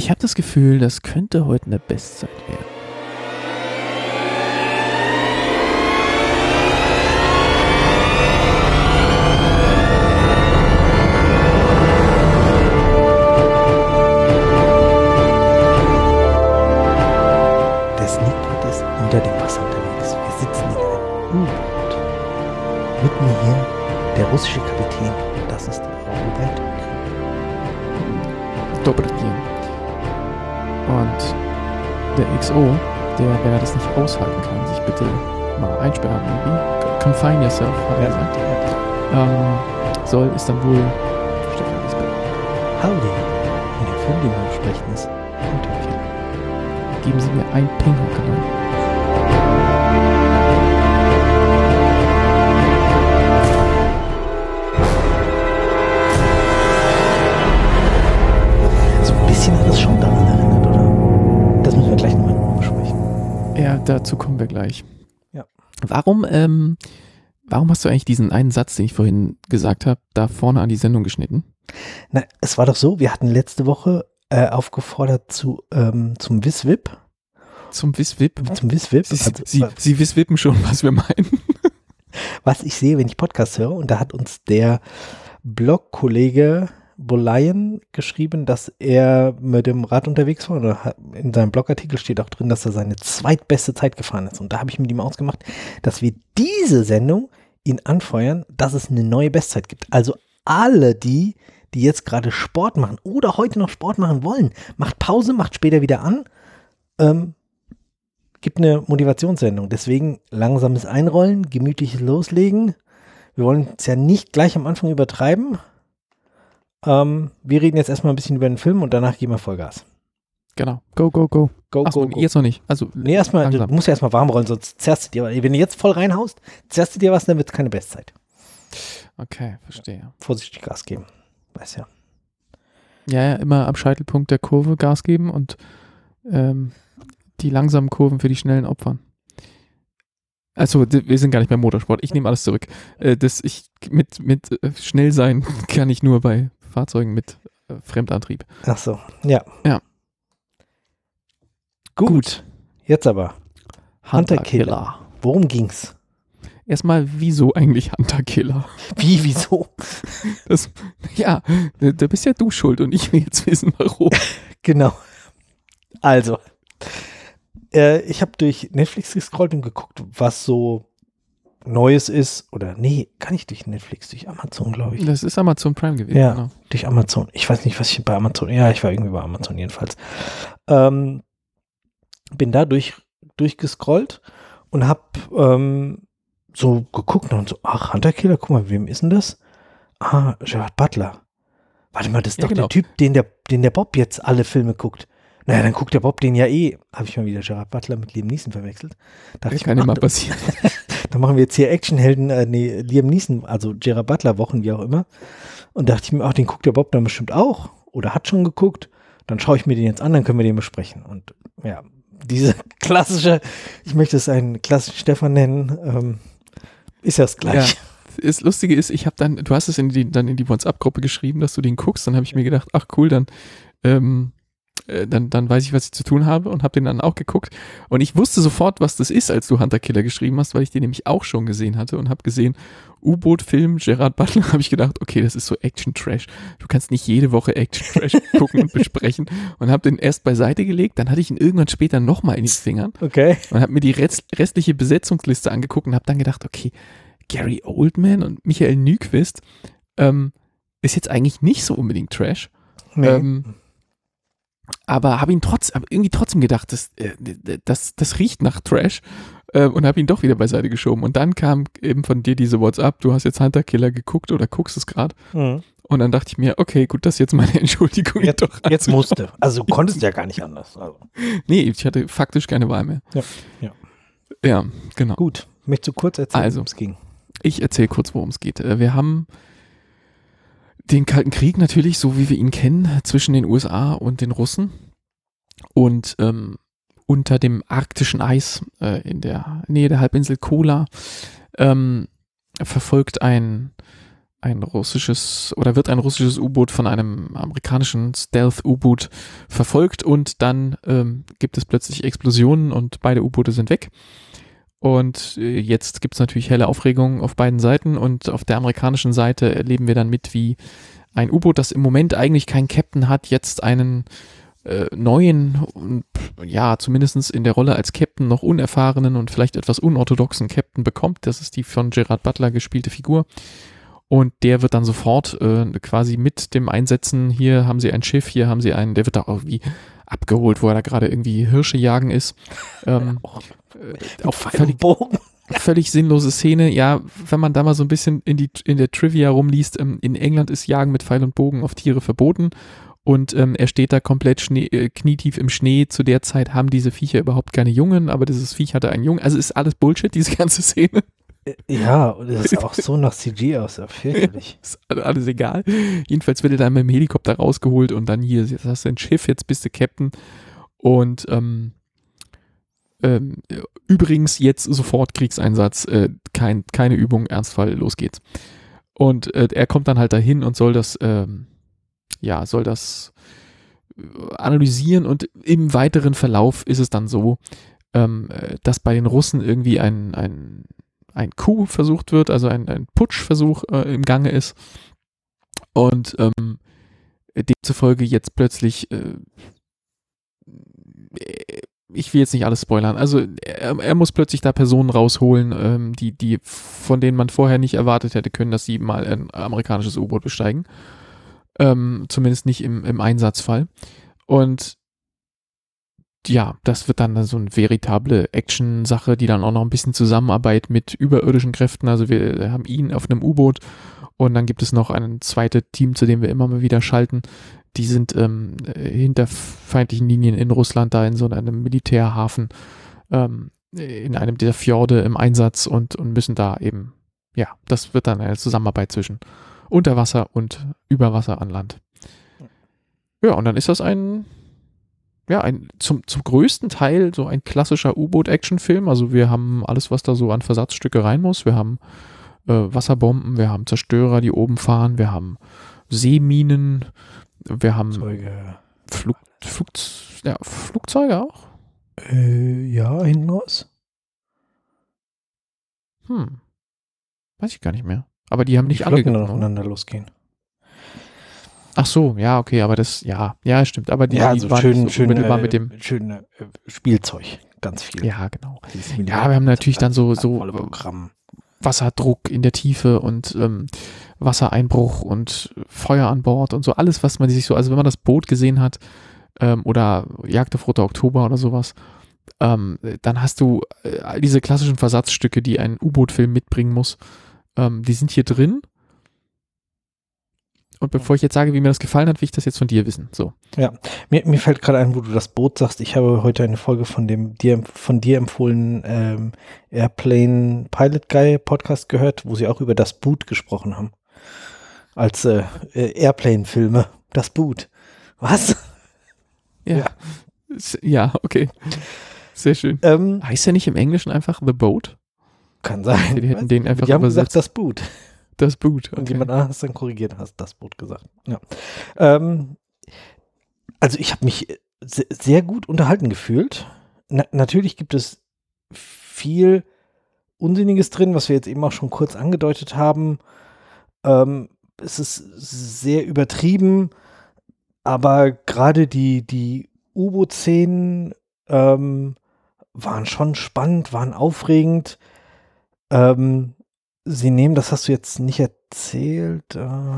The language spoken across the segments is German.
Ich habe das Gefühl, das könnte heute eine Bestzeit werden. Der Sneakpot ist unter dem Wasser unterwegs. Wir sitzen in einem U-Boot. Mit mir hier der russische Kapitän. Das ist Robert. Dobrodin. Und der XO, der, wenn er das nicht aushalten kann, sich bitte mal einsperren irgendwie. Confine yourself, hat er gesagt. Soll Istanbul Stefan Lisbeth. Howdy. In dem Film, den wir besprechen, ist Hunterkill. Geben Sie mir ein Ping-Kanal. So ein bisschen hat das schon daran erinnert, oder? Das müssen wir gleich nochmal besprechen. Ja, dazu kommen wir gleich. Ja. Warum hast du eigentlich diesen einen Satz, den ich vorhin gesagt habe, da vorne an die Sendung geschnitten? Na, es war doch so, wir hatten letzte Woche aufgefordert zum Wiswip. Zum Wiswip? Zum Wiswip. Sie wiswippen schon, was wir meinen. Was ich sehe, wenn ich Podcasts höre. Und da hat uns der Blogkollege Bolayen geschrieben, dass er mit dem Rad unterwegs war. Oder in seinem Blogartikel steht auch drin, dass er seine zweitbeste Zeit gefahren ist. Und da habe ich mit ihm ausgemacht, dass wir diese Sendung ihn anfeuern, dass es eine neue Bestzeit gibt. Also alle die jetzt gerade Sport machen oder heute noch Sport machen wollen, macht Pause, macht später wieder an, gibt eine Motivationssendung. Deswegen langsames Einrollen, gemütliches Loslegen. Wir wollen es ja nicht gleich am Anfang übertreiben. Wir reden jetzt erstmal ein bisschen über den Film und danach geben wir Vollgas. Genau. Go, go, go. Go. Jetzt noch nicht. Also, nee, erstmal, du musst ja erstmal warm rollen, sonst zerrst du dir, wenn du jetzt voll reinhaust, zerrst du dir was, dann wird es keine Bestzeit. Okay, verstehe. Vorsichtig Gas geben. Weiß ja. Ja, immer am Scheitelpunkt der Kurve Gas geben und die langsamen Kurven für die schnellen Opfern. Also, wir sind gar nicht beim Motorsport. Ich nehme alles zurück. Mit schnell sein kann ich nur bei Fahrzeugen mit Fremdantrieb. Ach so, ja. Ja. Gut. Jetzt aber. Hunter-Killer. Worum ging's? Erstmal, wieso eigentlich Hunter-Killer? Wieso? Da bist ja du schuld und ich will jetzt wissen, warum. Genau. Also, ich habe durch Netflix gescrollt und geguckt, was so Neues ist. Oder nee, kann ich durch Netflix, durch Amazon, glaube ich. Das ist Amazon Prime gewesen. Ja, genau. Durch Amazon. Ich weiß nicht, was ich bei Amazon, ja, ich war irgendwie bei Amazon jedenfalls. Bin da durchgescrollt und habe so geguckt und so, ach, Hunter-Killer, guck mal, wem ist denn das? Ah, Gerard Butler. Warte mal, das ist doch genau. der Typ, den der Bob jetzt alle Filme guckt. Naja, dann guckt der Bob den ja eh. Habe ich mal wieder Gerard Butler mit Liam Neeson verwechselt. Das kann immer passieren. Da machen wir jetzt hier Actionhelden, Liam Neeson, also Gerard Butler Wochen, wie auch immer. Und dachte ich mir, ach, den guckt der Bob dann bestimmt auch. Oder hat schon geguckt. Dann schaue ich mir den jetzt an, dann können wir den besprechen. Und ja, diese klassische, ich möchte es einen klassischen Stefan nennen, ist ja das Gleiche. Ja. Das Lustige ist, du hast es dann in die WhatsApp-Gruppe geschrieben, dass du den guckst, dann habe ich mir gedacht, ach cool, dann weiß ich, was ich zu tun habe und habe den dann auch geguckt und ich wusste sofort, was das ist, als du Hunter-Killer geschrieben hast, weil ich den nämlich auch schon gesehen hatte und habe gesehen, U-Boot-Film, Gerard Butler, habe ich gedacht, okay, das ist so Action-Trash. Du kannst nicht jede Woche Action-Trash gucken und besprechen und habe den erst beiseite gelegt, dann hatte ich ihn irgendwann später nochmal in den Fingern und habe mir die restliche Besetzungsliste angeguckt und habe dann gedacht, okay, Gary Oldman und Michael Nyqvist ist jetzt eigentlich nicht so unbedingt Trash. Nee. Aber habe irgendwie trotzdem gedacht, das riecht nach Trash und habe ihn doch wieder beiseite geschoben. Und dann kam eben von dir diese WhatsApp, du hast jetzt Hunter-Killer geguckt oder guckst es gerade. Mhm. Und dann dachte ich mir, okay, gut, das ist jetzt meine Entschuldigung. Jetzt musste. Also du konntest ja gar nicht anders. Also. Nee, ich hatte faktisch keine Wahl mehr. Ja, genau. Gut, möchtest du kurz erzählen, worum es ging? Ich erzähle kurz, worum es geht. Wir haben den Kalten Krieg natürlich, so wie wir ihn kennen, zwischen den USA und den Russen und unter dem arktischen Eis in der Nähe der Halbinsel Kola verfolgt ein ein russisches U-Boot von einem amerikanischen Stealth-U-Boot verfolgt und dann gibt es plötzlich Explosionen und beide U-Boote sind weg. Und jetzt gibt es natürlich helle Aufregung auf beiden Seiten und auf der amerikanischen Seite erleben wir dann mit, wie ein U-Boot, das im Moment eigentlich keinen Captain hat, jetzt einen neuen, ja, zumindest in der Rolle als Captain noch unerfahrenen und vielleicht etwas unorthodoxen Captain bekommt. Das ist die von Gerard Butler gespielte Figur. Und der wird dann sofort quasi mit dem Einsetzen, hier haben sie ein Schiff, hier haben sie einen, der wird da irgendwie abgeholt, wo er da gerade irgendwie Hirsche jagen ist. Auch völlig sinnlose Szene. Ja, wenn man da mal so ein bisschen in der Trivia rumliest, in England ist Jagen mit Pfeil und Bogen auf Tiere verboten. Und er steht da komplett knietief im Schnee. Zu der Zeit haben diese Viecher überhaupt keine Jungen, aber dieses Viech hatte einen Jungen. Also ist alles Bullshit, diese ganze Szene. Ja, und das ist auch so nach CG aus, ja, fürchterlich. Ist alles egal. Jedenfalls wird er dann mit dem Helikopter rausgeholt und dann hier, jetzt hast du ein Schiff, jetzt bist du Captain. Und übrigens jetzt sofort Kriegseinsatz, keine Übung, Ernstfall, los geht's. Und er kommt dann halt dahin und soll das analysieren und im weiteren Verlauf ist es dann so, dass bei den Russen irgendwie ein Coup versucht wird, also ein Putschversuch im Gange ist und demzufolge jetzt plötzlich ich will jetzt nicht alles spoilern, also er muss plötzlich da Personen rausholen, die von denen man vorher nicht erwartet hätte können, dass sie mal ein amerikanisches U-Boot besteigen. Zumindest nicht im Einsatzfall. Und ja, das wird dann so eine veritable Action-Sache, die dann auch noch ein bisschen Zusammenarbeit mit überirdischen Kräften, also wir haben ihn auf einem U-Boot und dann gibt es noch ein zweites Team, zu dem wir immer mal wieder schalten. Die sind hinter feindlichen Linien in Russland, da in so einem Militärhafen, in einem dieser Fjorde im Einsatz und müssen da eben, ja, das wird dann eine Zusammenarbeit zwischen Unterwasser und Überwasser an Land. Ja, und dann ist das zum größten Teil so ein klassischer U-Boot-Action-Film. Also wir haben alles, was da so an Versatzstücke rein muss. Wir haben Wasserbomben, wir haben Zerstörer, die oben fahren, wir haben Seeminen, wir haben Flugzeuge auch? Ja, hinten raus. Weiß ich gar nicht mehr. Aber die haben nicht Flotten dann angegriffen. aufeinander losgehen. Ach so, ja, okay, aber das, ja, stimmt. Aber die also waren schön, nicht so unmittelbar mit dem Spielzeug, ganz viel. Ja, genau. Ja, wir haben natürlich dann so Programm. Wasserdruck in der Tiefe und Wassereinbruch und Feuer an Bord und so alles, was man sich so, also wenn man das Boot gesehen hat oder Jagd auf Roter Oktober oder sowas, dann hast du all diese klassischen Versatzstücke, die ein U-Boot-Film mitbringen muss, die sind hier drin. Und bevor ich jetzt sage, wie mir das gefallen hat, will ich das jetzt von dir wissen. So. Ja, mir fällt gerade ein, wo du das Boot sagst. Ich habe heute eine Folge von von dir empfohlenen Airplane Pilot Guy Podcast gehört, wo sie auch über das Boot gesprochen haben. Als Airplane-Filme. Das Boot. Was? Ja, okay. Sehr schön. Heißt ja nicht im Englischen einfach The Boat? Kann sein. Die hätten den einfach die haben übersetzt. gesagt, das Boot. Das Boot. Okay. Und jemand anderes dann korrigiert, hast das Boot gesagt. Ja. Also ich habe mich sehr gut unterhalten gefühlt. Natürlich gibt es viel Unsinniges drin, was wir jetzt eben auch schon kurz angedeutet haben. Es ist sehr übertrieben, aber gerade die U-Boot-Szenen waren schon spannend, waren aufregend. Sie nehmen, das hast du jetzt nicht erzählt.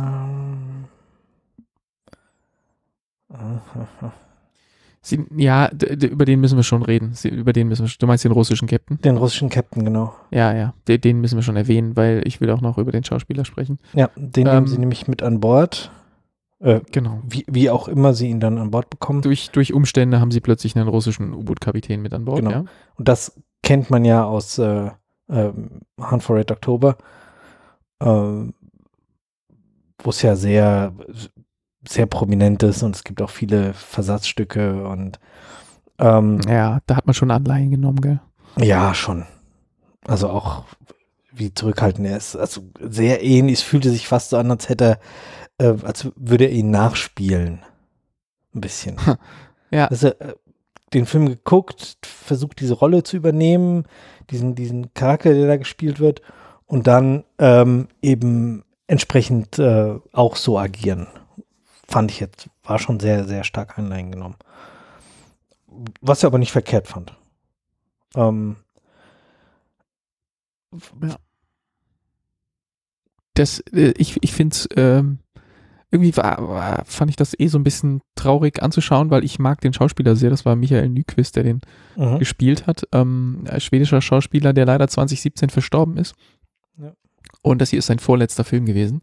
Über den müssen wir schon reden. Du meinst den russischen Captain? Den russischen Captain, genau. Ja. Den müssen wir schon erwähnen, weil ich will auch noch über den Schauspieler sprechen. Ja, den nehmen sie nämlich mit an Bord. Genau. Wie auch immer sie ihn dann an Bord bekommen. Durch Umstände haben sie plötzlich einen russischen U-Boot-Kapitän mit an Bord. Genau. Ja? Und das kennt man ja aus Hunt for Red October, wo es ja sehr, sehr prominent ist und es gibt auch viele Versatzstücke und ja, da hat man schon Anleihen genommen, gell? Ja, schon. Also auch wie zurückhaltend er ist. Also sehr ähnlich, es fühlte sich fast so an, als als würde er ihn nachspielen. Ein bisschen. Ja. Also den Film geguckt, versucht diese Rolle zu übernehmen, diesen Charakter, der da gespielt wird und dann eben entsprechend auch so agieren. Fand ich jetzt, war schon sehr, sehr stark eingenommen. Was ich aber nicht verkehrt fand. Ja. Ich finde es, irgendwie fand ich das so ein bisschen traurig anzuschauen, weil ich mag den Schauspieler sehr. Das war Michael Nyqvist, der den gespielt hat. Ein schwedischer Schauspieler, der leider 2017 verstorben ist. Ja. Und das hier ist sein vorletzter Film gewesen.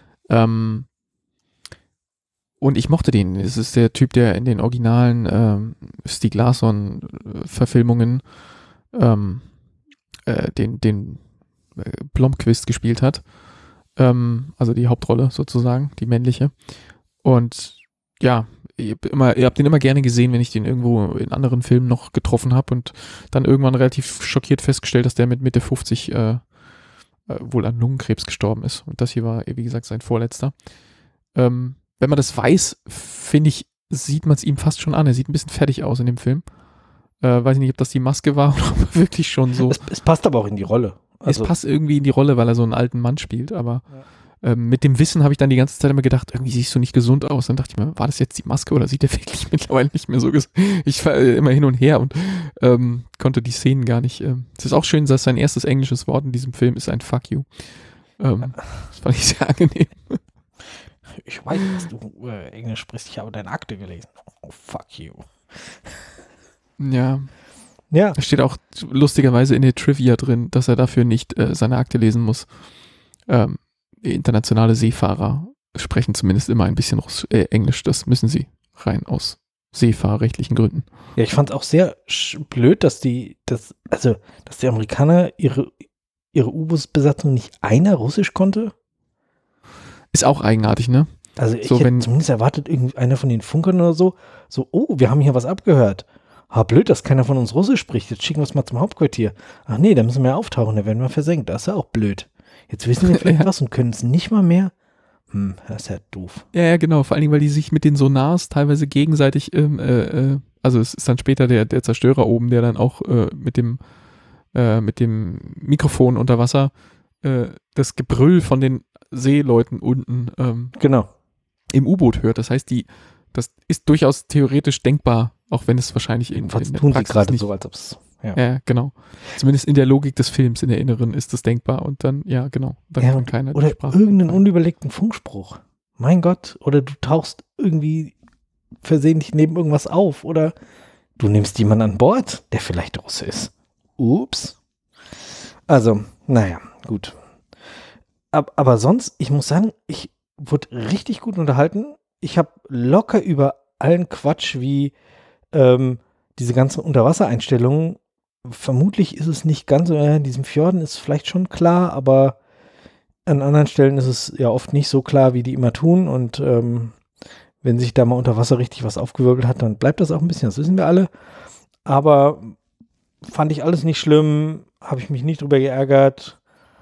Und ich mochte den. Es ist der Typ, der in den originalen Stieg Larsson-Verfilmungen den Blomqvist gespielt hat. Also die Hauptrolle sozusagen, die männliche. Und ja, ihr habt den immer gerne gesehen, wenn ich den irgendwo in anderen Filmen noch getroffen habe und dann irgendwann relativ schockiert festgestellt, dass der mit Mitte 50 wohl an Lungenkrebs gestorben ist. Und das hier war, wie gesagt, sein vorletzter. Wenn man das weiß, finde ich, sieht man es ihm fast schon an. Er sieht ein bisschen fertig aus in dem Film. Weiß nicht, ob das die Maske war oder ob er wirklich schon so. Es passt aber auch in die Rolle. Also, es passt irgendwie in die Rolle, weil er so einen alten Mann spielt, aber mit dem Wissen habe ich dann die ganze Zeit immer gedacht, irgendwie siehst du nicht gesund aus. Dann dachte ich mir, war das jetzt die Maske oder sieht der wirklich mittlerweile nicht mehr so gesund? Ich war immer hin und her und konnte die Szenen gar nicht. Es ist auch schön, dass sein erstes englisches Wort in diesem Film ist ein Fuck you. Das fand ich sehr angenehm. Ich weiß, dass du Englisch sprichst, ich habe deine Akte gelesen. Oh, fuck you. Ja. Ja. Da steht auch lustigerweise in der Trivia drin, dass er dafür nicht seine Akte lesen muss. Internationale Seefahrer sprechen zumindest immer ein bisschen Englisch. Das müssen sie rein aus seefahrerrechtlichen Gründen. Ja, ich fand es auch sehr blöd, dass die Amerikaner ihre U-Boot-Besatzung nicht einer Russisch konnte. Ist auch eigenartig, ne? Also ich hätte zumindest erwartet, irgendeiner von den Funkern oder so, oh, wir haben hier was abgehört. Blöd, dass keiner von uns Russisch spricht. Jetzt schicken wir es mal zum Hauptquartier. Ach nee, da müssen wir auftauchen, da werden wir versenkt. Das ist ja auch blöd. Jetzt wissen wir vielleicht was und können es nicht mal mehr. Das ist ja doof. Ja, genau. Vor allen Dingen, weil die sich mit den Sonars teilweise gegenseitig, also es ist dann später der Zerstörer oben, der dann auch mit dem Mikrofon unter Wasser das Gebrüll von den Seeleuten unten genau. im U-Boot hört. Das heißt, das ist durchaus theoretisch denkbar, auch wenn es wahrscheinlich in der tun Praxis sie gerade nicht. So, als ob es. Ja, genau. Zumindest in der Logik des Films, in der Inneren ist das denkbar und dann, ja, genau. Dann kann keiner oder die Sprache irgendeinen unüberlegten Funkspruch. Mein Gott. Oder du tauchst irgendwie versehentlich neben irgendwas auf oder du nimmst jemanden an Bord, der vielleicht Russe ist. Ups. Also, naja, gut. Aber sonst, ich muss sagen, ich wurde richtig gut unterhalten. Ich habe locker über allen Quatsch wie diese ganzen Unterwassereinstellungen. Vermutlich ist es nicht ganz so, in diesem Fjorden ist vielleicht schon klar, aber an anderen Stellen ist es ja oft nicht so klar, wie die immer tun. Und wenn sich da mal unter Wasser richtig was aufgewirbelt hat, dann bleibt das auch ein bisschen, das wissen wir alle. Aber fand ich alles nicht schlimm, habe ich mich nicht drüber geärgert.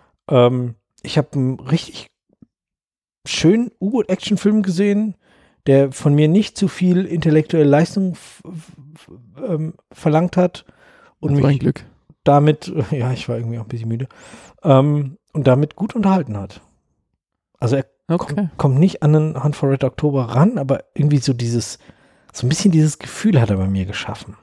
Ich habe einen richtig schönen U-Boot-Action-Film gesehen, der von mir nicht zu viel intellektuelle Leistung verlangt hat und das war ein mich Glück. damit, ja, ich war irgendwie auch ein bisschen müde, und damit gut unterhalten hat. Also er kommt nicht an einen Hunt for Red October ran, aber irgendwie so ein bisschen dieses Gefühl hat er bei mir geschaffen.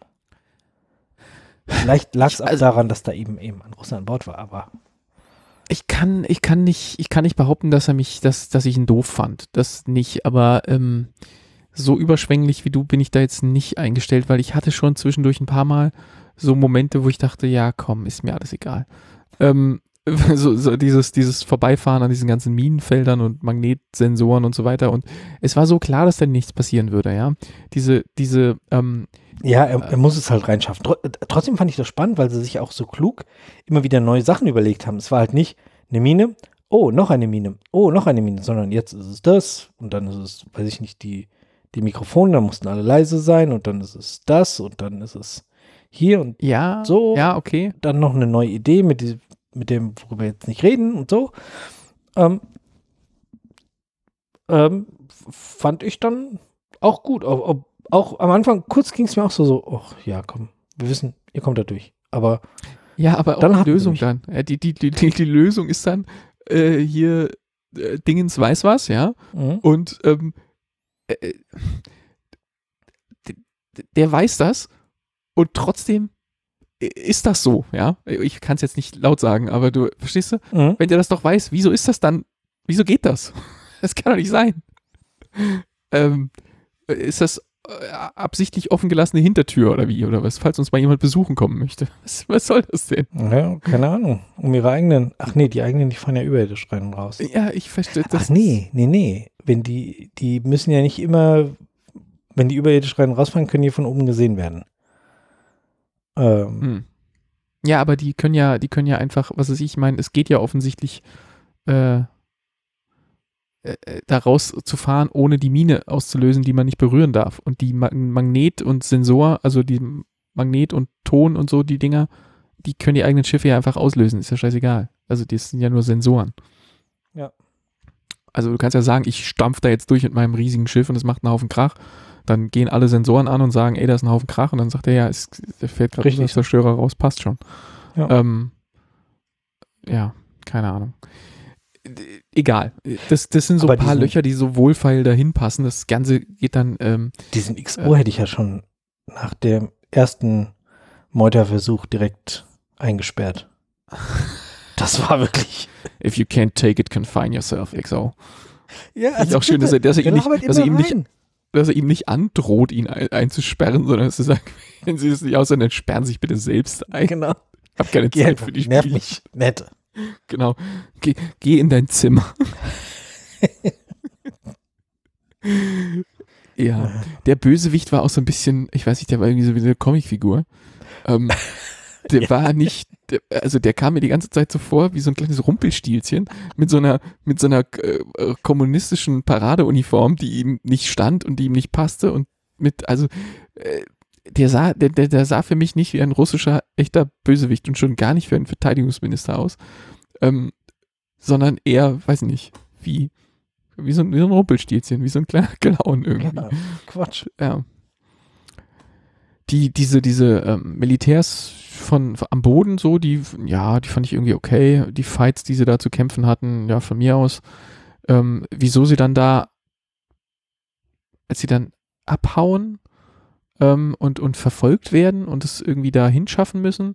Vielleicht lag es auch daran, dass da eben ein Russe an Bord war, aber Ich kann nicht behaupten, dass ich ihn doof fand. Das nicht, aber so überschwänglich wie du bin ich da jetzt nicht eingestellt, weil ich hatte schon zwischendurch ein paar Mal so Momente, wo ich dachte, ja komm, ist mir alles egal. So dieses Vorbeifahren an diesen ganzen Minenfeldern und Magnetsensoren und so weiter und es war so klar, dass da nichts passieren würde, ja. Ja, er muss es halt reinschaffen. Trotzdem fand ich das spannend, weil sie sich auch so klug immer wieder neue Sachen überlegt haben. Es war halt nicht eine Mine, oh, noch eine Mine, oh, noch eine Mine, sondern jetzt ist es das und dann ist es, weiß ich nicht, die Mikrofone, da mussten alle leise sein und dann ist es das und dann ist es hier und ja, so. Ja, okay. Dann noch eine neue Idee mit mit dem, worüber wir jetzt nicht reden und so, fand ich dann auch gut. Auch am Anfang, kurz ging es mir auch so, ja, komm, wir wissen, ihr kommt da durch. Aber ja, aber dann auch die Lösung dann. Die Lösung ist dann hier Dingens weiß was, ja. Und der weiß das und trotzdem ist das so, ja. Ich kann es jetzt nicht laut sagen, aber du, verstehst du? Wenn der das doch weiß, wieso ist das dann, wieso geht das? Das kann doch nicht sein. Ist das absichtlich offen gelassene Hintertür oder wie? Oder was, falls uns mal jemand besuchen kommen möchte? Was soll das denn? Ja, keine Ahnung. Um ihre eigenen, die eigenen, die fahren ja überirdisch rein und raus. Ja, ich verstehe das. Ach nee. Wenn die müssen ja nicht immer, wenn die überirdisch rein und rausfahren, können die von oben gesehen werden. Ja, aber die können ja einfach, was weiß ich meine, es geht ja offensichtlich da rauszufahren, ohne die Mine auszulösen, die man nicht berühren darf. Und die Magnet und Sensor, also die Magnet und Ton und so, die Dinger, die können die eigenen Schiffe ja einfach auslösen, ist ja scheißegal. Also das sind ja nur Sensoren. Ja. Also du kannst ja sagen, ich stampf da jetzt durch mit meinem riesigen Schiff und es macht einen Haufen Krach. Dann gehen alle Sensoren an und sagen, ey, da ist ein Haufen Krach. Und dann sagt er, ja, der fährt gerade unser Zerstörer raus, passt schon. Ja, ja, keine Ahnung. Egal. Das sind so aber ein paar Löcher, die so wohlfeil dahin passen. Das Ganze geht dann. Diesen XO hätte ich ja schon nach dem ersten Meuterversuch direkt eingesperrt. Das war wirklich. If you can't take it, confine yourself, XO. Ja, also auch schön, dass er ihm nicht androht, ihn einzusperren, sondern dass er sagt, wenn Sie es nicht aus, dann sperren Sie sich bitte selbst ein. Genau. Ich habe keine Zeit für die Spiele. Nerv mich, nett. Genau. Geh in dein Zimmer. Ja, der Bösewicht war auch so ein bisschen, ich weiß nicht, der war irgendwie so wie eine Comicfigur. Der war nicht, der kam mir die ganze Zeit so vor wie so ein kleines Rumpelstilzchen mit so einer kommunistischen Paradeuniform, die ihm nicht stand und die ihm nicht passte und der sah für mich nicht wie ein russischer echter Bösewicht und schon gar nicht für einen Verteidigungsminister aus, sondern eher, weiß nicht, wie so ein Rumpelstilzchen, wie so ein kleiner Clown irgendwie. Ja, Quatsch. Ja. Diese Militärs am Boden so, die fand ich irgendwie okay. Die Fights, die sie da zu kämpfen hatten, ja, von mir aus. Wieso sie dann da, als sie dann abhauen und verfolgt werden und es irgendwie da hinschaffen müssen,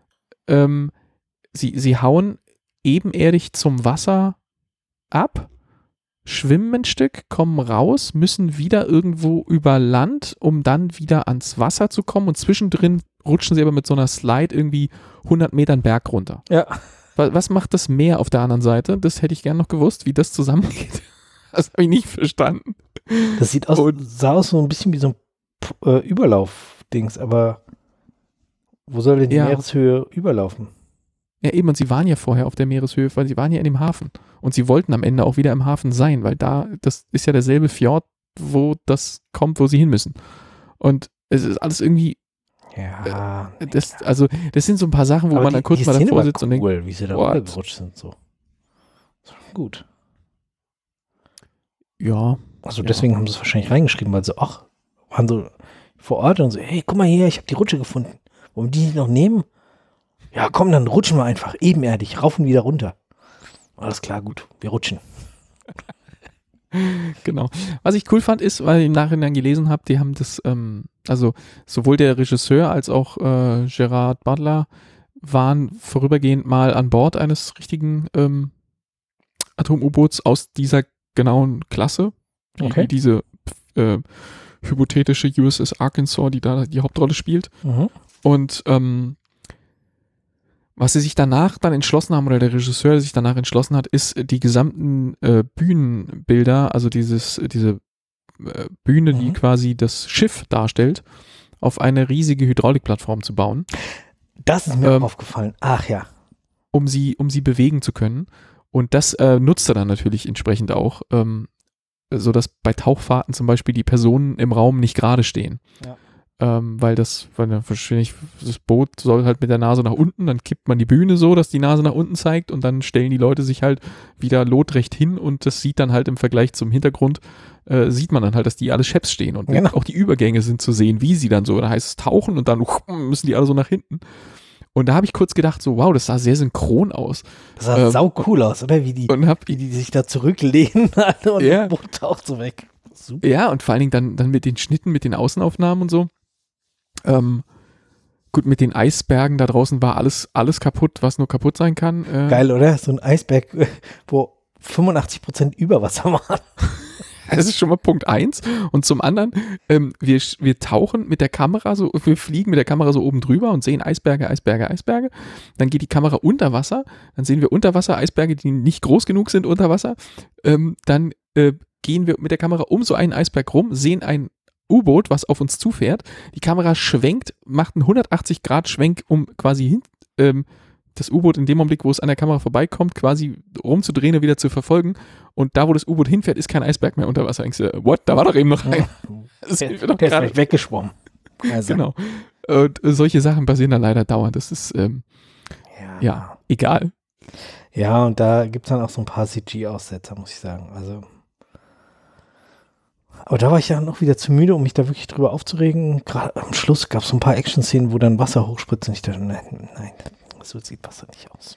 sie hauen ebenerdig zum Wasser ab, schwimmen ein Stück, kommen raus, müssen wieder irgendwo über Land, um dann wieder ans Wasser zu kommen und zwischendrin rutschen sie aber mit so einer Slide irgendwie 100 Metern Berg runter. Ja. Was macht das Meer auf der anderen Seite? Das hätte ich gern noch gewusst, wie das zusammengeht. Das habe ich nicht verstanden. Das sah aus so ein bisschen wie so ein Überlauf-Dings, aber wo soll denn die Meereshöhe überlaufen? Ja, eben, und sie waren ja vorher auf der Meereshöhe, weil sie waren ja in dem Hafen. Und sie wollten am Ende auch wieder im Hafen sein, weil das ist ja derselbe Fjord, wo das kommt, wo sie hin müssen. Und es ist alles irgendwie. Ja. Das sind so ein paar Sachen, wo man dann kurz mal davor sitzt und denkt, wie sie da runtergerutscht sind, so. Gut. Ja. Also deswegen haben sie es wahrscheinlich reingeschrieben, weil sie waren so vor Ort und so, hey, guck mal hier, ich habe die Rutsche gefunden. Wollen die nicht noch nehmen? Ja, komm, dann rutschen wir einfach ebenerdig, rauf und wieder runter. Alles klar, gut, wir rutschen. Genau. Was ich cool fand ist, weil ich im Nachhinein gelesen habe, die haben das, also sowohl der Regisseur als auch Gerard Butler waren vorübergehend mal an Bord eines richtigen Atom-U-Boots aus dieser genauen Klasse, wie diese hypothetische USS Arkansas, die da die Hauptrolle spielt. Mhm. Und was sie sich danach dann entschlossen haben, oder der Regisseur sich danach entschlossen hat, ist die gesamten Bühnenbilder, also diese Bühne, die quasi das Schiff darstellt, auf eine riesige Hydraulikplattform zu bauen. Das ist mir aufgefallen. Ach ja. Um sie bewegen zu können. Und das nutzt er dann natürlich entsprechend auch, sodass bei Tauchfahrten zum Beispiel die Personen im Raum nicht gerade stehen. Ja. weil wahrscheinlich das Boot soll halt mit der Nase nach unten, dann kippt man die Bühne so, dass die Nase nach unten zeigt und dann stellen die Leute sich halt wieder lotrecht hin und das sieht dann halt im Vergleich zum Hintergrund, sieht man dann halt, dass die alle scheps stehen und Genau. auch die Übergänge sind zu sehen, wie sie dann so, da heißt es tauchen und dann müssen die alle so nach hinten. Und da habe ich kurz gedacht, so wow, das sah sehr synchron aus. Das sah sau cool aus, oder? Wie die sich da zurücklehnen und das Boot taucht so weg. Super. Ja, und vor allen Dingen dann mit den Schnitten, mit den Außenaufnahmen und so. Gut, mit den Eisbergen da draußen war alles kaputt, was nur kaputt sein kann. Geil, oder? So ein Eisberg, wo 85% Überwasser waren. Das ist schon mal Punkt 1. Und zum anderen, wir tauchen mit der Kamera so, wir fliegen mit der Kamera so oben drüber und sehen Eisberge. Dann geht die Kamera unter Wasser. Dann sehen wir unter Wasser Eisberge, die nicht groß genug sind unter Wasser. Dann gehen wir mit der Kamera um so einen Eisberg rum, sehen ein U-Boot, was auf uns zufährt. Die Kamera schwenkt, macht einen 180-Grad-Schwenk, um quasi das U-Boot in dem Augenblick, wo es an der Kamera vorbeikommt, quasi rumzudrehen und wieder zu verfolgen. Und da, wo das U-Boot hinfährt, ist kein Eisberg mehr unter Wasser. Denkst du, what? Da war doch eben noch ein. Der ist vielleicht weggeschwommen. Also. Genau. Und solche Sachen passieren da leider dauernd. Das ist, ja, egal. Ja, und da gibt es dann auch so ein paar CG-Aussetzer, muss ich sagen. Also. Aber da war ich ja noch wieder zu müde, um mich da wirklich drüber aufzuregen. Gerade am Schluss gab es so ein paar Action-Szenen, wo dann Wasser hochspritzt und ich dachte, nein, so sieht Wasser nicht aus.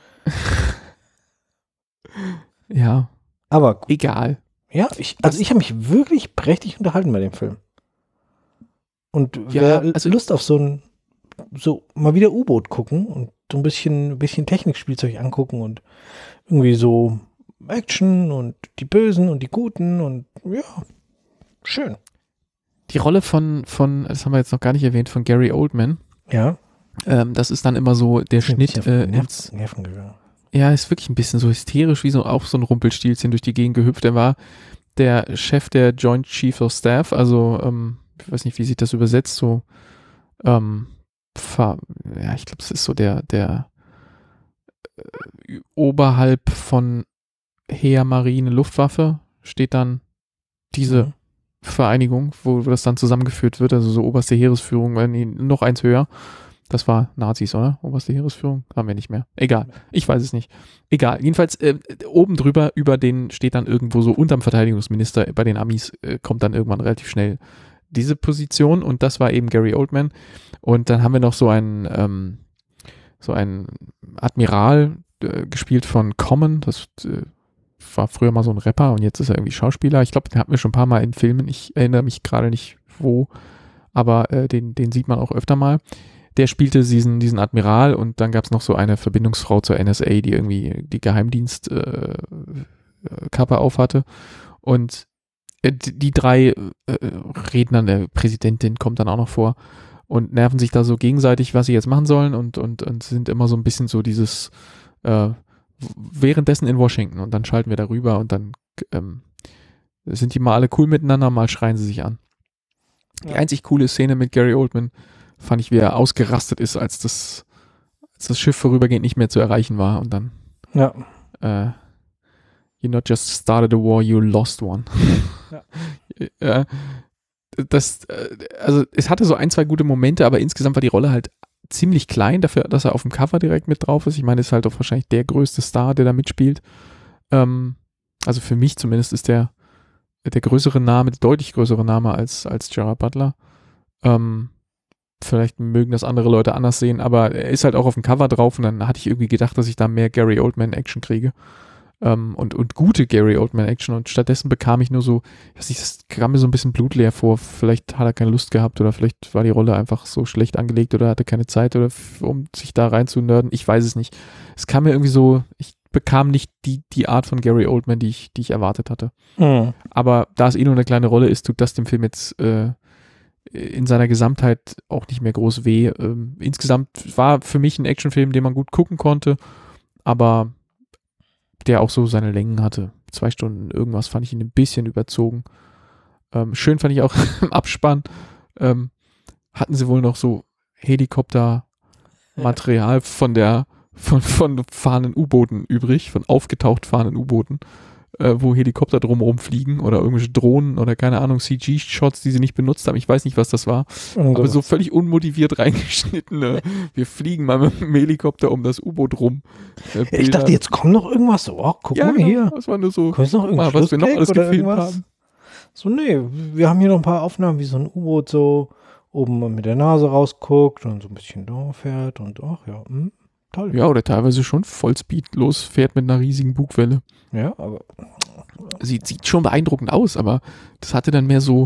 Ja. Aber gut. Egal. Ja, ich habe mich wirklich prächtig unterhalten bei dem Film. Und wer Lust auf so mal wieder U-Boot gucken und so ein bisschen Technikspielzeug angucken und irgendwie so Action und die Bösen und die Guten und ja, schön. Die Rolle von, das haben wir jetzt noch gar nicht erwähnt, von Gary Oldman. Ja. Das ist dann immer so der Schnitt ins Nerven. Ja, ist wirklich ein bisschen so hysterisch, wie so auch so ein Rumpelstilzchen durch die Gegend gehüpft. Er war der Chef der Joint Chief of Staff, also ich weiß nicht, wie sich das übersetzt, so ich glaube, es ist so der oberhalb von Heer, Marine, Luftwaffe steht dann diese Vereinigung, wo das dann zusammengeführt wird, also so oberste Heeresführung, noch eins höher. Das war Nazis, oder? Oberste Heeresführung? Haben wir nicht mehr. Egal. Ich weiß es nicht. Egal. Jedenfalls oben drüber, über den steht dann irgendwo so unterm Verteidigungsminister bei den Amis, kommt dann irgendwann relativ schnell diese Position und das war eben Gary Oldman. Und dann haben wir noch so einen Admiral, gespielt von Common. Das war früher mal so ein Rapper und jetzt ist er irgendwie Schauspieler. Ich glaube, den hatten wir schon ein paar Mal in Filmen. Ich erinnere mich gerade nicht wo, aber den sieht man auch öfter mal. Der spielte diesen Admiral und dann gab es noch so eine Verbindungsfrau zur NSA, die irgendwie die Geheimdienstkappe aufhatte. Und die drei reden dann, der Präsidentin kommt dann auch noch vor und nerven sich da so gegenseitig, was sie jetzt machen sollen und sind immer so ein bisschen so dieses währenddessen in Washington und dann schalten wir darüber und dann sind die mal alle cool miteinander, mal schreien sie sich an. Die einzig coole Szene mit Gary Oldman fand ich, wie er ausgerastet ist, als das Schiff vorübergehend nicht mehr zu erreichen war und dann you not just started a war, you lost one. Ja. Also es hatte so 1, 2 gute Momente, aber insgesamt war die Rolle halt ziemlich klein dafür, dass er auf dem Cover direkt mit drauf ist. Ich meine, ist halt auch wahrscheinlich der größte Star, der da mitspielt. Also für mich zumindest ist der größere Name, der deutlich größere Name als Gerard Butler. Vielleicht mögen das andere Leute anders sehen, aber er ist halt auch auf dem Cover drauf und dann hatte ich irgendwie gedacht, dass ich da mehr Gary Oldman Action kriege. Und gute Gary Oldman Action und stattdessen bekam ich nur so, das kam mir so ein bisschen blutleer vor, vielleicht hat er keine Lust gehabt oder vielleicht war die Rolle einfach so schlecht angelegt oder hatte keine Zeit oder um sich da rein zu nerden, ich weiß es nicht. Es kam mir irgendwie so, ich bekam nicht die Art von Gary Oldman, die ich erwartet hatte. Mhm. Aber da es nur eine kleine Rolle ist, tut das dem Film jetzt in seiner Gesamtheit auch nicht mehr groß weh. Insgesamt war für mich ein Actionfilm, den man gut gucken konnte, aber der auch so seine Längen hatte. 2 Stunden irgendwas fand ich ihn ein bisschen überzogen. Schön fand ich auch im Abspann, hatten sie wohl noch so Helikoptermaterial von fahrenden U-Booten übrig, von aufgetaucht fahrenden U-Booten. wo Helikopter drumherum fliegen oder irgendwelche Drohnen oder keine Ahnung, CG-Shots, die sie nicht benutzt haben. Ich weiß nicht, was das war. Aber so völlig unmotiviert reingeschnittene, wir fliegen mal mit dem Helikopter um das U-Boot rum. Ich dachte, jetzt kommt noch irgendwas. Oh, guck mal genau, hier. Das war nur so, Kommt noch mal, was wir noch alles gefilmt haben. So, nee, wir haben hier noch ein paar Aufnahmen, wie so ein U-Boot so oben mit der Nase rausguckt und so ein bisschen da fährt und ach ja, toll. Ja, oder teilweise schon Vollspeed losfährt mit einer riesigen Bugwelle. Ja, aber Sieht schon beeindruckend aus, aber das hatte dann mehr so,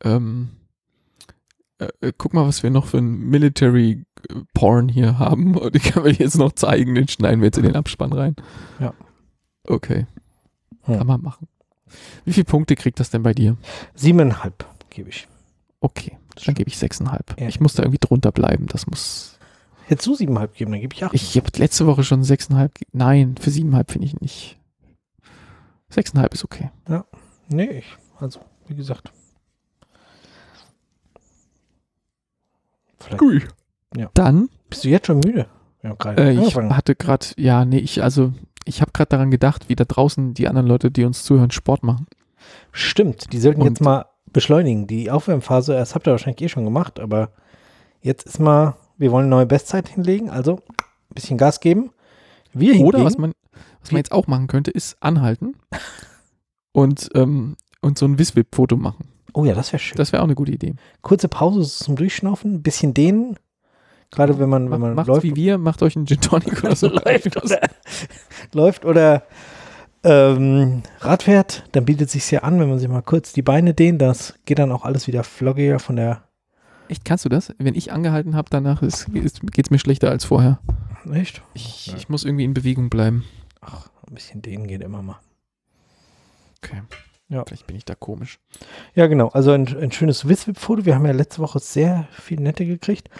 guck mal, was wir noch für ein Military Porn hier haben. Und die können wir jetzt noch zeigen, den schneiden wir jetzt in den Abspann rein. Ja. Okay. Kann man machen. Wie viele Punkte kriegt das denn bei dir? 7,5 gebe ich. Okay, dann gebe ich 6,5. Ja. Ich muss da irgendwie drunter bleiben. Das muss. Hättest du 7,5 geben, dann gebe ich 8. Ich habe letzte Woche schon 6,5. Nein, für 7,5 finde ich nicht. 6,5 ist okay. Ja. Nee, also, wie gesagt. Vielleicht. Ui. Ja. Dann. Bist du jetzt schon müde? Ja, Ich hatte gerade, ich habe gerade daran gedacht, wie da draußen die anderen Leute, die uns zuhören, Sport machen. Stimmt, die sollten jetzt mal beschleunigen. Die Aufwärmphase, das habt ihr wahrscheinlich schon gemacht, aber jetzt ist mal, wir wollen eine neue Bestzeit hinlegen, also ein bisschen Gas geben. Oder was man jetzt auch machen könnte, ist anhalten und so ein Wiswip-Foto machen. Oh ja, das wäre schön. Das wäre auch eine gute Idee. Kurze Pause zum Durchschnaufen, ein bisschen dehnen. Gerade wenn man macht läuft. Wie wir, macht euch einen Gin Tonic oder so. läuft oder Rad fährt, dann bietet es sich ja an, wenn man sich mal kurz die Beine dehnt. Das geht dann auch alles wieder floggiger von der. Echt, kannst du das? Wenn ich angehalten habe, danach geht es mir schlechter als vorher. Echt? Ich muss irgendwie in Bewegung bleiben. Ach, ein bisschen dehnen geht immer mal. Okay. Ja. Vielleicht bin ich da komisch. Ja, genau. Also ein schönes Wiswip-Foto. Wir haben ja letzte Woche sehr viel Nette gekriegt.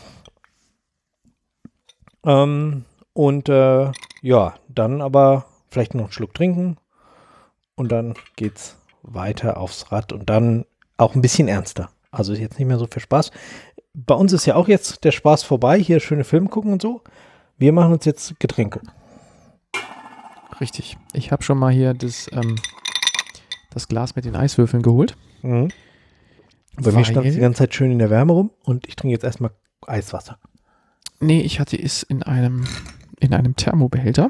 Ja, dann aber vielleicht noch einen Schluck trinken und dann geht's weiter aufs Rad und dann auch ein bisschen ernster. Also ist jetzt nicht mehr so viel Spaß. Bei uns ist ja auch jetzt der Spaß vorbei, hier schöne Filme gucken und so. Wir machen uns jetzt Getränke. Richtig. Ich habe schon mal hier das Glas mit den Eiswürfeln geholt. Mhm. Bei mir stand es die ganze Zeit schön in der Wärme rum und ich trinke jetzt erstmal Eiswasser. Nee, ich hatte es in einem Thermobehälter.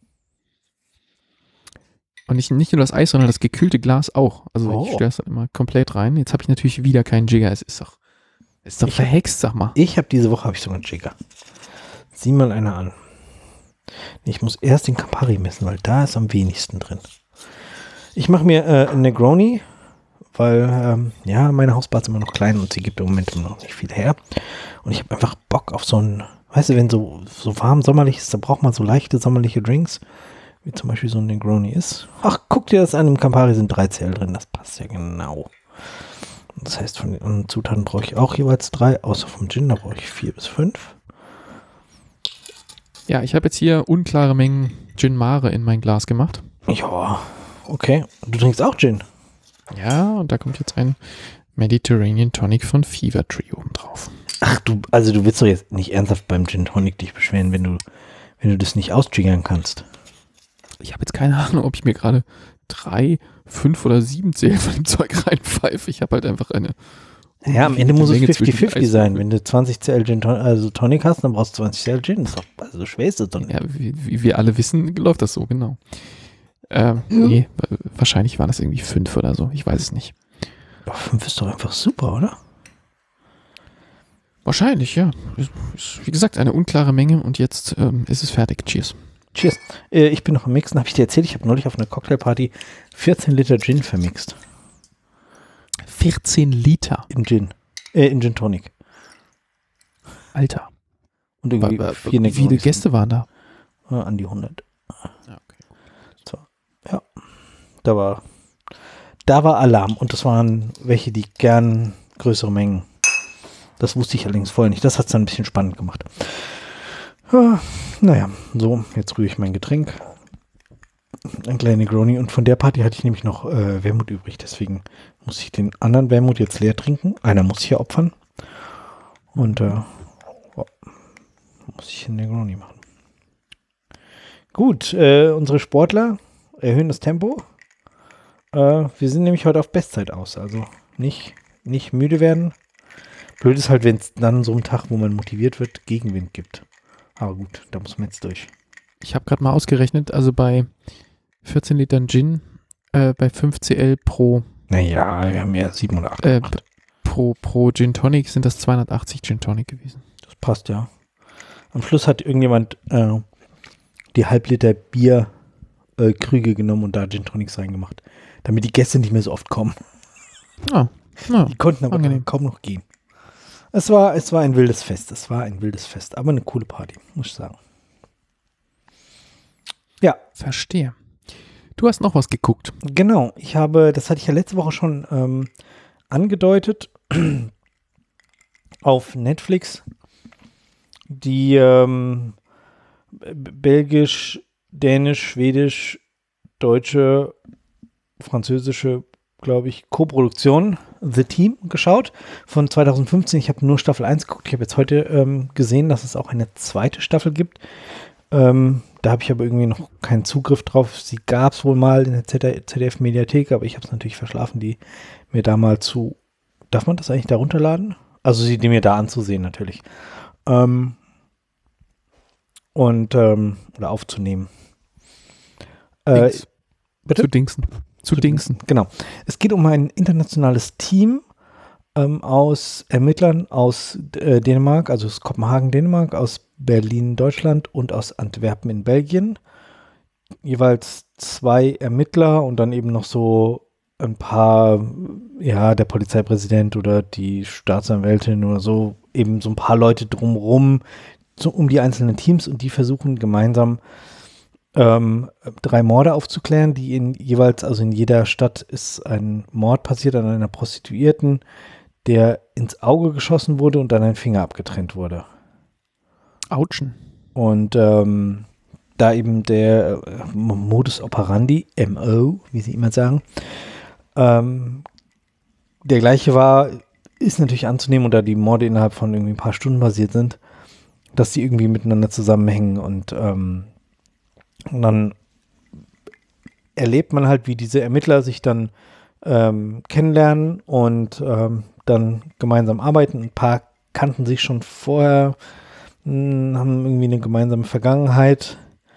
Und nicht nur das Eis, sondern das gekühlte Glas auch. Also ich stelle es dann immer komplett rein. Jetzt habe ich natürlich wieder keinen Jigger. Es ist doch verhext, sag mal. Diese Woche habe ich sogar einen Jigger. Sieh mal einer an. Ich muss erst den Campari messen, weil da ist am wenigsten drin. Ich mache mir einen Negroni, weil meine Hausbar ist immer noch klein und sie gibt im Moment noch nicht viel her. Und ich habe einfach Bock auf so einen, weißt du, wenn so warm sommerlich ist, da braucht man so leichte sommerliche Drinks, wie zum Beispiel so ein Negroni ist. Ach, guck dir das an, im Campari sind 3 CL drin, das passt ja genau. Das heißt, von den anderen Zutaten brauche ich auch jeweils 3, außer vom Gin, da brauche ich 4 bis 5. Ja, ich habe jetzt hier unklare Mengen Gin Mare in mein Glas gemacht. Ja, okay. Du trinkst auch Gin? Ja, und da kommt jetzt ein Mediterranean Tonic von Fever Tree oben drauf. Ach, du willst doch jetzt nicht ernsthaft beim Gin Tonic dich beschweren, wenn du das nicht austriggern kannst. Ich habe jetzt keine Ahnung, ob ich mir gerade 3, 5 oder 7 CL von dem Zeug reinpfeife. Ich habe halt einfach eine. Ja, am Ende muss es 50-50 sein. Wenn du 20 CL Gin Tonic hast, dann brauchst du 20 CL Gin. Also so schwer ist das doch nicht. Ja, wie wir alle wissen, läuft das so, genau. Nee, wahrscheinlich waren das irgendwie 5 oder so. Ich weiß es nicht. 5 ist doch einfach super, oder? Wahrscheinlich, ja. Ist, wie gesagt, eine unklare Menge und jetzt ist es fertig. Cheers. Cheers. Ich bin noch am Mixen. Habe ich dir erzählt, ich habe neulich auf einer Cocktailparty 14 Liter Gin vermixt. 14 Liter? Im Gin. In Gin Tonic. Alter. Und irgendwie wie viele Gäste waren da? An die 100. Ja, okay. So. Ja. Da war Alarm. Und das waren welche, die gern größere Mengen. Das wusste ich allerdings vorher nicht. Das hat es dann ein bisschen spannend gemacht. Ja, naja, so, jetzt rühre ich mein Getränk. Ein kleiner Negroni. Und von der Party hatte ich nämlich noch Wermut übrig. Deswegen muss ich den anderen Wermut jetzt leer trinken. Einer muss ich ja opfern. Und muss ich einen Negroni machen. Gut, unsere Sportler erhöhen das Tempo. Wir sind nämlich heute auf Bestzeit aus, also nicht müde werden. Blöd ist halt, wenn es dann so einen Tag, wo man motiviert wird, Gegenwind gibt. Aber gut, da muss man jetzt durch. Ich habe gerade mal ausgerechnet, also bei 14 Litern Gin, bei 5 CL pro Naja, wir haben ja 7 oder 8 gemacht. pro Gin Tonic sind das 280 Gin Tonic gewesen. Das passt ja. Am Schluss hat irgendjemand die Halbliter Bier Krüge genommen und da Gin Tonics reingemacht, damit die Gäste nicht mehr so oft kommen. Ja, Die konnten aber kaum noch gehen. Es war ein wildes Fest. Aber eine coole Party, muss ich sagen. Ja. Verstehe. Du hast noch was geguckt. Genau. Das hatte ich ja letzte Woche schon angedeutet, auf Netflix die belgisch, dänisch, schwedisch, deutsche, französische, glaube ich, Koproduktion The Team geschaut von 2015. Ich habe nur Staffel 1 geguckt. Ich habe jetzt heute gesehen, dass es auch eine zweite Staffel gibt. Da habe ich aber irgendwie noch keinen Zugriff drauf. Sie gab es wohl mal in der ZDF-Mediathek, aber ich habe es natürlich verschlafen, die mir da mal zu... Darf man das eigentlich da runterladen? Also die mir da anzusehen natürlich. Oder aufzunehmen. Bitte? Zu Dingsen. Genau. Es geht um ein internationales Team aus Ermittlern aus Dänemark, also aus Kopenhagen, Dänemark, aus Berlin, Deutschland und aus Antwerpen in Belgien. Jeweils 2 Ermittler und dann eben noch so ein paar, ja, der Polizeipräsident oder die Staatsanwältin oder so, eben so ein paar Leute drumherum, um die einzelnen Teams, und die versuchen gemeinsam 3 Morde aufzuklären, die jeweils, also in jeder Stadt ist ein Mord passiert an einer Prostituierten, der ins Auge geschossen wurde und dann ein Finger abgetrennt wurde. Autschen. Und da eben der Modus operandi, MO, wie sie immer sagen, der gleiche war, ist natürlich anzunehmen, und da die Morde innerhalb von irgendwie ein paar Stunden basiert sind, dass die irgendwie miteinander zusammenhängen, und dann erlebt man halt, wie diese Ermittler sich dann kennenlernen und dann gemeinsam arbeiten. Ein paar kannten sich schon vorher, haben irgendwie eine gemeinsame Vergangenheit,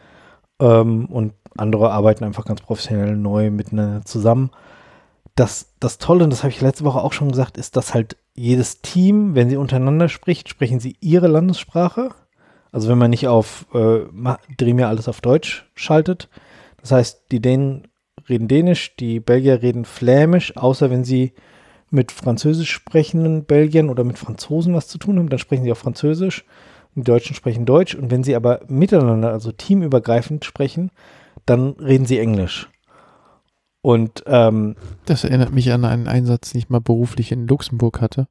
und andere arbeiten einfach ganz professionell neu miteinander zusammen. Das Tolle, und das habe ich letzte Woche auch schon gesagt, ist, dass halt jedes Team, wenn sie untereinander spricht, sprechen sie ihre Landessprache. Also wenn man nicht auf dreh mir alles auf Deutsch schaltet. Das heißt, die Dänen reden Dänisch, die Belgier reden Flämisch, außer wenn sie mit französisch sprechenden Belgiern oder mit Franzosen was zu tun haben, dann sprechen sie auch Französisch. Die Deutschen sprechen Deutsch, und wenn sie aber miteinander, also teamübergreifend sprechen, dann reden sie Englisch. Und das erinnert mich an einen Einsatz, den ich mal beruflich in Luxemburg hatte.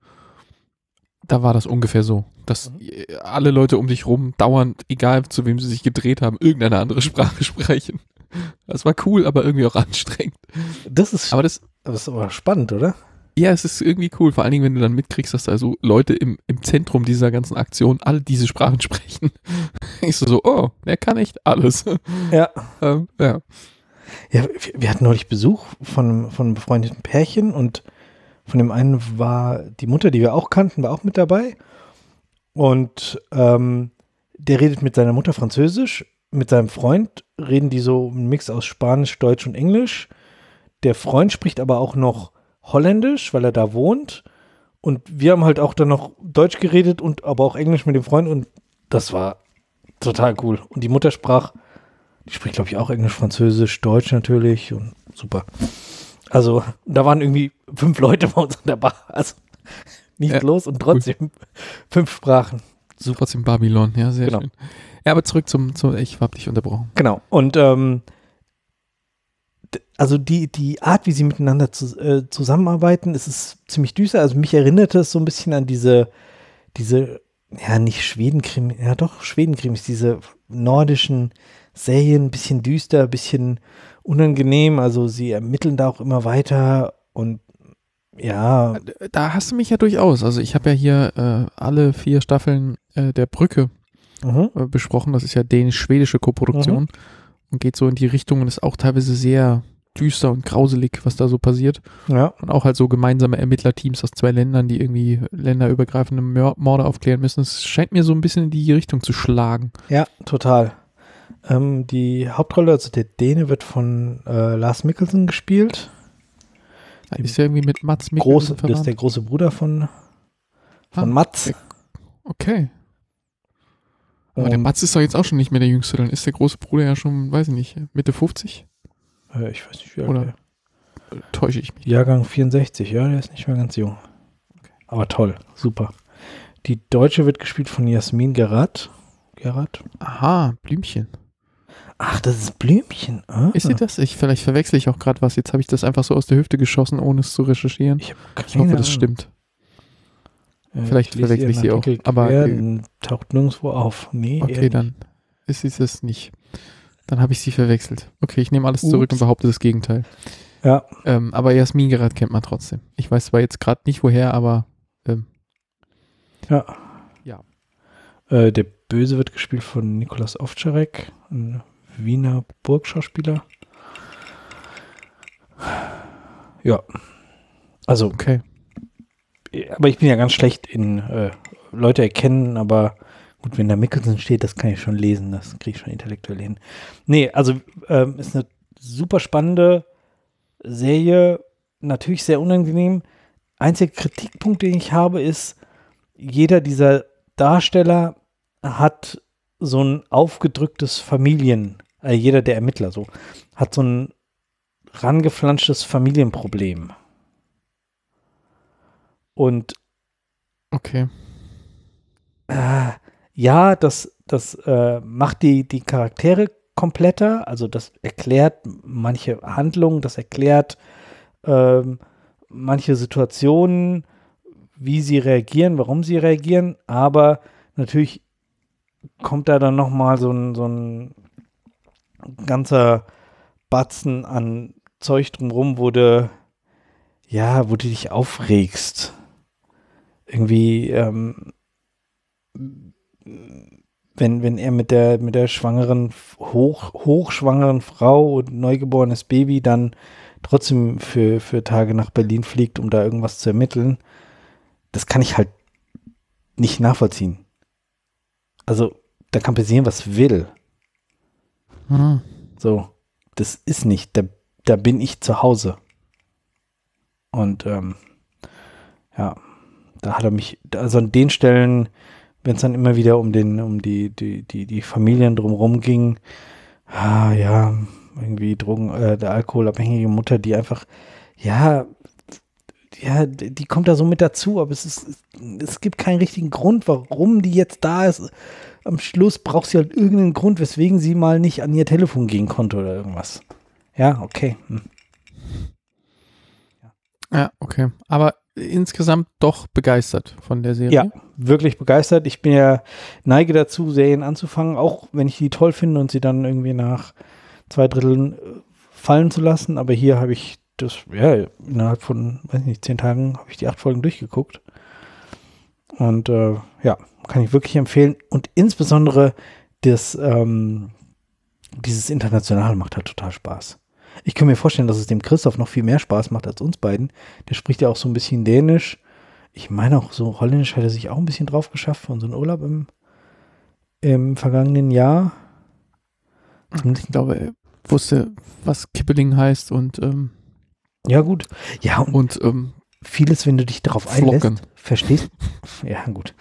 Da war das ungefähr so, dass alle Leute um dich rum dauernd, egal zu wem sie sich gedreht haben, irgendeine andere Sprache sprechen. Das war cool, aber irgendwie auch anstrengend. Das ist aber spannend, oder? Ja, es ist irgendwie cool, vor allen Dingen, wenn du dann mitkriegst, dass also Leute im Zentrum dieser ganzen Aktion alle diese Sprachen sprechen. Ich so, oh, der kann echt alles. Ja. Ja. Ja, wir hatten neulich Besuch von einem befreundeten Pärchen, und von dem einen war die Mutter, die wir auch kannten, war auch mit dabei. Und der redet mit seiner Mutter Französisch, mit seinem Freund reden die so einen Mix aus Spanisch, Deutsch und Englisch. Der Freund spricht aber auch noch Holländisch, weil er da wohnt. Und wir haben halt auch dann noch Deutsch geredet und aber auch Englisch mit dem Freund, und das war total cool. Und die Mutter die spricht, glaube ich, auch Englisch, Französisch, Deutsch natürlich, und super. Also, da waren irgendwie 5 Leute bei uns an der Bar. Also, nicht los, und trotzdem cool. 5 Sprachen. Super. Trotzdem Babylon, ja, sehr schön. Ja, aber zurück zum ich habe dich unterbrochen. Genau, und also die Art, wie sie miteinander zusammenarbeiten, ist ziemlich düster. Also mich erinnerte es so ein bisschen an diese, ja, nicht Schwedenkrimi, ja doch, Schwedenkrimis, diese nordischen Serien, ein bisschen düster, ein bisschen unangenehm. Also sie ermitteln da auch immer weiter, und ja. Da hast du mich ja durchaus. Also ich habe ja hier alle 4 Staffeln der Brücke besprochen. Das ist ja dänisch-schwedische Koproduktion und geht so in die Richtung und ist auch teilweise sehr düster und grauselig, was da so passiert. Ja, Und auch halt so gemeinsame Ermittlerteams aus 2 Ländern, die irgendwie länderübergreifende Morde aufklären müssen. Es scheint mir so ein bisschen in die Richtung zu schlagen. ja, total. Die Hauptrolle, also der Däne, wird von Lars Mikkelsen gespielt. Ist ja irgendwie mit Mads Das Mikkelsen ist verwandt. der große Bruder von Ah, Mats. Okay. Aber der Und, Mats ist doch jetzt auch schon nicht mehr der Jüngste. Dann ist der große Bruder ja schon, weiß ich nicht, Mitte 50? ich weiß nicht, wie alt Oder der täusche ich mich? Jahrgang 64, ja, der ist nicht mehr ganz jung. Okay. Aber toll, super. Die Deutsche wird gespielt von Jasmin Gerard. Aha, Blümchen. Ach, das ist Blümchen. Ah. Ist sie das? Vielleicht verwechsel ich auch gerade was. Jetzt habe ich das einfach so aus der Hüfte geschossen, ohne es zu recherchieren. Ich Ich hoffe, das stimmt. Vielleicht lese verwechsel ich sie ihren auch. Artikel Aber quer, taucht nirgendwo auf. Nee, eher okay, nicht. dann ist sie es nicht. Dann habe ich sie verwechselt. Okay, ich nehme alles zurück Ups. und behaupte das Gegenteil. Ja, Aber Jasmin Gerard kennt man trotzdem. Ich weiß zwar jetzt gerade nicht woher, aber ja. Ja. Der Böse wird gespielt von Nikolaus Ovtcharek, ein Wiener Burgschauspieler. Ja. Also, okay. aber ich bin ja ganz schlecht in Leute erkennen, aber gut, wenn da Mikkelsen steht, das kann ich schon lesen, das kriege ich schon intellektuell hin. Nee, also ist eine super spannende Serie, natürlich sehr unangenehm. Einziger Kritikpunkt, den ich habe, ist, jeder dieser Darsteller hat so ein aufgedrücktes jeder der Ermittler so, hat so ein rangeflanschtes Familienproblem. Und Okay. ja, das macht die Charaktere kompletter, also das erklärt manche Handlungen, das erklärt manche Situationen, wie sie reagieren, warum sie reagieren, aber natürlich kommt da dann nochmal so ein ganzer Batzen an Zeug drumherum, wo du dich aufregst. Irgendwie, wenn er mit der schwangeren, hochschwangeren Frau und neugeborenes Baby dann trotzdem für Tage nach Berlin fliegt, um da irgendwas zu ermitteln, das kann ich halt nicht nachvollziehen. Also, da kann passieren, was will. So, das ist nicht, da bin ich zu Hause. Und ja, da hat er mich, also an den Stellen, wenn es dann immer wieder um die Familien drumherum ging, ja, irgendwie der alkoholabhängige Mutter, die einfach, die kommt da so mit dazu, aber es gibt keinen richtigen Grund, warum die jetzt da ist. Am Schluss braucht sie halt irgendeinen Grund, weswegen sie mal nicht an ihr Telefon gehen konnte oder irgendwas. Ja, okay. Ja, okay. Aber insgesamt doch begeistert von der Serie. Ja, wirklich begeistert. Ich neige dazu, Serien anzufangen, auch wenn ich die toll finde und sie dann irgendwie nach 2 Dritteln fallen zu lassen. Aber hier habe ich das, innerhalb von, 10 Tagen habe ich die 8 Folgen durchgeguckt. Und kann ich wirklich empfehlen. Und insbesondere dieses Internationale macht halt total Spaß. Ich kann mir vorstellen, dass es dem Christoph noch viel mehr Spaß macht als uns beiden. Der spricht ja auch so ein bisschen Dänisch. Ich meine auch so Holländisch hat er sich auch ein bisschen drauf geschafft von so einem Urlaub im vergangenen Jahr. Ich glaube, er wusste, was Kippeling heißt und ja, gut. Ja, und vieles, wenn du dich darauf Flocken. einlässt, verstehst. Ja, gut.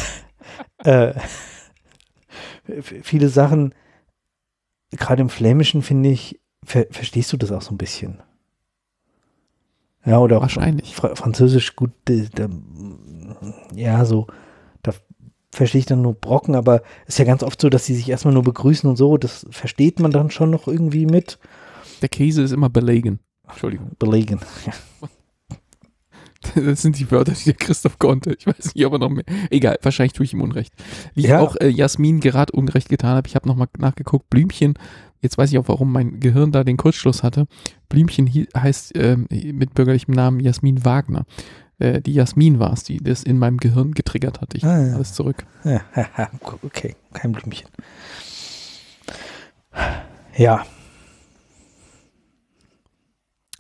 Viele Sachen, gerade im Flämischen, finde ich, verstehst du das auch so ein bisschen? Ja, oder auch wahrscheinlich. Französisch, gut, so, da verstehe ich dann nur Brocken, aber es ist ja ganz oft so, dass sie sich erstmal nur begrüßen und so, das versteht man dann schon noch irgendwie mit. Der Käse ist immer belegen. Entschuldigung. Belegen. Ja. Das sind die Wörter, die der Christoph konnte. Ich weiß nicht, ob er noch mehr. Egal, wahrscheinlich tue ich ihm Unrecht. Wie ich auch Jasmin gerade Unrecht getan habe. Ich habe nochmal nachgeguckt. Blümchen, jetzt weiß ich auch, warum mein Gehirn da den Kurzschluss hatte. Blümchen heißt mit bürgerlichem Namen Jasmin Wagner. Die Jasmin war es, die das in meinem Gehirn getriggert hat. Ich alles zurück. Ja, okay, kein Blümchen. Ja.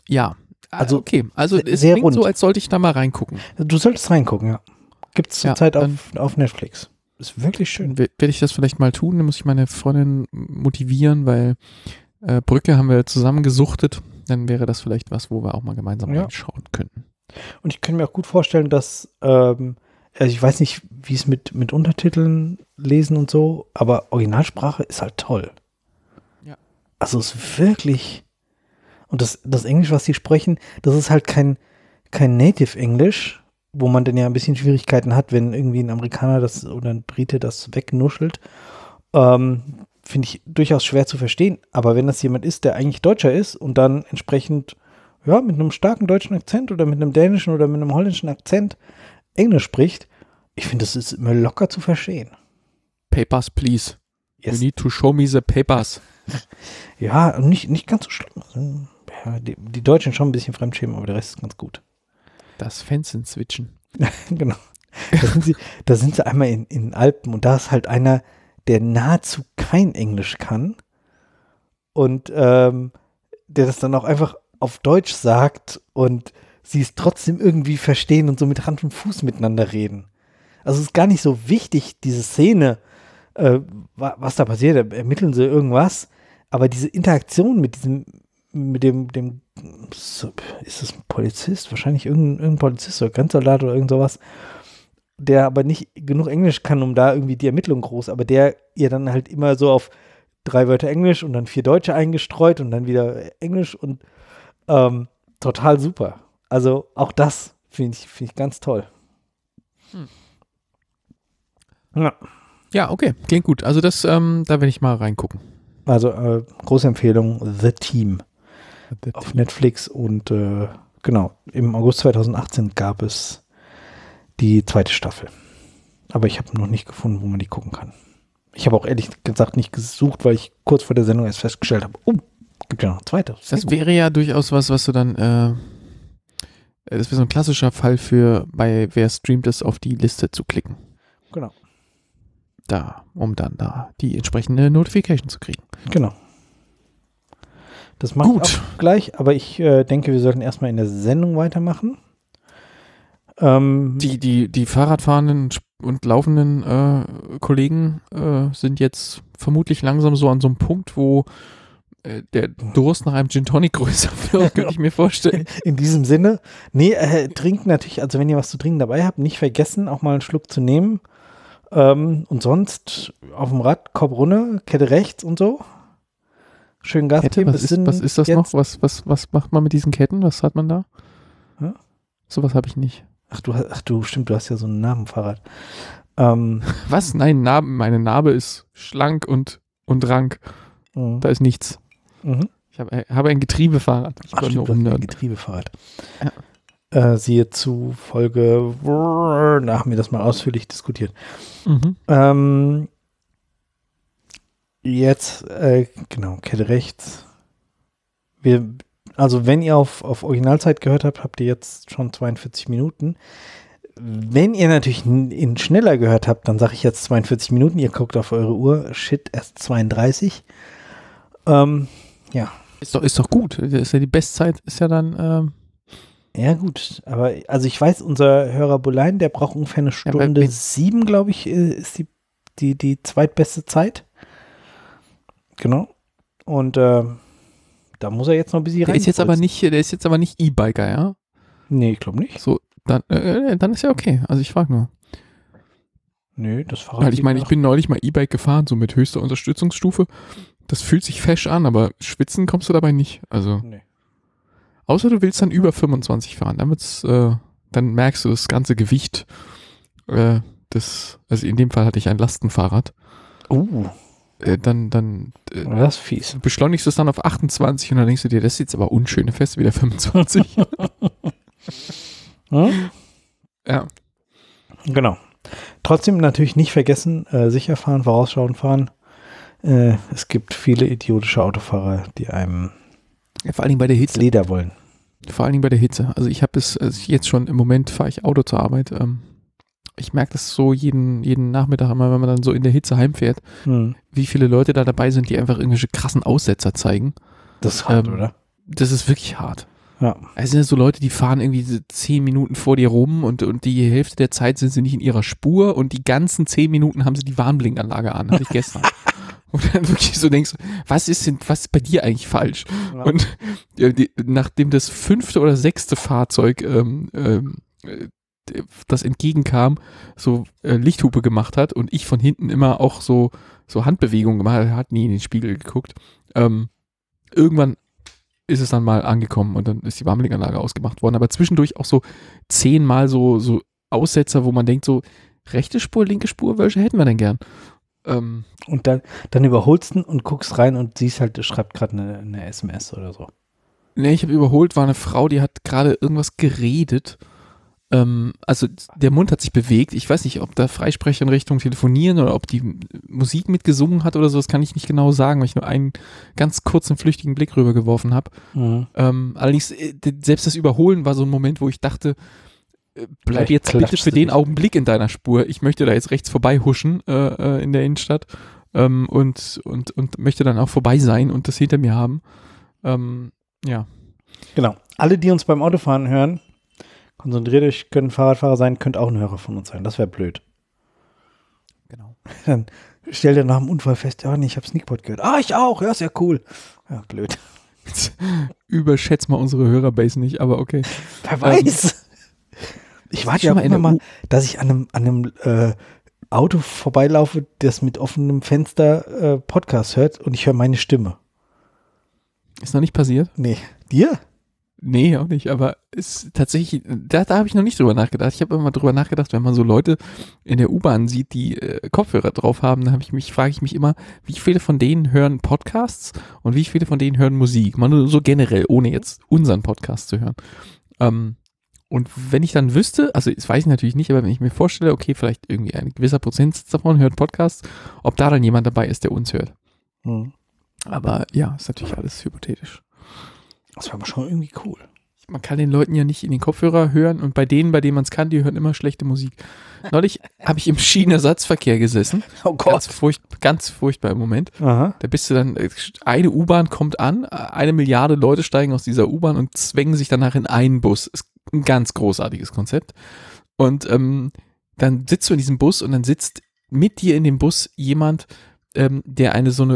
Ja, Also, okay. Also es sehr klingt rund. so, als sollte ich da mal reingucken. Du solltest reingucken, ja. Gibt es Ja, zurzeit dann- auf Netflix. Ist wirklich schön. Werde ich das vielleicht mal tun, dann muss ich meine Freundin motivieren, weil Brücke haben wir zusammen gesuchtet. Dann wäre das vielleicht was, wo wir auch mal gemeinsam Ja. reinschauen könnten. Und ich kann mir auch gut vorstellen, dass, also ich weiß nicht, wie es mit Untertiteln lesen und so, aber Originalsprache ist halt toll. Ja. Also es ist wirklich, und das Englisch, was sie sprechen, das ist halt kein Native Englisch, wo man dann ja ein bisschen Schwierigkeiten hat, wenn irgendwie ein Amerikaner das oder ein Brite das wegnuschelt. Finde ich durchaus schwer zu verstehen. Aber wenn das jemand ist, der eigentlich Deutscher ist und dann entsprechend, ja, mit einem starken deutschen Akzent oder mit einem dänischen oder mit einem holländischen Akzent Englisch spricht, ich finde, das ist immer locker zu verstehen. Papers, please. Yes. You need to show me the papers. Ja, nicht ganz so schlimm. Also, ja, die Deutschen schon ein bisschen Fremdschämen, aber der Rest ist ganz gut. Das Fenster switchen. Genau. Da sind sie einmal in den Alpen und da ist halt einer, der nahezu kein Englisch kann und der das dann auch einfach auf Deutsch sagt und sie es trotzdem irgendwie verstehen und so mit Hand und Fuß miteinander reden. Also es ist gar nicht so wichtig, diese Szene, was da passiert, da ermitteln sie irgendwas, aber diese Interaktion mit dem ist das ein Polizist? Wahrscheinlich irgendein Polizist oder Grenzsoldat oder irgend sowas, der aber nicht genug Englisch kann, um da irgendwie die Ermittlung groß, aber der ihr dann halt immer so auf 3 Wörter Englisch und dann 4 Deutsche eingestreut und dann wieder Englisch und total super. Also auch das finde ich ganz toll. Ja. Ja, okay. Klingt gut. Also das, da werde ich mal reingucken. Also große Empfehlung, The Team auf Netflix und genau, im August 2018 gab es die 2. Staffel. Aber ich habe noch nicht gefunden, wo man die gucken kann. Ich habe auch ehrlich gesagt nicht gesucht, weil ich kurz vor der Sendung erst festgestellt habe, gibt ja noch eine 2. Das wäre ja durchaus was du dann, das wäre so ein klassischer Fall für, bei wer streamt es, auf die Liste zu klicken. Genau. Da, um dann da die entsprechende Notification zu kriegen. Genau. Das mache ich auch gleich, aber ich denke, wir sollten erstmal in der Sendung weitermachen. Die Fahrradfahrenden und laufenden Kollegen sind jetzt vermutlich langsam so an so einem Punkt, wo der Durst nach einem Gin Tonic größer wird, könnte ich mir vorstellen. In diesem Sinne, nee, trinken natürlich, also wenn ihr was zu trinken dabei habt, nicht vergessen, auch mal einen Schluck zu nehmen. Und sonst auf dem Rad, Kopf runter, Kette rechts und so. Schön Gas Kette, geben. was ist das noch? Was macht man mit diesen Ketten? Was hat man da? Hm? Sowas habe ich nicht. Stimmt, du hast ja so ein Namenfahrrad. Was? Nein, meine Narbe ist schlank und rank. Da ist nichts. Mhm. Ich habe ein Getriebefahrrad. Ich Stimmt, nur du hast ein rumnörden. Getriebefahrrad. Ja. Siehe zu Folge, da haben wir das mal ausführlich diskutiert. Mhm. Jetzt, genau, Kette rechts. Also wenn ihr auf Originalzeit gehört habt, habt ihr jetzt schon 42 Minuten. Wenn ihr natürlich in schneller gehört habt, dann sage ich jetzt 42 Minuten. Ihr guckt auf eure Uhr. Shit, erst 32. Ja. Ist doch gut. Das ist ja die Bestzeit, ist ja dann. Ja, gut. Aber also ich weiß, unser Hörer Bolein, der braucht ungefähr eine Stunde 7, glaube ich, ist die zweitbeste Zeit. Genau. Und da muss er jetzt noch ein bisschen rein. Der ist jetzt aber nicht E-Biker, ja? Nee, ich glaube nicht. So, dann ist ja okay. Also ich frage nur. Nee, das Fahrrad. Weil ich meine, ich bin neulich mal E-Bike gefahren, so mit höchster Unterstützungsstufe. Das fühlt sich fesch an, aber schwitzen kommst du dabei nicht. Also. Nee. Außer du willst dann über 25 fahren. Dann merkst du das ganze Gewicht. Also in dem Fall hatte ich ein Lastenfahrrad. Dann Das ist fies. beschleunigst du es dann auf 28 und dann denkst du dir, das ist jetzt aber unschöne Feste wieder 25. Ja. Genau. Trotzdem natürlich nicht vergessen, sicher fahren, vorausschauend fahren. Es gibt viele idiotische Autofahrer, die einem Vor allen Dingen bei der Hitze. Leder wollen. Vor allen Dingen bei der Hitze. Also ich habe es jetzt schon, im Moment fahre ich Auto zur Arbeit. Ich merke das so jeden Nachmittag immer, wenn man dann so in der Hitze heimfährt, wie viele Leute da dabei sind, die einfach irgendwelche krassen Aussetzer zeigen. Das ist hart, oder? Das ist wirklich hart. Ja. Es sind ja so Leute, die fahren irgendwie so 10 Minuten vor dir rum und die Hälfte der Zeit sind sie nicht in ihrer Spur und die ganzen 10 Minuten haben sie die Warnblinkanlage an, hatte ich gestern. Und dann wirklich so denkst, was ist bei dir eigentlich falsch? Ja. Und nachdem das 5. oder 6. Fahrzeug das entgegenkam, so Lichthupe gemacht hat und ich von hinten immer auch so Handbewegungen gemacht, hat nie in den Spiegel geguckt. Irgendwann ist es dann mal angekommen und dann ist die Warnblinkanlage ausgemacht worden. Aber zwischendurch auch so 10-mal so Aussetzer, wo man denkt so, rechte Spur, linke Spur, welche hätten wir denn gern? Und dann überholst du und guckst rein und siehst halt, du schreibt gerade eine SMS oder so. Nee, ich habe überholt, war eine Frau, die hat gerade irgendwas geredet. Also der Mund hat sich bewegt. Ich weiß nicht, ob da Freisprecher in Richtung Telefonieren oder ob die Musik mitgesungen hat oder so. Das kann ich nicht genau sagen, weil ich nur einen ganz kurzen, flüchtigen Blick rübergeworfen habe. Mhm. Allerdings, selbst das Überholen war so ein Moment, wo ich dachte, bleib jetzt bitte für den Augenblick in deiner Spur. Ich möchte da jetzt rechts vorbei huschen in der Innenstadt und möchte dann auch vorbei sein und das hinter mir haben. Ja. Genau. Alle, die uns beim Autofahren hören, konzentriert euch, können Fahrradfahrer sein, könnt auch ein Hörer von uns sein. Das wäre blöd. Genau. Dann stellt ihr nach dem Unfall fest, ja, nee, ich habe Sneakpot gehört. Ah, ich auch, ja, ist ja cool. Ja, blöd. Überschätzt mal unsere Hörerbase nicht, aber okay. Wer weiß. Ich warte ja auch immer mal, dass ich an einem Auto vorbeilaufe, das mit offenem Fenster Podcast hört und ich höre meine Stimme. Ist noch nicht passiert? Nee. Dir? Nee, auch nicht, aber ist tatsächlich, da habe ich noch nicht drüber nachgedacht. Ich habe immer drüber nachgedacht, wenn man so Leute in der U-Bahn sieht, die Kopfhörer drauf haben, dann frage ich mich immer, wie viele von denen hören Podcasts und wie viele von denen hören Musik? Mal nur so generell, ohne jetzt unseren Podcast zu hören. Und wenn ich dann wüsste, also das weiß ich natürlich nicht, aber wenn ich mir vorstelle, okay, vielleicht irgendwie ein gewisser Prozentsatz davon hört Podcasts, ob da dann jemand dabei ist, der uns hört. Hm. Aber ja, ist natürlich alles hypothetisch. Das war aber schon irgendwie cool. Man kann den Leuten ja nicht in den Kopfhörer hören und bei denen man es kann, die hören immer schlechte Musik. Neulich habe ich im Schienenersatzverkehr gesessen. Oh Gott. Ganz furchtbar im Moment. Aha. Da bist du dann, eine U-Bahn kommt an, 1 Milliarde Leute steigen aus dieser U-Bahn und zwängen sich danach in einen Bus. Ist ein ganz großartiges Konzept. Und dann sitzt du in diesem Bus und dann sitzt mit dir in dem Bus jemand, der eine so eine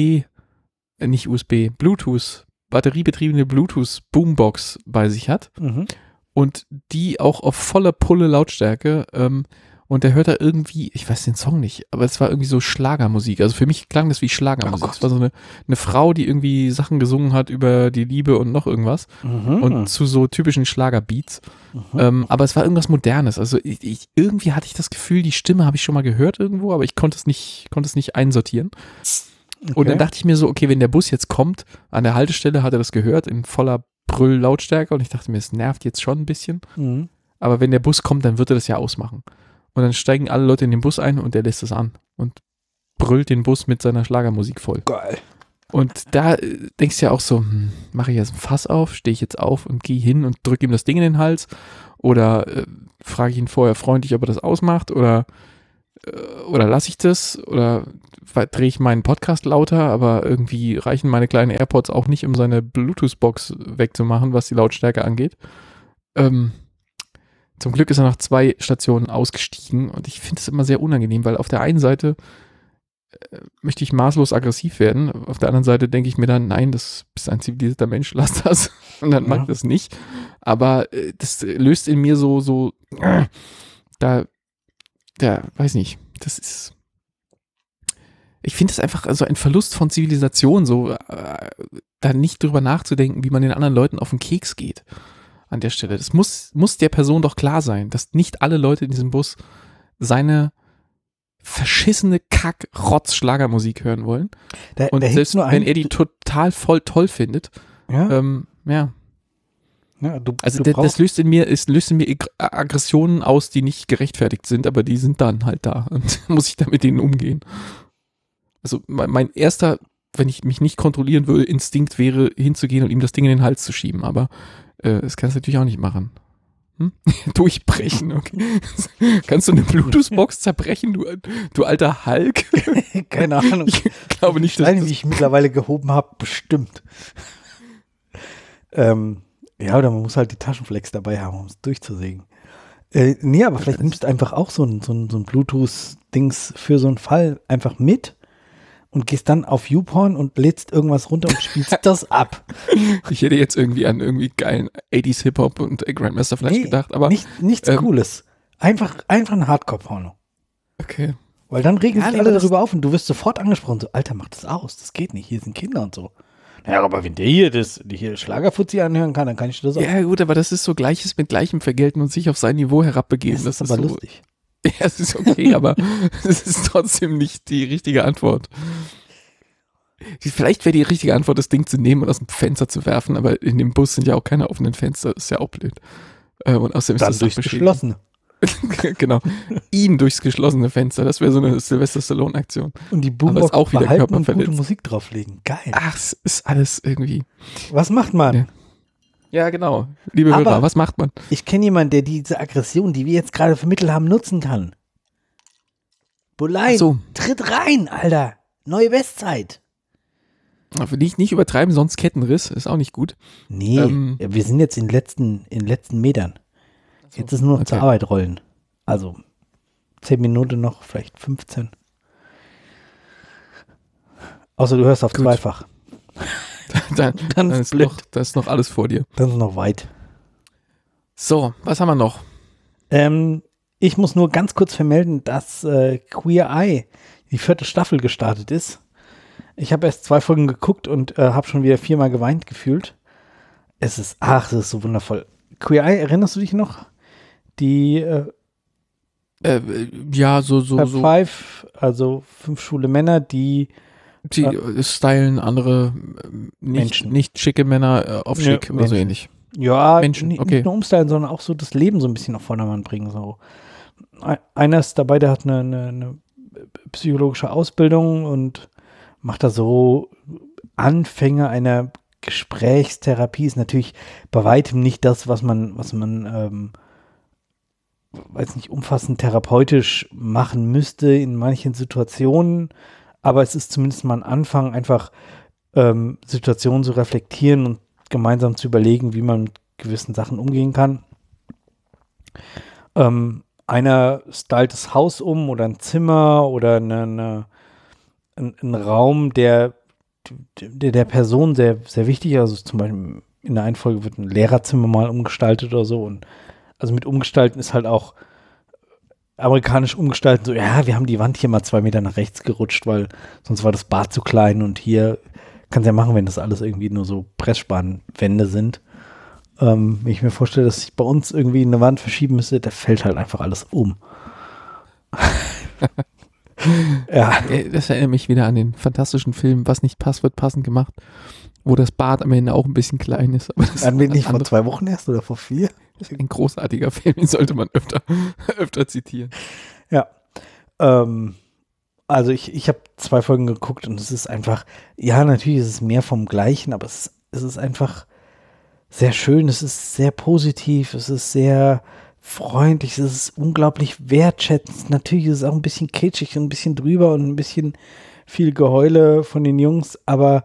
Bluetooth, batteriebetriebene Bluetooth-Boombox bei sich hat und die auch auf voller Pulle Lautstärke und der hört da irgendwie, ich weiß den Song nicht, aber es war irgendwie so Schlagermusik. Also für mich klang das wie Schlagermusik. Es war so eine Irgendwie die Sachen gesungen hat über die Liebe und noch irgendwas und zu so typischen Schlagerbeats. Aber es war irgendwas Modernes. Also irgendwie hatte ich das Gefühl, die Stimme habe ich schon mal gehört irgendwo, aber ich konnte es nicht einsortieren. Okay. Und dann dachte ich mir so, okay, wenn der Bus jetzt kommt, an der Haltestelle hat er das gehört in voller Brülllautstärke und ich dachte mir, es nervt jetzt schon ein bisschen. Aber wenn der Bus kommt, dann wird er das ja ausmachen. Und dann steigen alle Leute in den Bus ein und er lässt es an und brüllt den Bus mit seiner Schlagermusik voll. Geil. Und da denkst du ja auch so, mache ich jetzt ein Fass auf, stehe ich jetzt auf und gehe hin und drücke ihm das Ding in den Hals oder frage ich ihn vorher freundlich, ob er das ausmacht oder lasse ich das oder drehe ich meinen Podcast lauter, aber irgendwie reichen meine kleinen AirPods auch nicht, um seine Bluetooth-Box wegzumachen, was die Lautstärke angeht. Zum Glück ist er nach 2 Stationen ausgestiegen und ich finde es immer sehr unangenehm, weil auf der einen Seite möchte ich maßlos aggressiv werden, auf der anderen Seite denke ich mir dann, nein, das bist ein zivilisierter Mensch, lass das und dann mag ich das nicht, aber das löst in mir so weiß nicht, das ist, ich finde es einfach so ein Verlust von Zivilisation, so da nicht drüber nachzudenken, wie man den anderen Leuten auf den Keks geht an der Stelle. Das muss der Person doch klar sein, dass nicht alle Leute in diesem Bus seine verschissene Kack-Rotz-Schlagermusik hören wollen. Und selbst wenn er die total voll toll findet, ja. Ja, das löst in mir Aggressionen aus, die nicht gerechtfertigt sind, aber die sind dann halt da und muss ich da mit denen umgehen. Also mein erster, wenn ich mich nicht kontrollieren würde, Instinkt wäre hinzugehen und ihm das Ding in den Hals zu schieben, aber das kannst du natürlich auch nicht machen. Durchbrechen, okay. Kannst du eine Bluetooth-Box zerbrechen, du alter Hulk? Keine Ahnung. Ich glaube nicht, dass wie ich mittlerweile gehoben habe, bestimmt. Ja, oder man muss halt die Taschenflex dabei haben, um es durchzusägen. Nee, aber vielleicht nimmst du einfach auch so ein Bluetooth-Dings für so einen Fall einfach mit und gehst dann auf YouPorn und lädst irgendwas runter und spielst das ab. Ich hätte jetzt irgendwie an irgendwie geilen 80s Hip-Hop und Grandmaster Flash gedacht, aber Nichts Cooles. Einfach ein Hardcore-Porno. okay. Weil dann regen sich Ja, alle darüber auf und du wirst sofort angesprochen. So, Alter, mach das aus. Das geht nicht. Hier sind Kinder und so. Naja, aber wenn der hier Schlagerfuzzi anhören kann, dann kann ich das auch. Ja gut, aber das ist so Gleiches mit Gleichem vergelten und sich auf sein Niveau herabbegeben. Das ist aber so, lustig. Ja, es ist okay, aber es ist trotzdem nicht die richtige Antwort. Vielleicht wäre die richtige Antwort, das Ding zu nehmen und aus dem Fenster zu werfen, aber in dem Bus sind ja auch keine offenen Fenster, das ist ja auch blöd. Und außerdem ist Dann das durchs Geschlossene. Genau. Ihn durchs geschlossene Fenster, das wäre so eine Sylvester Stallone-Aktion. Und die Aber Boombox ist auch wieder behalten und körperverletzt. gute Musik drauflegen. Geil. Ach, es ist alles irgendwie. Was macht man? Ja. Ja, genau. Liebe Aber- Hörer, was macht man? Ich kenne jemanden, der diese Aggression, die wir jetzt gerade vermittelt haben, nutzen kann. Bulein, So, tritt rein, Alter. Neue Bestzeit. nicht übertreiben, sonst Kettenriss, ist auch nicht gut. Nee, wir sind jetzt in den letzten Metern. Jetzt ist nur noch zur okay. Arbeit rollen. Also 10 Minuten noch, vielleicht 15. Außer du hörst auf Gut. zweifach. Dann Dann ist blöd. da ist noch alles vor dir. Das ist noch weit. So, was haben wir noch? Ich muss nur ganz kurz vermelden, dass Queer Eye, die 4. Staffel gestartet ist. Ich habe erst 2 Folgen geguckt und habe schon wieder 4-mal geweint gefühlt. Es ist so wundervoll. Queer Eye, erinnerst du dich noch? Die Ja, so. Five, also 5 schwule Männer, die Die stylen andere, Menschen. nicht schicke Männer auf Ja, schick oder so Menschen. ähnlich. ja, Menschen, okay. nicht nur umstylen, sondern auch so das Leben so ein bisschen auf Vordermann bringen. So. Einer ist dabei, der hat eine psychologische Ausbildung und macht da so Anfänge einer Gesprächstherapie. Ist natürlich bei weitem nicht das, was man weiß nicht, umfassend therapeutisch machen müsste in manchen Situationen, aber es ist zumindest mal ein Anfang, einfach Situationen zu reflektieren und gemeinsam zu überlegen, wie man mit gewissen Sachen umgehen kann. Einer stylt das Haus um oder ein Zimmer oder ein Raum, der Person sehr, sehr wichtig ist. Also zum Beispiel in der einen Folge wird ein Lehrerzimmer mal umgestaltet oder so. Und also mit umgestalten ist halt auch amerikanisch umgestalten so, ja, wir haben die Wand hier mal 2 Meter nach rechts gerutscht, weil sonst war das Bad zu klein und hier kannst ja machen, wenn das alles irgendwie nur so Pressspanwände sind. Wenn ich mir vorstelle, dass ich bei uns irgendwie eine Wand verschieben müsste, da fällt halt einfach alles um. Ja. Das erinnert mich wieder an den fantastischen Film Was nicht passt, wird passend gemacht, wo das Bad am Ende auch ein bisschen klein ist. Aber das Hatten wir nicht vor andere- 2 Wochen erst oder vor 4? Das ist ein großartiger Film, den sollte man öfter zitieren. Ja. Also ich habe 2 Folgen geguckt und es ist einfach, ja, natürlich ist es mehr vom Gleichen, aber es ist einfach sehr schön, es ist sehr positiv, es ist sehr freundlich, es ist unglaublich wertschätzend. Natürlich ist es auch ein bisschen kitschig und ein bisschen drüber und ein bisschen viel Geheule von den Jungs, aber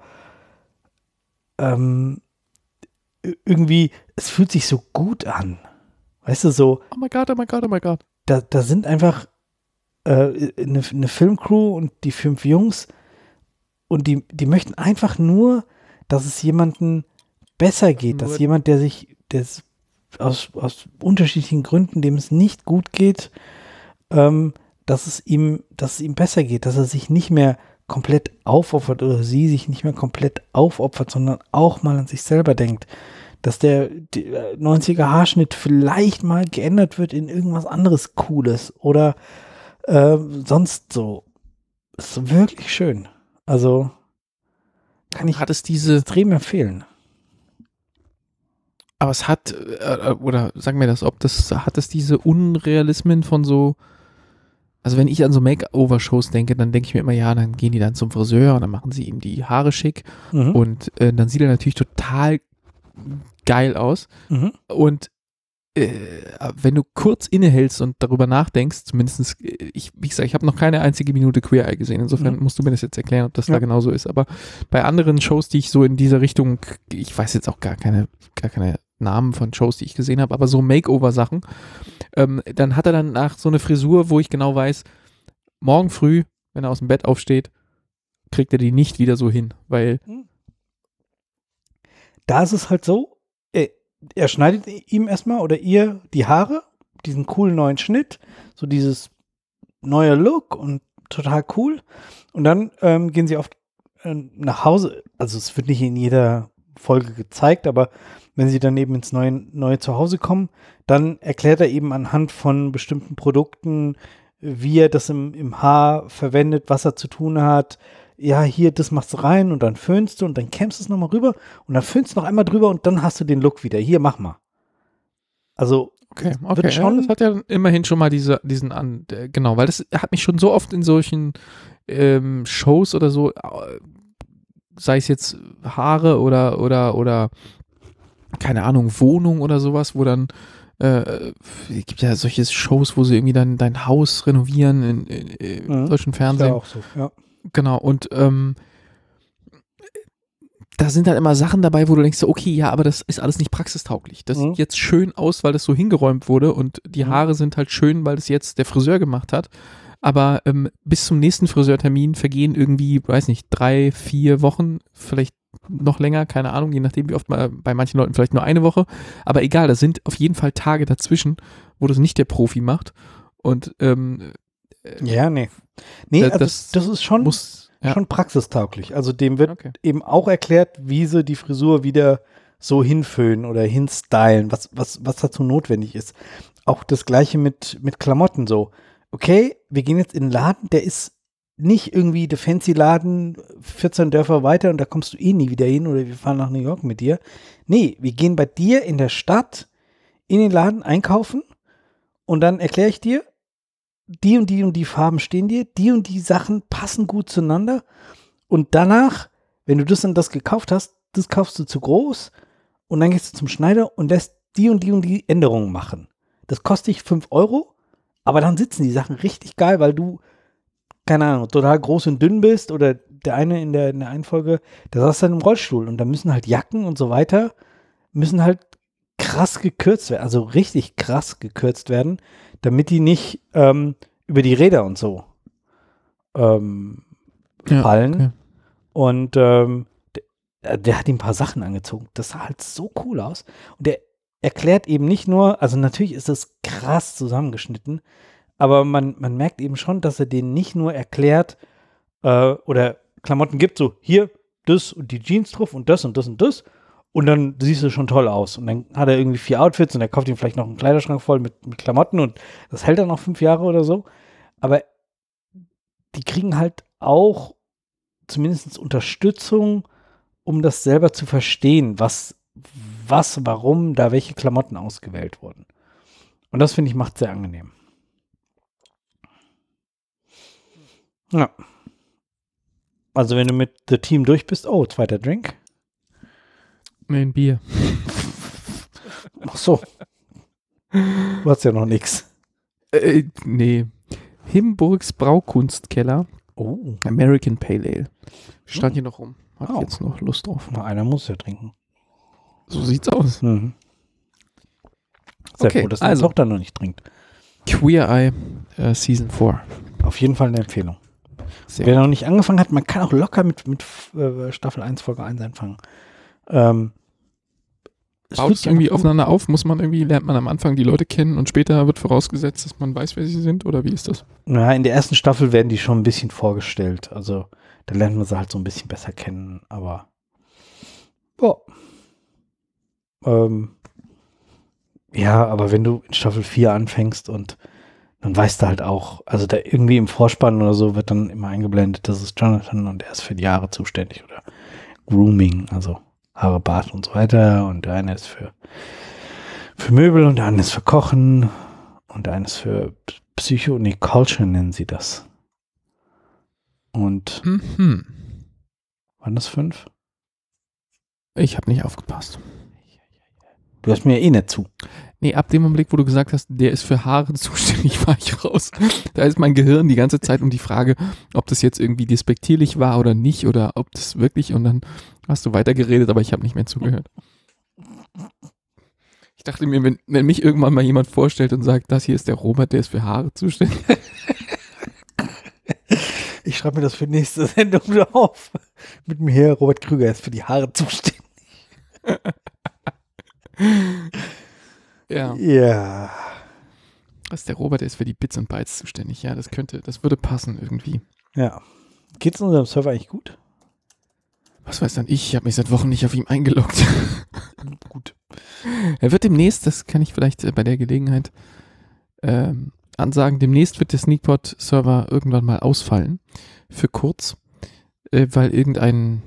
irgendwie, es fühlt sich so gut an. Weißt du, so, Oh my God, oh my God, oh my God. da sind einfach eine Filmcrew und die 5 Jungs und die möchten einfach nur, dass es jemandem besser geht, dass Nur- jemand, der es aus unterschiedlichen Gründen, dem es nicht gut geht, dass es ihm besser geht, dass er sich nicht mehr komplett aufopfert oder sie sich nicht mehr komplett aufopfert, sondern auch mal an sich selber denkt, dass der 90er Haarschnitt vielleicht mal geändert wird in irgendwas anderes Cooles oder sonst so. Ist wirklich schön. Also kann ich Hat es diese, extrem empfehlen. aber es hat, oder sag mir das, hat es diese Unrealismen von so, also wenn ich an so Makeover-Shows denke, dann denke ich mir immer, ja, dann gehen die dann zum Friseur und dann machen sie ihm die Haare schick Mhm. und dann sieht er natürlich total geil aus Mhm. und wenn du kurz innehältst und darüber nachdenkst, zumindest, wie gesagt, ich habe noch keine einzige Minute Queer Eye gesehen, insofern musst du mir das jetzt erklären, ob das da genauso ist, aber bei anderen Shows, die ich so in dieser Richtung, ich weiß jetzt auch gar keine Namen von Shows, die ich gesehen habe, aber so Makeover-Sachen. Dann hat er dann nach so eine Frisur, wo ich genau weiß, morgen früh, wenn er aus dem Bett aufsteht, kriegt er die nicht wieder so hin, weil Da ist es halt so, er schneidet ihm erstmal oder ihr die Haare, diesen coolen neuen Schnitt, so dieses neue Look und total cool. Und dann gehen sie oft nach Hause. Also es wird nicht in jeder Folge gezeigt, aber wenn sie dann eben ins neue Zuhause kommen, dann erklärt er eben anhand von bestimmten Produkten, wie er das im Haar verwendet, was er zu tun hat. Ja, hier, das machst du rein und dann föhnst du und dann kämmst du es nochmal rüber und dann föhnst du noch einmal drüber und dann hast du den Look wieder. Hier, mach mal. Also, okay, wird schon, ja, das hat ja immerhin schon mal genau, weil das hat mich schon so oft in solchen Shows oder so, sei es jetzt Haare oder keine Ahnung, Wohnung oder sowas, wo dann gibt ja solche Shows, wo sie irgendwie dann dein Haus renovieren in deutschen Fernsehen. ist ja auch so, ja. Genau, und da sind dann immer Sachen dabei, wo du denkst, so, okay, ja, aber das ist alles nicht praxistauglich. Das sieht jetzt schön aus, weil das so hingeräumt wurde und die Haare sind halt schön, weil das jetzt der Friseur gemacht hat. Aber bis zum nächsten Friseurtermin vergehen irgendwie, weiß nicht, 3, 4 Wochen, vielleicht noch länger, keine Ahnung, je nachdem, wie oft mal, bei manchen Leuten vielleicht nur eine Woche. Aber egal, da sind auf jeden Fall Tage dazwischen, wo das nicht der Profi macht. Und ja, nee. Nee, also das ist schon ja. schon praxistauglich. Also dem wird eben auch erklärt, wie sie die Frisur wieder so hinföhnen oder hinstylen, was dazu notwendig ist. Auch das Gleiche mit Klamotten so. Okay, wir gehen jetzt in den Laden, der ist nicht irgendwie der fancy Laden 14 Dörfer weiter und da kommst du eh nie wieder hin oder wir fahren nach New York mit dir. Nee, wir gehen bei dir in der Stadt in den Laden einkaufen und dann erkläre ich dir, die und die Farben stehen dir, die und die Sachen passen gut zueinander und danach, wenn du das und das gekauft hast, das kaufst du zu groß und dann gehst du zum Schneider und lässt die und die Änderungen machen. Das kostet dich 5 €, aber dann sitzen die Sachen richtig geil, weil du, keine Ahnung, total groß und dünn bist oder der eine in der einen Folge, der saß dann im Rollstuhl und da müssen halt Jacken und so weiter, müssen halt krass gekürzt werden, also richtig krass gekürzt werden, damit die nicht über die Räder und so fallen. Okay. Und der hat ihm ein paar Sachen angezogen. Das sah halt so cool aus. Und der erklärt eben nicht nur, also natürlich ist das krass zusammengeschnitten, aber man merkt eben schon, dass er denen nicht nur erklärt oder Klamotten gibt, so hier, das und die Jeans drauf und das und das und das. Und dann siehst du schon toll aus. Und dann hat er irgendwie 4 Outfits und er kauft ihm vielleicht noch einen Kleiderschrank voll mit Klamotten und das hält dann noch 5 Jahre oder so. Aber die kriegen halt auch zumindest Unterstützung, um das selber zu verstehen, warum da welche Klamotten ausgewählt wurden. Und das, finde ich, macht sehr angenehm. Ja. Also wenn du mit The Team durch bist, zweiter Drink. Nee, ein Bier. Ach so. Du hast ja noch nichts. Nee. Himburgs Braukunstkeller. Oh. American Pale Ale. Stand hier noch rum. Hab ich jetzt noch Lust drauf. Na, einer muss ja trinken. So sieht's aus. Mhm. Sehr froh, dass deine Tochter noch nicht trinkt. Queer Eye Season 4. Auf jeden Fall eine Empfehlung. Wer noch nicht angefangen hat, man kann auch locker mit Staffel 1, Folge 1 anfangen. Baut es irgendwie aufeinander auf? Lernt man am Anfang die Leute kennen und später wird vorausgesetzt, dass man weiß, wer sie sind? Oder wie ist das? Na, in der ersten Staffel werden die schon ein bisschen vorgestellt. Also da lernt man sie halt so ein bisschen besser kennen. Aber ja, aber wenn du in Staffel 4 anfängst und dann weißt du halt auch, also da irgendwie im Vorspann oder so wird dann immer eingeblendet, das ist Jonathan und er ist für die Haare zuständig oder Grooming, also Haare, Bart und so weiter und der eine ist für Möbel und der andere ist für Kochen und der eine ist für Culture nennen sie das. Und waren das 5? Ich habe nicht aufgepasst. Du hörst mir ja eh nicht zu. Nee, ab dem Augenblick, wo du gesagt hast, der ist für Haare zuständig, war ich raus. Da ist mein Gehirn die ganze Zeit um die Frage, ob das jetzt irgendwie despektierlich war oder nicht oder ob das wirklich, und dann hast du weitergeredet, aber ich habe nicht mehr zugehört. dachte mir, wenn mich irgendwann mal jemand vorstellt und sagt, das hier ist der Robert, der ist für Haare zuständig. Ich schreibe mir das für nächste Sendung auf. Mit mir hier, Robert Krüger ist für die Haare zuständig. Ja. Ja. Das ist der Robert, der ist für die Bits und Bytes zuständig. Ja, das würde passen irgendwie. Ja. Geht's unserem Server eigentlich gut? Was weiß dann ich? Ich habe mich seit Wochen nicht auf ihm eingeloggt. Gut. Er wird demnächst, das kann ich vielleicht bei der Gelegenheit ansagen, demnächst wird der Sneakpot-Server irgendwann mal ausfallen. Für kurz, weil irgendein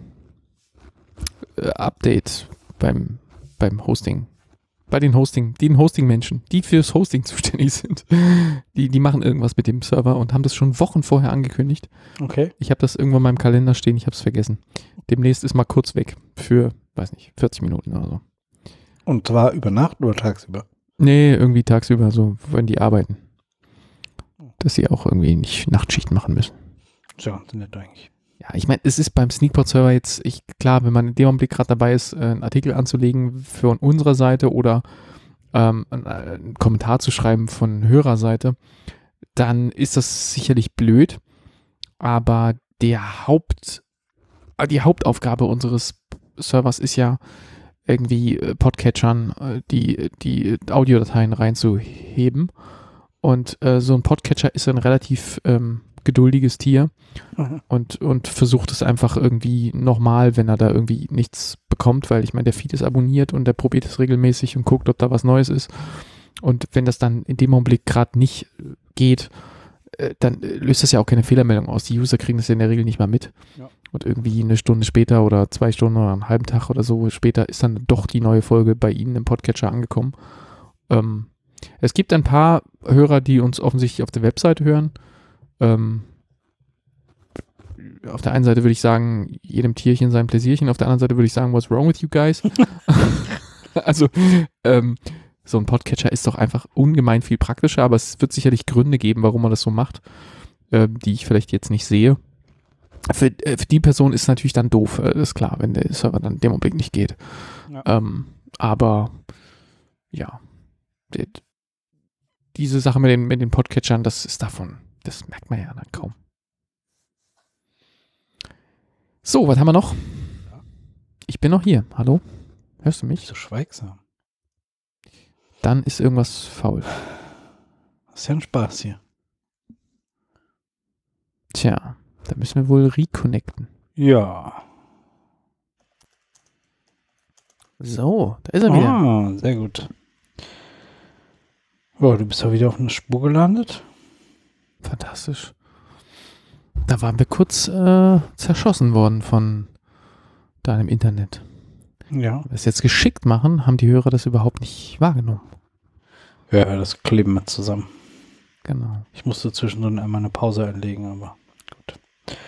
Update beim Hosting, bei den Hosting-Menschen, die fürs Hosting zuständig sind, die machen irgendwas mit dem Server und haben das schon Wochen vorher angekündigt. Okay. Ich habe das irgendwo in meinem Kalender stehen, ich habe es vergessen. Demnächst ist mal kurz weg für, weiß nicht, 40 Minuten oder so. Und zwar über Nacht oder tagsüber? Nee, irgendwie tagsüber, so, wenn die arbeiten. Dass sie auch irgendwie nicht Nachtschicht machen müssen. Ja, nett eigentlich. Ja, ich meine, es ist beim Sneakpot-Server jetzt, klar, wenn man in dem Augenblick gerade dabei ist, einen Artikel anzulegen von unserer Seite oder einen Kommentar zu schreiben von Hörerseite, dann ist das sicherlich blöd, aber die Hauptaufgabe unseres Servers ist ja irgendwie Podcatchern die Audiodateien reinzuheben und so ein Podcatcher ist ein relativ geduldiges Tier und versucht es einfach irgendwie nochmal, wenn er da irgendwie nichts bekommt, weil ich meine, der Feed ist abonniert und der probiert es regelmäßig und guckt, ob da was Neues ist. Und wenn das dann in dem Augenblick gerade nicht geht, dann löst das ja auch keine Fehlermeldung aus. Die User kriegen das ja in der Regel nicht mal mit. Ja. Und irgendwie eine Stunde später oder 2 Stunden oder einen halben Tag oder so später ist dann doch die neue Folge bei Ihnen im Podcatcher angekommen. Es gibt ein paar Hörer, die uns offensichtlich auf der Website hören. Auf der einen Seite würde ich sagen, jedem Tierchen sein Pläsierchen, auf der anderen Seite würde ich sagen, what's wrong with you guys? Also, so ein Podcatcher ist doch einfach ungemein viel praktischer, aber es wird sicherlich Gründe geben, warum man das so macht, die ich vielleicht jetzt nicht sehe. Für die Person ist es natürlich dann doof, ist klar, wenn der Server dann in dem Augenblick nicht geht. Ja. Aber ja, diese Sache mit den Podcatchern, das ist davon, das merkt man ja dann kaum. So, was haben wir noch? Ich bin noch hier. Hallo? Hörst du mich? So schweigsam. Dann ist irgendwas faul. Das ist ja ein Spaß hier. Tja, da müssen wir wohl reconnecten. Ja. So, da ist er wieder. Ah, sehr gut. Ja, du bist ja wieder auf einer Spur gelandet. Fantastisch. Da waren wir kurz zerschossen worden von deinem Internet. Ja. Wenn wir es jetzt geschickt machen, haben die Hörer das überhaupt nicht wahrgenommen. Ja, das kleben wir zusammen. Genau. Ich musste zwischendrin einmal eine Pause einlegen, aber gut.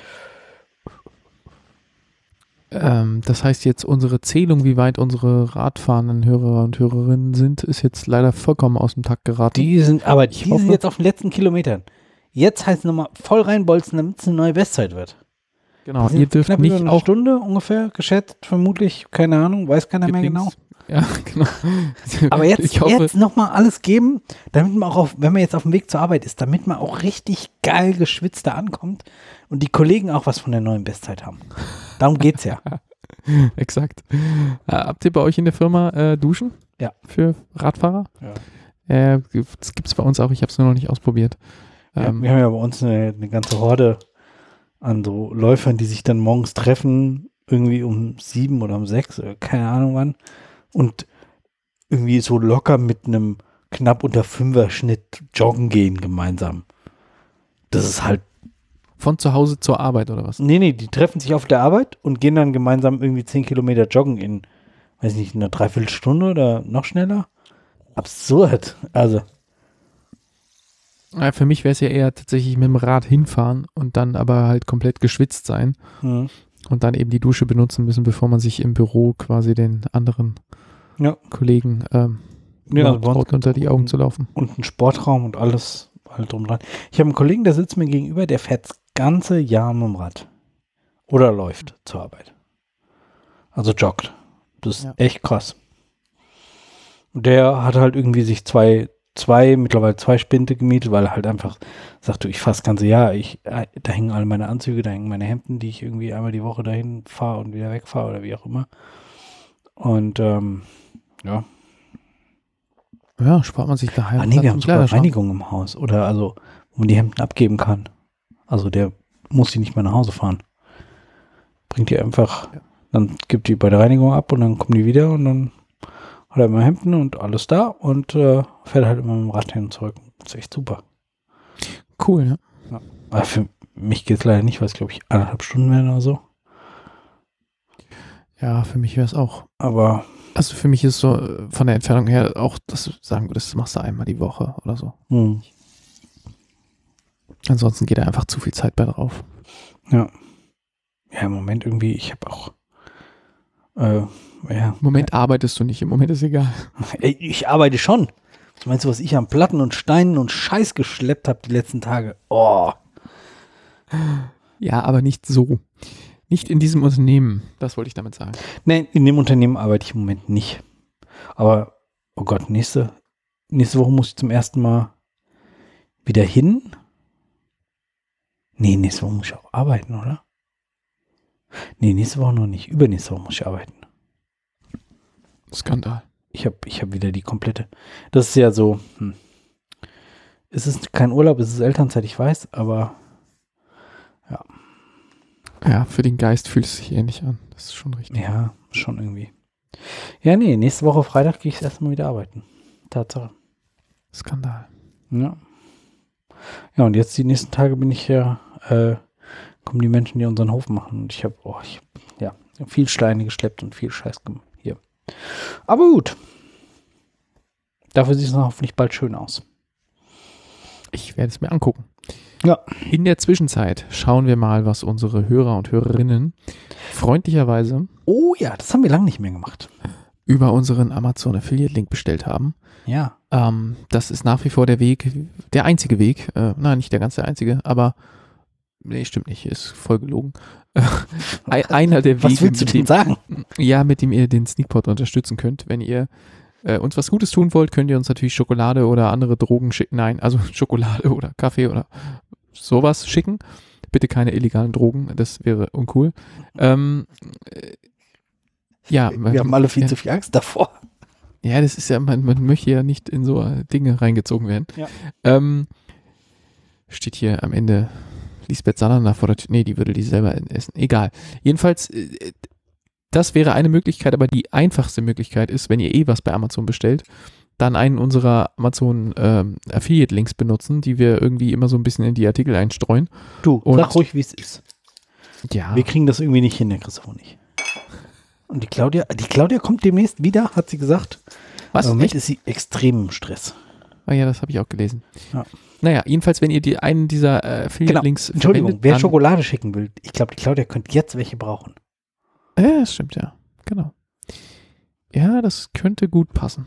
Das heißt jetzt, unsere Zählung, wie weit unsere radfahrenden Hörer und Hörerinnen sind, ist jetzt leider vollkommen aus dem Takt geraten. Die sind hoffe- jetzt auf den letzten Kilometern. Jetzt heißt es nochmal voll reinbolzen, damit es eine neue Bestzeit wird. Genau, Wir sind ihr dürft knapp über nicht eine auch Stunde ungefähr geschätzt, vermutlich, keine Ahnung, weiß keiner mehr genau. Ja, genau. Aber jetzt, ich hoffe, jetzt nochmal alles geben, damit man auch, wenn man jetzt auf dem Weg zur Arbeit ist, damit man auch richtig geil geschwitzt da ankommt und die Kollegen auch was von der neuen Bestzeit haben. Darum geht's ja. exakt. Habt ihr bei euch in der Firma Duschen? Ja. Für Radfahrer? Ja. Das gibt's bei uns auch, ich habe es nur noch nicht ausprobiert. Wir haben ja bei uns eine ganze Horde an so Läufern, die sich dann morgens treffen, irgendwie um 7 oder um 6 oder keine Ahnung wann und irgendwie so locker mit einem knapp unter 5er Schnitt joggen gehen gemeinsam. Das ist halt, Von zu Hause zur Arbeit oder was? nee, die treffen sich auf der Arbeit und gehen dann gemeinsam irgendwie 10 Kilometer joggen in, weiß nicht, einer Dreiviertelstunde oder noch schneller. Absurd. Also, Ja, für mich wäre es ja eher tatsächlich mit dem Rad hinfahren und dann aber halt komplett geschwitzt sein und dann eben die Dusche benutzen müssen, bevor man sich im Büro quasi den anderen ja. Kollegen Ja, traut, unter die Augen zu laufen. Und ein Sportraum und alles halt drum dran. Ich habe einen Kollegen, der sitzt mir gegenüber, der fährt das ganze Jahr mit dem Rad. Oder läuft zur Arbeit. Also joggt. Das ist Ja. echt krass. Der hat halt irgendwie sich mittlerweile zwei Spinde gemietet, weil er halt einfach sagt, du, ich fahre das ganze Jahr, da hängen alle meine Anzüge, da hängen meine Hemden, die ich irgendwie einmal die Woche dahin fahre und wieder wegfahre oder wie auch immer. Und ja. Ja, spart man sich daheim. Nee, wir haben sogar Reinigung im Haus. Oder also, wo man die Hemden abgeben kann. Also der muss die nicht mehr nach Hause fahren. Bringt die einfach, dann gibt die bei der Reinigung ab und dann kommen die wieder und dann hat er immer Hemden und alles da und fährt halt immer mit dem Rad hin und zurück. Das ist echt super. Cool, ne? Ja. Aber für mich geht es leider nicht, weil es, glaube ich, 1,5 Stunden werden oder so. Ja, für mich wäre es auch. Aber also für mich ist so von der Entfernung her auch, dass du sagen würdest, das machst du einmal die Woche oder so. Ansonsten geht da einfach zu viel Zeit bei drauf. Ja. Ja, im Moment irgendwie, ich habe auch Im Moment arbeitest du nicht, im Moment ist egal. Ey, ich arbeite schon. Was meinst du, was ich an Platten und Steinen und Scheiß geschleppt habe die letzten Tage? Oh. Ja, aber nicht so. Nicht in diesem Unternehmen, das wollte ich damit sagen. Nein, in dem Unternehmen arbeite ich im Moment nicht. Aber, oh Gott, nächste Woche muss ich zum ersten Mal wieder hin. Nee, nächste Woche muss ich auch arbeiten, oder? Nee, nächste Woche noch nicht. Übernächste Woche muss ich arbeiten. Skandal. Ich hab wieder die komplette. Das ist ja so, es ist kein Urlaub, es ist Elternzeit, ich weiß, aber ja. Ja, für den Geist fühlt es sich ähnlich an. Das ist schon richtig. Ja, schon irgendwie. Ja, nee, nächste Woche Freitag gehe ich erstmal wieder arbeiten. Tatsache. Skandal. Ja. Ja, und jetzt die nächsten Tage bin ich kommen die Menschen, die unseren Hof machen. Und ich habe viel Steine geschleppt und viel Scheiß hier. Aber gut. Dafür sieht es noch hoffentlich bald schön aus. Ich werde es mir angucken. Ja. In der Zwischenzeit schauen wir mal, was unsere Hörer und Hörerinnen freundlicherweise das haben wir lange nicht mehr gemacht. über unseren Amazon Affiliate Link bestellt haben. Ja. Das ist nach wie vor der einzige Weg. Nein, nicht der ganze einzige, aber nee, stimmt nicht, ist voll gelogen. Einer der Wege, was willst du denn sagen? Ja, mit dem ihr den Sneakpot unterstützen könnt. Wenn ihr uns was Gutes tun wollt, könnt ihr uns natürlich Schokolade oder andere Drogen schicken. Nein, also Schokolade oder Kaffee oder sowas schicken. Bitte keine illegalen Drogen, das wäre uncool. Wir haben alle viel zu viel Angst davor. Ja, das ist ja, man möchte ja nicht in so Dinge reingezogen werden. Ja. Steht hier am Ende Lisbeth Salander vor der Tür. Nee, die würde die selber essen. Egal. Jedenfalls, das wäre eine Möglichkeit, aber die einfachste Möglichkeit ist, wenn ihr was bei Amazon bestellt, dann einen unserer Amazon Affiliate-Links benutzen, die wir irgendwie immer so ein bisschen in die Artikel einstreuen. Du, sag ruhig, wie es ist. Ja. Wir kriegen das irgendwie nicht hin, der Christoph nicht. Und die Claudia kommt demnächst wieder, hat sie gesagt. Was? Im Moment ist sie extrem im Stress. Ah ja, das habe ich auch gelesen. Ja. Naja, jedenfalls, wenn ihr einen dieser Affiliate-Links Entschuldigung, wer Schokolade schicken will, ich glaube, die Claudia könnte jetzt welche brauchen. Ja, das stimmt, ja. Genau. Ja, das könnte gut passen.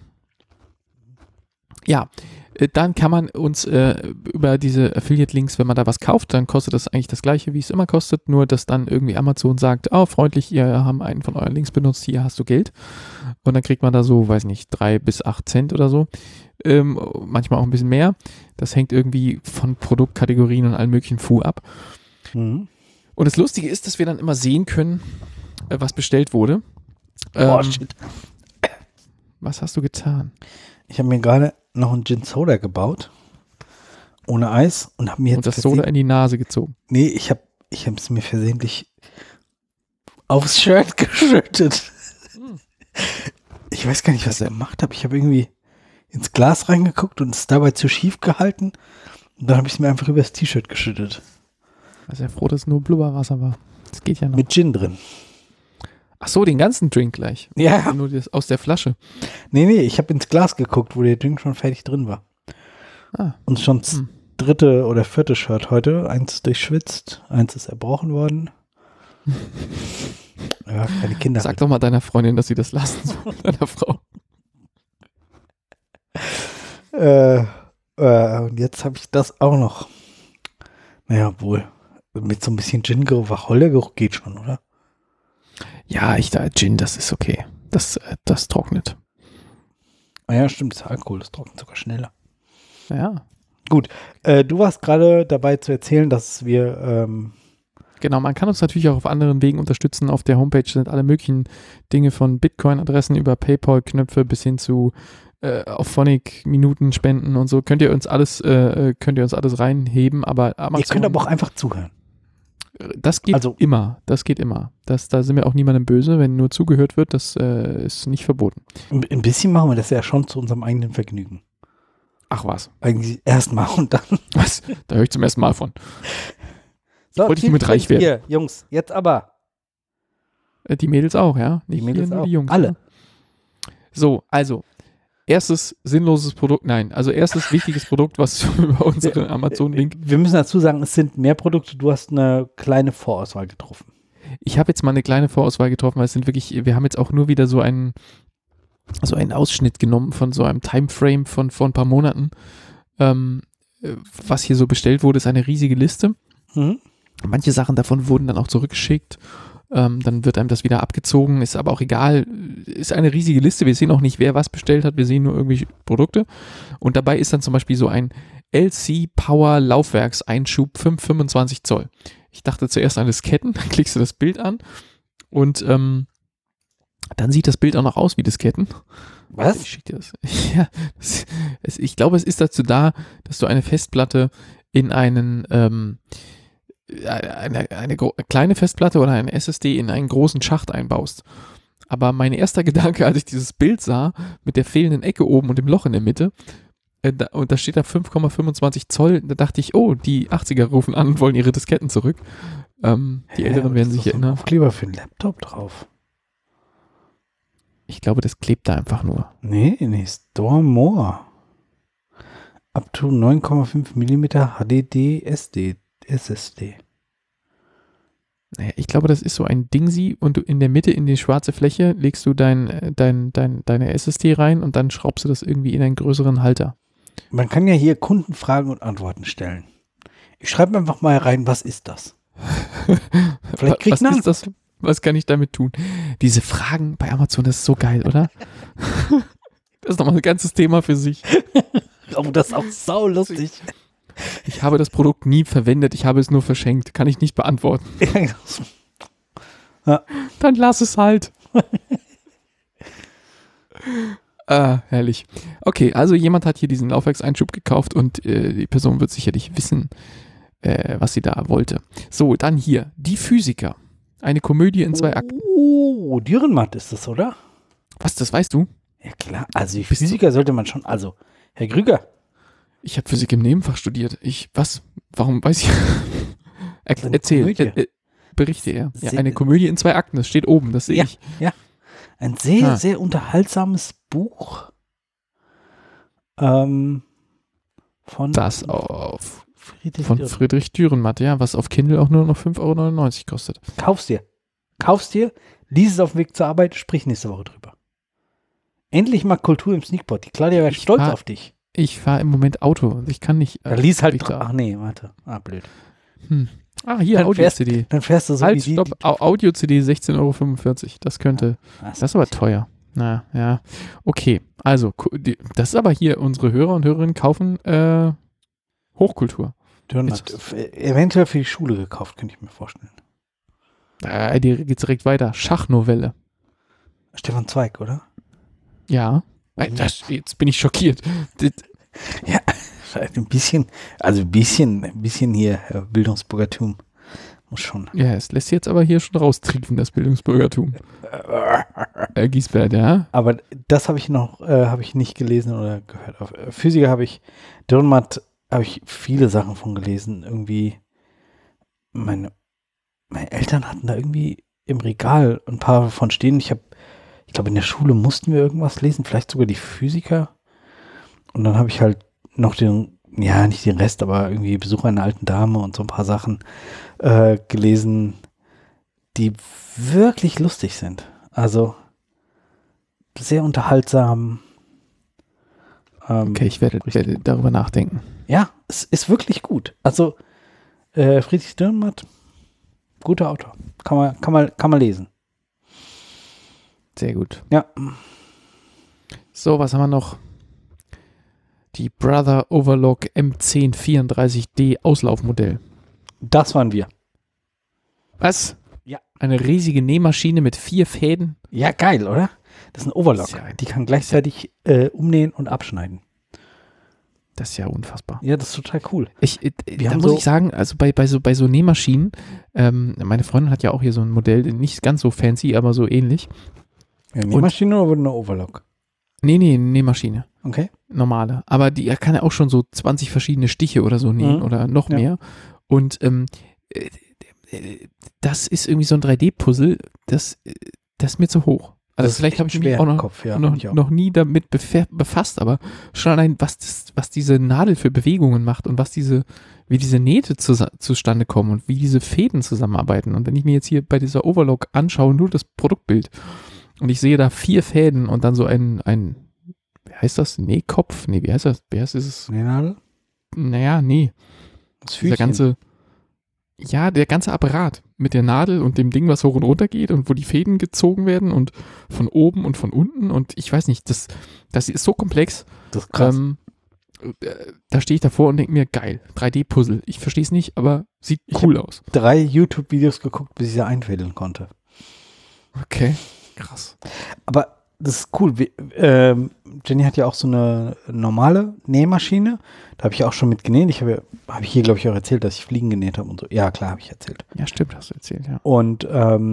Ja, dann kann man uns über diese Affiliate-Links, wenn man da was kauft, dann kostet das eigentlich das gleiche, wie es immer kostet, nur dass dann irgendwie Amazon sagt, oh, freundlich, ihr haben einen von euren Links benutzt, hier hast du Geld. Und dann kriegt man da so, weiß nicht, 3 bis 8 Cent oder so. Manchmal auch ein bisschen mehr. Das hängt irgendwie von Produktkategorien und allem möglichen Fu ab. Mhm. Und das Lustige ist, dass wir dann immer sehen können, was bestellt wurde. Shit. Was hast du getan? Ich habe mir gerade noch einen Gin Soda gebaut. Ohne Eis und habe mir jetzt und das Soda in die Nase gezogen. Nee, ich habe es mir versehentlich aufs Shirt geschüttet. Ich weiß gar nicht, was ich gemacht habe. Ich habe irgendwie ins Glas reingeguckt und es dabei zu schief gehalten. Und dann habe ich es mir einfach über das T-Shirt geschüttet. Ich bin sehr froh, dass es nur Blubberwasser war. Das geht ja noch. Mit Gin drin. Ach so, den ganzen Drink gleich. Ja. Nur das aus der Flasche. Nee, ich habe ins Glas geguckt, wo der Drink schon fertig drin war. Und schon das 3. oder 4. Shirt heute. 1 ist durchschwitzt, 1 ist erbrochen worden. Ja, keine Kinder. Sag doch mal deiner Freundin, dass sie das lassen soll, deiner Frau. Und jetzt habe ich das auch noch. Naja, wohl. Mit so ein bisschen Gin-Geruch, Wacholdergeruch geht schon, oder? Ja, Gin, das ist okay. Das trocknet. Ja, stimmt, das Alkohol, das trocknet sogar schneller. Ja. Gut, du warst gerade dabei zu erzählen, dass wir Genau, man kann uns natürlich auch auf anderen Wegen unterstützen. Auf der Homepage sind alle möglichen Dinge von Bitcoin-Adressen über PayPal-Knöpfe bis hin zu auf Phonic-Minuten spenden und so. Könnt ihr uns alles reinheben, aber Amazon, ihr könnt aber auch einfach zuhören. das geht immer. Das geht immer. Da sind wir auch niemandem böse, wenn nur zugehört wird. Das ist nicht verboten. Ein bisschen machen wir das ja schon zu unserem eigenen Vergnügen. Ach was. Eigentlich erstmal und dann. Was? Da höre ich zum ersten Mal von. So, wollte ich nur mit reich werden. Hier, Jungs, jetzt aber. Die Mädels auch, ja? Die Nicht Mädels nur auch. die Jungs. Alle. Ja? So, also. Erstes sinnloses Produkt, erstes wichtiges Produkt, was über unsere Amazon-Link. Wir müssen dazu sagen, es sind mehr Produkte, du hast eine kleine Vorauswahl getroffen. Ich habe jetzt mal eine kleine Vorauswahl getroffen, weil wir haben jetzt auch nur wieder so einen Ausschnitt genommen von so einem Timeframe von vor ein paar Monaten. Was hier so bestellt wurde, ist eine riesige Liste. Mhm. Manche Sachen davon wurden dann auch zurückgeschickt. Dann wird einem das wieder abgezogen, ist aber auch egal. Ist eine riesige Liste. Wir sehen auch nicht, wer was bestellt hat. Wir sehen nur irgendwelche Produkte. Und dabei ist dann zum Beispiel so ein LC Power Laufwerkseinschub 5,25 Zoll. Ich dachte zuerst an Disketten. Dann klickst du das Bild an und dann sieht das Bild auch noch aus wie Disketten. Was? Ich schicke dir das. Ja, ich glaube, es ist dazu da, dass du eine Festplatte in eine kleine Festplatte oder eine SSD in einen großen Schacht einbaust. Aber mein erster Gedanke, als ich dieses Bild sah, mit der fehlenden Ecke oben und dem Loch in der Mitte, und da steht da 5,25 Zoll, da dachte ich, oh, die 80er rufen an und wollen ihre Disketten zurück. Die Älteren werden sich erinnern. Aufkleber für den Laptop drauf. Ich glaube, das klebt da einfach nur. Nee, Store More. Up to 9,5 mm HDD SSD. Naja, ich glaube, das ist so ein Dingsi und du in der Mitte in die schwarze Fläche legst du deine SSD rein und dann schraubst du das irgendwie in einen größeren Halter. Man kann ja hier Kundenfragen und Antworten stellen. Ich schreibe einfach mal rein, was ist das? Vielleicht kriegt was ist das? Was kann ich damit tun? Diese Fragen bei Amazon, das ist so geil, oder? Das ist nochmal ein ganzes Thema für sich. Oh, das ist auch saulustig. Ich habe das Produkt nie verwendet, ich habe es nur verschenkt. Kann ich nicht beantworten. Ja. Dann lass es halt. Herrlich. Okay, also jemand hat hier diesen Laufwerkseinschub gekauft und die Person wird sicherlich wissen, was sie da wollte. So, dann hier, Die Physiker. Eine Komödie in 2 Akten. Oh, Dürrenmatt ist das, oder? Was, das weißt du? Ja klar, also die Physiker sollte man schon, also Herr Krüger. Ich habe Physik im Nebenfach studiert. Warum weiß ich? Erzähl, berichte er. Ja, eine Komödie in 2 Akten, das steht oben, das sehe ich. Ja, ein sehr, sehr unterhaltsames Buch. Von Friedrich Dürrenmatt, ja, was auf Kindle auch nur noch 5,99 € kostet. Kauf's dir, lies es auf dem Weg zur Arbeit, sprich nächste Woche drüber. Endlich mal Kultur im Sneakpot. Die Claudia wäre stolz auf dich. Ich fahre im Moment Auto und ich kann nicht. Lies halt. Ach nee, warte. blöd. Hier, Audio-CD. Dann fährst du so halt, stopp, Audio-CD 16,45 €. Das könnte. Das ist aber teuer. Na, ja. Okay, also, das ist aber hier, unsere Hörer und Hörerinnen kaufen Hochkultur. Eventuell für die Schule gekauft, könnte ich mir vorstellen. Die geht direkt weiter. Schachnovelle. Stefan Zweig, oder? Ja. Jetzt bin ich schockiert. Ja, ein bisschen hier Bildungsbürgertum. Muss schon. Ja, es lässt sich jetzt aber hier schon raustriefen, das Bildungsbürgertum. Giesbert, ja. Aber das habe ich nicht gelesen oder gehört. Auf Physiker habe ich, Dürrenmatt habe ich viele Sachen von gelesen. Irgendwie, meine Eltern hatten da irgendwie im Regal ein paar von stehen. Ich glaube, in der Schule mussten wir irgendwas lesen, vielleicht sogar die Physiker. Und dann habe ich halt noch nicht den Rest, aber irgendwie Besuch einer alten Dame und so ein paar Sachen gelesen, die wirklich lustig sind. Also sehr unterhaltsam. Okay, ich werde darüber nachdenken. Ja, es ist wirklich gut. Also Friedrich Dürrenmatt, guter Autor. Kann man lesen. Sehr gut. Ja. So, was haben wir noch? Die Brother Overlock M1034D Auslaufmodell. Das waren wir. Was? Ja. Eine riesige Nähmaschine mit 4 Fäden. Ja, geil, oder? Das ist ein Overlock. Ja, die kann gleichzeitig umnähen und abschneiden. Das ist ja unfassbar. Ja, das ist total cool. Da muss ich sagen, also bei so Nähmaschinen, meine Freundin hat ja auch hier so ein Modell, nicht ganz so fancy, aber so ähnlich. Ja, Nähmaschine oder eine Overlock? Nee, Nähmaschine. Okay. Normale. Aber die kann ja auch schon so 20 verschiedene Stiche oder so nähen oder noch mehr. Und das ist irgendwie so ein 3D-Puzzle, das ist mir zu hoch. Also vielleicht habe ich mich auch noch nie damit befasst, aber schon allein, was diese Nadel für Bewegungen macht und wie diese Nähte zustande kommen und wie diese Fäden zusammenarbeiten. Und wenn ich mir jetzt hier bei dieser Overlock anschaue, nur das Produktbild, und ich sehe da 4 Fäden und dann so ein wie heißt das? Nähkopf? Nee, wie heißt das? Wie heißt es? Nähnadel? Naja, nee. Das Dieser der ganze Apparat mit der Nadel und dem Ding, was hoch und runter geht und wo die Fäden gezogen werden und von oben und von unten und ich weiß nicht, das ist so komplex. Das ist krass. Da stehe ich davor und denke mir, geil, 3D-Puzzle. Ich verstehe es nicht, aber sieht cool aus. 3 YouTube-Videos geguckt, bis ich sie einfädeln konnte. Okay, krass. Aber das ist cool. Jenny hat ja auch so eine normale Nähmaschine. Da habe ich auch schon mit genäht. Habe ich hier, glaube ich, auch erzählt, dass ich Fliegen genäht habe und so. Ja, klar, habe ich erzählt. Ja, stimmt, hast du erzählt, ja. Und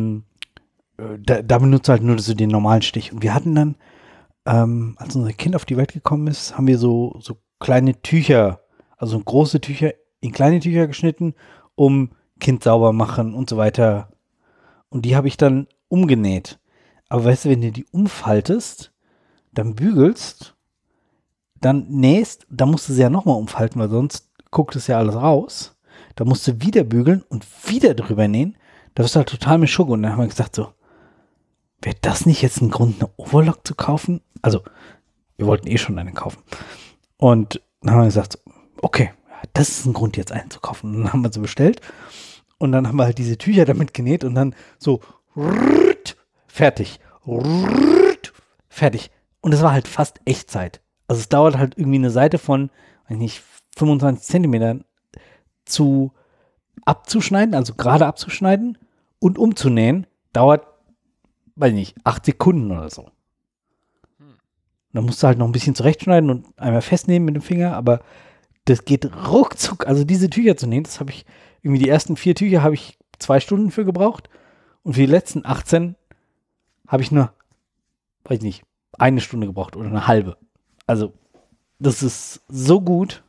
da benutzt du halt nur so den normalen Stich. Und wir hatten dann, als unser Kind auf die Welt gekommen ist, haben wir so kleine Tücher, also große Tücher in kleine Tücher geschnitten, um Kind sauber machen und so weiter. Und die habe ich dann umgenäht. Aber weißt du, wenn du die umfaltest, dann bügelst, dann nähst, dann musst du sie ja nochmal umfalten, weil sonst guckt es ja alles raus. Da musst du wieder bügeln und wieder drüber nähen. Da wirst du halt total mit Schugge. Und dann haben wir gesagt so, wäre das nicht jetzt ein Grund, eine Overlock zu kaufen? Also, wir wollten eh schon eine kaufen. Und dann haben wir gesagt, so, okay, das ist ein Grund, jetzt einen zu kaufen. Und dann haben wir sie bestellt. Und dann haben wir halt diese Tücher damit genäht und dann so fertig. Fertig. Und es war halt fast Echtzeit. Also es dauert halt irgendwie eine Seite von, weiß nicht, 25 Zentimetern abzuschneiden, also gerade abzuschneiden und umzunähen, dauert, weiß nicht, 8 Sekunden oder so. Dann musst du halt noch ein bisschen zurechtschneiden und einmal festnehmen mit dem Finger, aber das geht ruckzuck. Also diese Tücher zu nähen, das habe ich, irgendwie die ersten 4 Tücher habe ich 2 Stunden für gebraucht und für die letzten 18 habe ich nur, weiß ich nicht, 1 Stunde gebraucht oder eine halbe. Also, das ist so gut.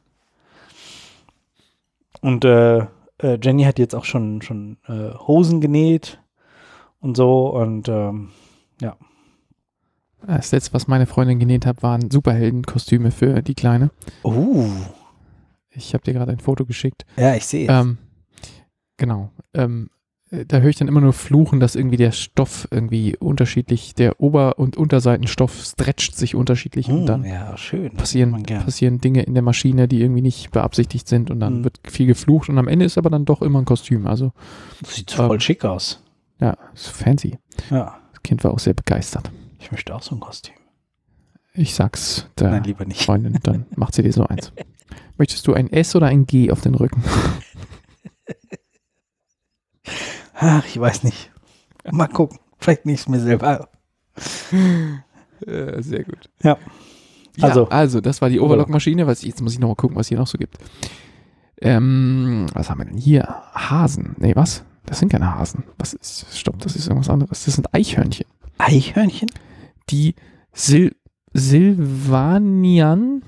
Und Jenny hat jetzt auch schon Hosen genäht und so und ja. Das letzte, was meine Freundin genäht hat, waren Superheldenkostüme für die Kleine. Ich habe dir gerade ein Foto geschickt. Ja, ich sehe es. Genau. Da höre ich dann immer nur fluchen, dass irgendwie der Stoff irgendwie unterschiedlich, der Ober- und Unterseitenstoff stretcht sich unterschiedlich und dann ja, schön. passieren Dinge in der Maschine, die irgendwie nicht beabsichtigt sind und dann wird viel geflucht und am Ende ist aber dann doch immer ein Kostüm. Also das sieht voll schick aus. Ja, ist fancy. Ja. Das Kind war auch sehr begeistert. Ich möchte auch so ein Kostüm. Ich sag's der Nein, lieber nicht. Freundin, dann macht sie dir so eins. Möchtest du ein S oder ein G auf den Rücken? Ach, ich weiß nicht. Mal gucken. Vielleicht nicht mir selber. Sehr gut. Ja. Also, das war die Overlock-Maschine. Jetzt muss ich noch mal gucken, was hier noch so gibt. Was haben wir denn hier? Hasen. Nee, was? Das sind keine Hasen. Stopp, das ist irgendwas anderes. Das sind Eichhörnchen. Eichhörnchen? Die Sylvanian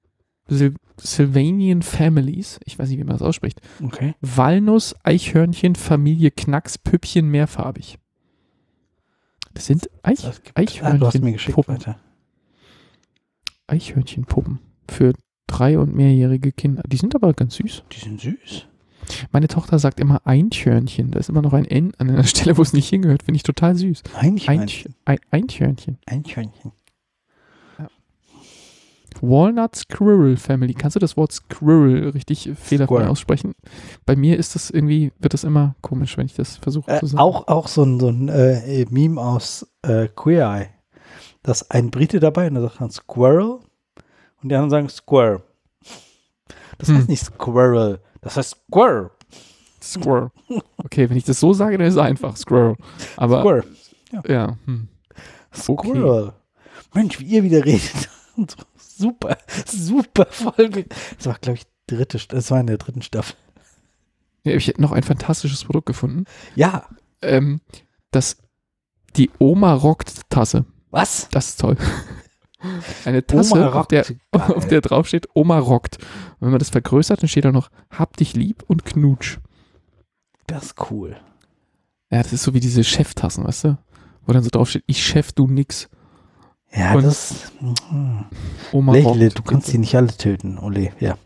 Families, ich weiß nicht, wie man das ausspricht. Okay. Walnuss, Eichhörnchen, Familie Knacks, Püppchen, mehrfarbig. Das sind Eichhörnchen. Du hast mir geschickt, weiter. Eichhörnchenpuppen für 3- und mehrjährige Kinder. Die sind aber ganz süß. Die sind süß. Meine Tochter sagt immer Einchhörnchen. Da ist immer noch ein N an einer Stelle, wo es nicht hingehört. Finde ich total süß. Einchhörnchen. Einchhörnchen. Einchhörnchen. Ja. Walnut Squirrel Family. Kannst du das Wort Squirrel richtig fehlerfrei aussprechen? Bei mir wird das immer komisch, wenn ich das versuche zu sagen. Auch so ein Meme aus Queer Eye. da ist ein Brite dabei und der sagt dann Squirrel und die anderen sagen Squirrel. Das heißt nicht Squirrel, das heißt Squirrel. Squirrel. Okay, wenn ich das so sage, dann ist es einfach Squirrel. Aber Squirrel. ja. Squirrel. Mensch, wie ihr wieder redet. Super, super Folge. Das war, glaube ich, das war in der 3. Staffel. Ja, ich hätte noch ein fantastisches Produkt gefunden. Ja. Die Oma rockt Tasse. Was? Das ist toll. Eine Tasse, auf der drauf steht Oma rockt. Und wenn man das vergrößert, dann steht da noch Hab dich lieb und Knutsch. Das ist cool. Ja, das ist so wie diese Cheftassen, weißt du? Wo dann so drauf steht, ich Chef, du nix. Ja, und das. Oma Lächle, rockt. du kannst sie nicht alle töten, Ole. Ja.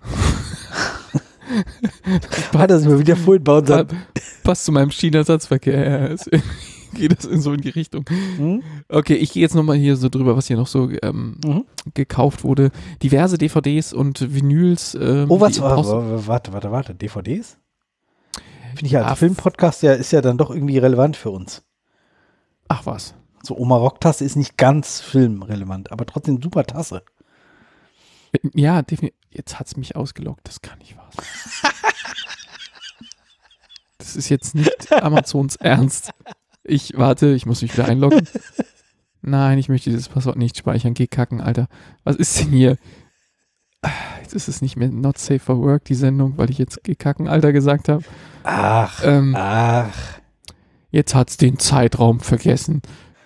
War das mal wieder vorhin bei uns. Passt zu meinem China-Satzverkehr. Ja, geht das so in die Richtung. Okay, ich gehe jetzt nochmal hier so drüber, was hier noch so gekauft wurde. Diverse DVDs und Vinyls. Warte. DVDs? Finde ich ja, als Filmpodcast ist ja dann doch irgendwie relevant für uns. Ach was. So Oma Rock-Tasse ist nicht ganz filmrelevant, aber trotzdem super Tasse. Ja, definitiv. Jetzt hat es mich ausgelockt, das kann nicht wahr sein. Das ist jetzt nicht Amazons Ernst. Ich muss mich wieder einloggen. Nein, ich möchte dieses Passwort nicht speichern. Geh kacken, Alter. Was ist denn hier? Jetzt ist es nicht mehr Not Safe for Work, die Sendung, weil ich jetzt Geh kacken, Alter gesagt habe. Ach. Jetzt hat's den Zeitraum vergessen.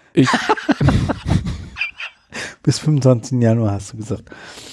Bis 25. Januar hast du gesagt.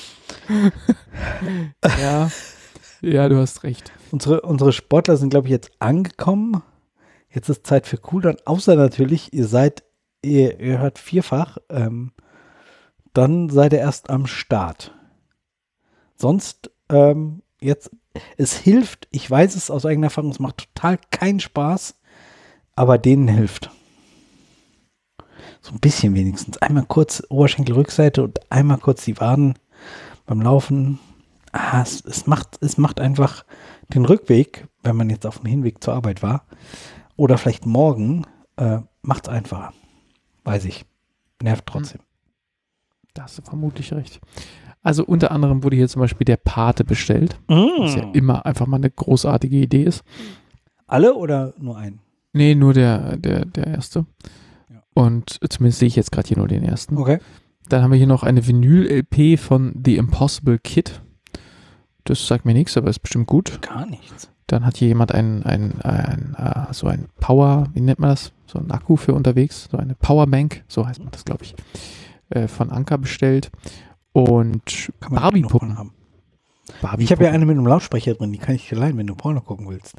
Ja, du hast recht. Unsere Sportler sind, glaube ich, jetzt angekommen. Jetzt ist Zeit für Cooldown. Außer natürlich, ihr hört vierfach. Dann seid ihr erst am Start. Sonst, jetzt, es hilft, ich weiß es aus eigener Erfahrung, es macht total keinen Spaß, aber denen hilft. So ein bisschen wenigstens. Einmal kurz Oberschenkelrückseite und einmal kurz die Waden beim Laufen. Es macht einfach den Rückweg, wenn man jetzt auf dem Hinweg zur Arbeit war, oder vielleicht morgen, macht es einfacher. Weiß ich. Nervt trotzdem. Da hast du vermutlich recht. Also unter anderem wurde hier zum Beispiel der Pate bestellt, was ja immer einfach mal eine großartige Idee ist. Alle oder nur einen? Nee, nur der erste. Ja. Und zumindest sehe ich jetzt gerade hier nur den ersten. Okay. Dann haben wir hier noch eine Vinyl-LP von The Impossible Kid. Das sagt mir nichts, aber ist bestimmt gut. Gar nichts. Dann hat hier jemand so ein Power, wie nennt man das? So ein Akku für unterwegs, so eine Powerbank, so heißt man das, glaube ich, von Anker bestellt. Und Barbie-Puppen haben. Ich habe ja eine mit einem Lautsprecher drin, die kann ich dir leihen, wenn du Porno gucken willst.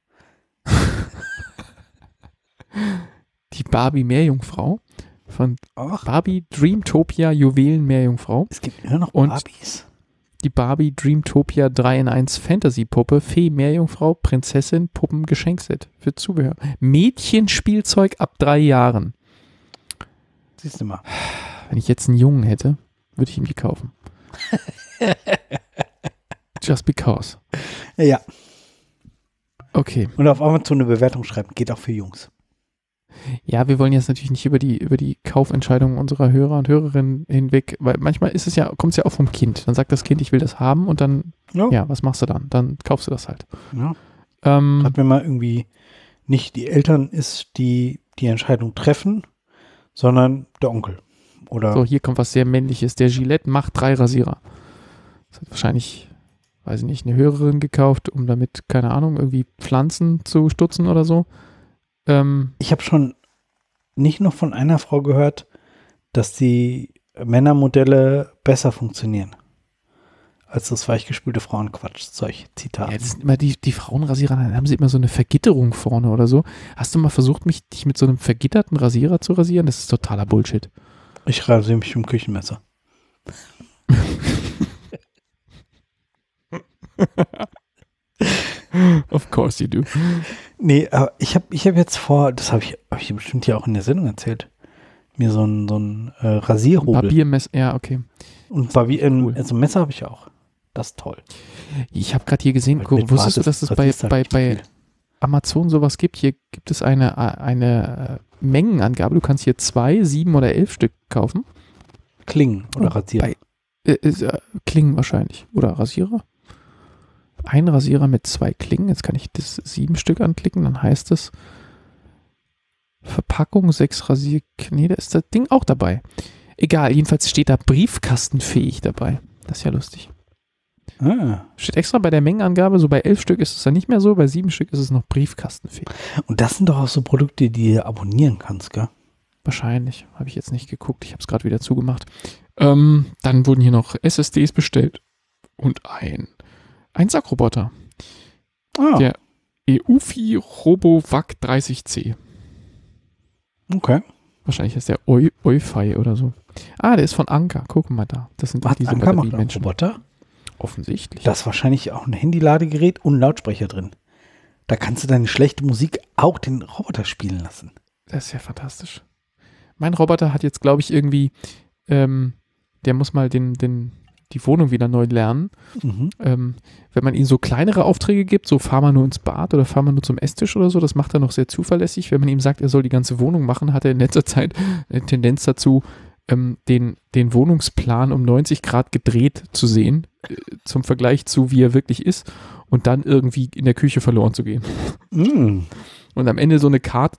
Die Barbie-Meerjungfrau von Barbie Dreamtopia Juwelen Meerjungfrau. Es gibt immer noch Barbies. Die Barbie Dreamtopia 3-in-1 Fantasy-Puppe, Fee, Meerjungfrau, Prinzessin, Puppen, Geschenkset für Zubehör. Mädchenspielzeug ab 3 Jahren. Siehst du mal. Wenn ich jetzt einen Jungen hätte, würde ich ihm die kaufen. Just because. Ja. Okay. Und auf Amazon eine Bewertung schreiben, geht auch für Jungs. Ja, wir wollen jetzt natürlich nicht über die Kaufentscheidungen unserer Hörer und Hörerinnen hinweg, weil manchmal kommt es ja auch vom Kind. Dann sagt das Kind, ich will das haben und dann, was machst du dann? Dann kaufst du das halt. Ja. Hat mir mal irgendwie nicht die Eltern ist, die Entscheidung treffen, sondern der Onkel. Oder so, hier kommt was sehr Männliches. Der Gillette macht 3 Rasierer. Das hat wahrscheinlich, weiß ich nicht, eine Hörerin gekauft, um damit, keine Ahnung, irgendwie Pflanzen zu stutzen oder so. Ich habe schon nicht noch von einer Frau gehört, dass die Männermodelle besser funktionieren als das weichgespülte Frauenquatschzeug. Zitat. Ja, das sind immer die Frauenrasierer, dann haben sie immer so eine Vergitterung vorne oder so. Hast du mal versucht, dich mit so einem vergitterten Rasierer zu rasieren? Das ist totaler Bullshit. Ich rasiere mich mit dem Küchenmesser. Of course you do. Nee, aber ich hab jetzt das habe ich bestimmt ja auch in der Sendung erzählt, mir so ein Rasierhobel. Papiermesser, ja, okay. Und also Messer habe ich auch. Das ist toll. Ich habe gerade hier gesehen, wusstest du, dass es bei Amazon sowas gibt? Hier gibt es eine Mengenangabe. Du kannst hier 2, 7 oder 11 Stück kaufen. Klingen oder Rasierer? Klingen wahrscheinlich. Oder Rasierer. Ein Rasierer mit 2 Klingen. Jetzt kann ich das 7 Stück anklicken. Dann heißt es Verpackung, 6 Rasier... Nee, da ist das Ding auch dabei. Egal, jedenfalls steht da briefkastenfähig dabei. Das ist ja lustig. Steht extra bei der Mengenangabe, so bei 11 Stück ist es dann nicht mehr so, bei 7 Stück ist es noch briefkastenfähig. Und das sind doch auch so Produkte, die du abonnieren kannst, gell? Wahrscheinlich, habe ich jetzt nicht geguckt, ich habe es gerade wieder zugemacht. Dann wurden hier noch SSDs bestellt und ein Sackroboter. Der EUFI RoboVac 30C. Okay. Wahrscheinlich ist der Eufei oder so. Der ist von Anker, guck mal da. Das sind diese Anker macht auch Batteriemenschen. Roboter? Offensichtlich. Da ist wahrscheinlich auch ein Handyladegerät und ein Lautsprecher drin. Da kannst du deine schlechte Musik auch den Roboter spielen lassen. Das ist ja fantastisch. Mein Roboter hat jetzt, glaube ich, irgendwie, der muss mal die Wohnung wieder neu lernen. Mhm. Wenn man ihm so kleinere Aufträge gibt, so fahr mal nur ins Bad oder fahr mal nur zum Esstisch oder so, das macht er noch sehr zuverlässig. Wenn man ihm sagt, er soll die ganze Wohnung machen, hat er in letzter Zeit eine Tendenz dazu, den Wohnungsplan um 90 Grad gedreht zu sehen, zum Vergleich zu, wie er wirklich ist, und dann irgendwie in der Küche verloren zu gehen. Mm. Und am Ende so eine Karte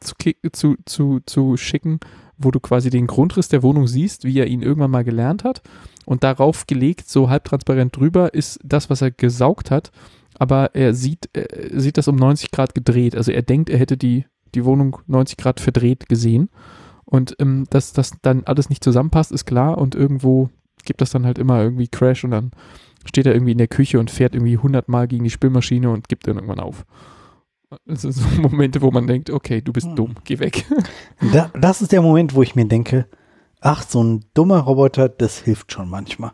zu schicken, wo du quasi den Grundriss der Wohnung siehst, wie er ihn irgendwann mal gelernt hat, und darauf gelegt, so halbtransparent drüber, ist das, was er gesaugt hat, aber er sieht das um 90 Grad gedreht. Also er denkt, er hätte die Wohnung 90 Grad verdreht gesehen. Und dass das dann alles nicht zusammenpasst, ist klar. Und irgendwo gibt das dann halt immer irgendwie Crash und dann steht er irgendwie in der Küche und fährt irgendwie 100 Mal gegen die Spülmaschine und gibt dann irgendwann auf. Das sind so Momente, wo man denkt, okay, du bist dumm, geh weg. Das ist der Moment, wo ich mir denke, ach, so ein dummer Roboter, das hilft schon manchmal.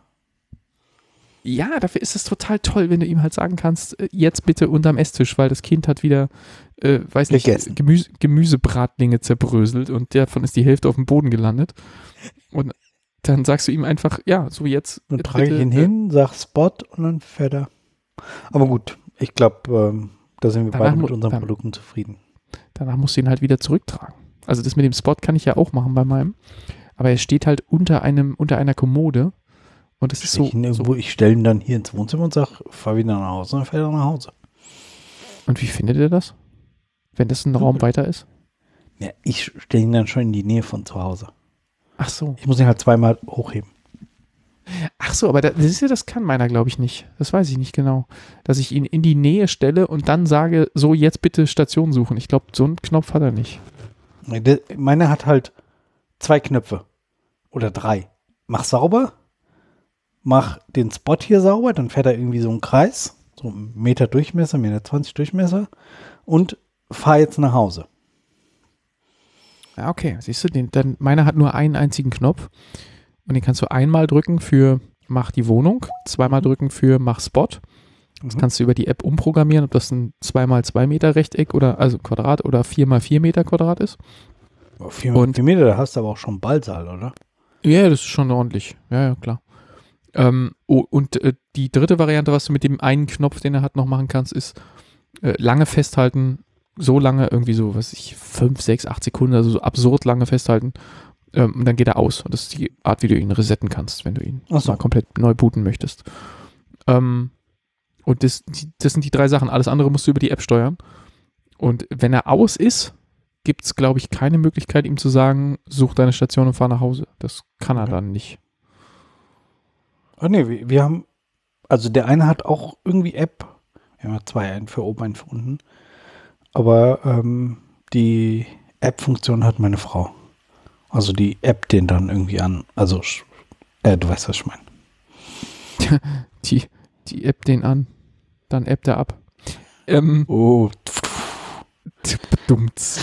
Ja, dafür ist es total toll, wenn du ihm halt sagen kannst, jetzt bitte unterm Esstisch, weil das Kind hat wieder, weiß nicht, Gemüsebratlinge zerbröselt und davon ist die Hälfte auf dem Boden gelandet. Und dann sagst du ihm einfach, ja, so jetzt. Dann trage ich ihn hin, sag Spot und dann fährt er. Aber gut, ich glaube, da sind wir beide mit unseren Produkten zufrieden. Danach musst du ihn halt wieder zurücktragen. Also das mit dem Spot kann ich ja auch machen bei meinem, aber er steht halt unter einer Kommode. Und das ist so. Ich stelle ihn dann hier ins Wohnzimmer und sage, fahr wieder nach Hause, und dann fährt er nach Hause. Und wie findet ihr das? Wenn das ein Raum weiter ist? Ja, ich stelle ihn dann schon in die Nähe von zu Hause. Ach so. Ich muss ihn halt zweimal hochheben. Ach so, aber das kann meiner, glaube ich, nicht. Das weiß ich nicht genau. Dass ich ihn in die Nähe stelle und dann sage, so jetzt bitte Station suchen. Ich glaube, so einen Knopf hat er nicht. Meiner hat halt 2 Knöpfe. Oder 3. Mach sauber. Mach den Spot hier sauber, dann fährt er irgendwie so einen Kreis, so 1 Meter Durchmesser, 1,20 Meter Durchmesser, und fahr jetzt nach Hause. Ja, okay, siehst du, meiner hat nur einen einzigen Knopf und den kannst du einmal drücken für mach die Wohnung, zweimal drücken für mach Spot. Das kannst du über die App umprogrammieren, ob das ein 2x2 Meter Rechteck oder also Quadrat oder 4x4 Meter Quadrat ist. 4x4 Meter, da hast du aber auch schon Ballsaal, oder? Ja, das ist schon ordentlich. Ja, klar. Die dritte Variante, was du mit dem einen Knopf, den er hat, noch machen kannst, ist lange festhalten, so lange, irgendwie so, 5, 6, 8 Sekunden, also so absurd lange festhalten, und dann geht er aus. Und das ist die Art, wie du ihn resetten kannst, wenn du ihn mal komplett neu booten möchtest. Und das sind die 3 Sachen. Alles andere musst du über die App steuern. Und wenn er aus ist, gibt es, glaube ich, keine Möglichkeit, ihm zu sagen, such deine Station und fahr nach Hause. Das kann er dann nicht. Ach nee, wir haben, also der eine hat auch irgendwie App. Wir haben ja 2, einen für oben, einen für unten. Aber die App-Funktion hat meine Frau. Also die App den dann irgendwie an. Also, du weißt, was ich meine. Die App den an. Dann App der ab. Dummts.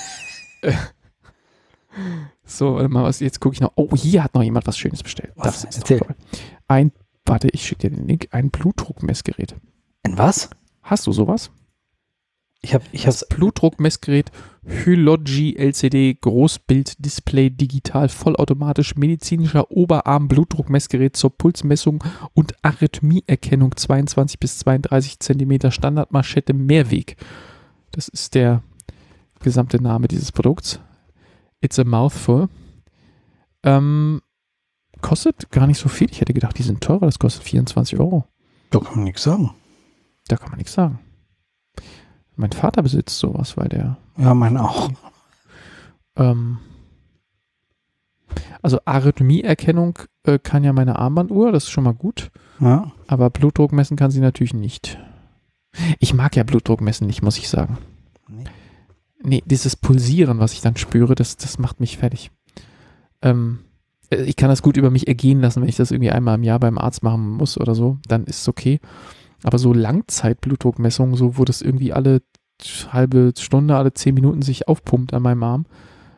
So, warte mal, jetzt gucke ich noch. Oh, hier hat noch jemand was Schönes bestellt. Das ist doch toll. Ich schicke dir den Link. Ein Blutdruckmessgerät. Ein was? Hast du sowas? Ich habe das Blutdruckmessgerät Hylogy LCD Großbild-Display digital vollautomatisch medizinischer Oberarm-Blutdruckmessgerät zur Pulsmessung und Arrhythmieerkennung 22 bis 32 Zentimeter Standardmanschette Mehrweg. Das ist der gesamte Name dieses Produkts. It's a mouthful. kostet gar nicht so viel. Ich hätte gedacht, die sind teurer. Das kostet 24 Euro. Da kann man nichts sagen. Da kann man nichts sagen. Mein Vater besitzt sowas, weil der... Ja, mein auch. Also Arrhythmieerkennung kann ja meine Armbanduhr, das ist schon mal gut. Ja. Aber Blutdruck messen kann sie natürlich nicht. Ich mag ja Blutdruck messen nicht, muss ich sagen. Nee, dieses Pulsieren, was ich dann spüre, das macht mich fertig. Ich kann das gut über mich ergehen lassen, wenn ich das irgendwie einmal im Jahr beim Arzt machen muss oder so, dann ist es okay. Aber so Langzeit-Blutdruckmessungen, so wo das irgendwie alle halbe Stunde, alle 10 Minuten sich aufpumpt an meinem Arm,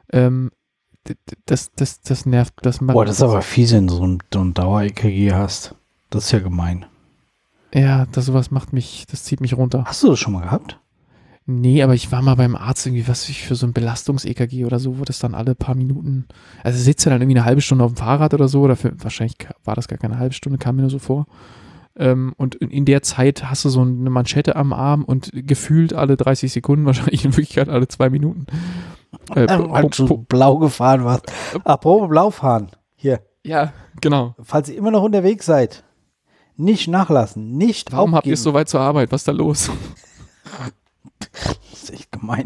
das nervt. Das ist aber fies, wenn du so ein Dauer-EKG hast. Das ist ja gemein. Ja, sowas das zieht mich runter. Hast du das schon mal gehabt? Nee, aber ich war mal beim Arzt irgendwie, was ich für so ein Belastungs-EKG oder so, wo das dann alle paar Minuten, also sitzt er dann irgendwie eine halbe Stunde auf dem Fahrrad oder so, oder wahrscheinlich war das gar keine halbe Stunde, kam mir nur so vor. Und in der Zeit hast du so eine Manschette am Arm und gefühlt alle 30 Sekunden, wahrscheinlich in Wirklichkeit alle 2 Minuten. Weil du blau gefahren warst. Apropos blau fahren. Hier. Ja, genau. Falls ihr immer noch unterwegs seid, nicht nachlassen, nicht Warum aufgeben. habt ihr es so weit zur Arbeit? Was ist da los? Das ist echt gemein.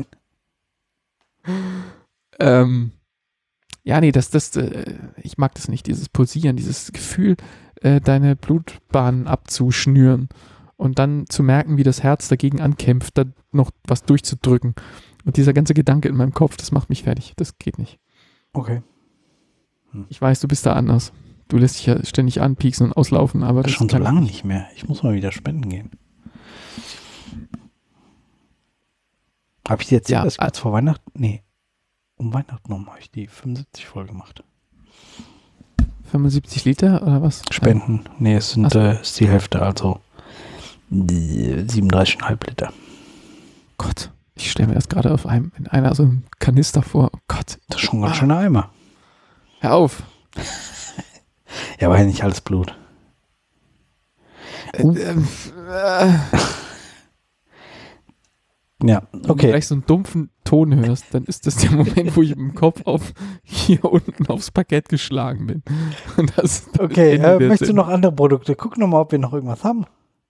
Ja, nee, ich mag das nicht, dieses Pulsieren, dieses Gefühl, deine Blutbahnen abzuschnüren und dann zu merken, wie das Herz dagegen ankämpft, da noch was durchzudrücken. Und dieser ganze Gedanke in meinem Kopf, das macht mich fertig. Das geht nicht. Okay. Ich weiß, du bist da anders. Du lässt dich ja ständig anpieksen und auslaufen, aber das schon so lange nicht mehr. Ich muss mal wieder spenden gehen. Habe ich die jetzt erst kurz vor Weihnachten? Nee. Um Weihnachten rum habe ich die 75 voll gemacht. 75 Liter oder was? Spenden. Nee, es sind ist die Hälfte, also 37,5 Liter. Gott, ich stelle mir das gerade in einer so einem Kanister vor. Oh Gott. Das ist schon ein ganz schöner Eimer. Hör auf. Ja, aber ja nicht alles Blut. Ja, okay. Wenn du gleich so einen dumpfen Ton hörst, dann ist das der Moment, wo ich mit dem Kopf hier unten aufs Parkett geschlagen bin. Okay, möchtest du noch andere Produkte? Guck noch mal, ob wir noch irgendwas haben.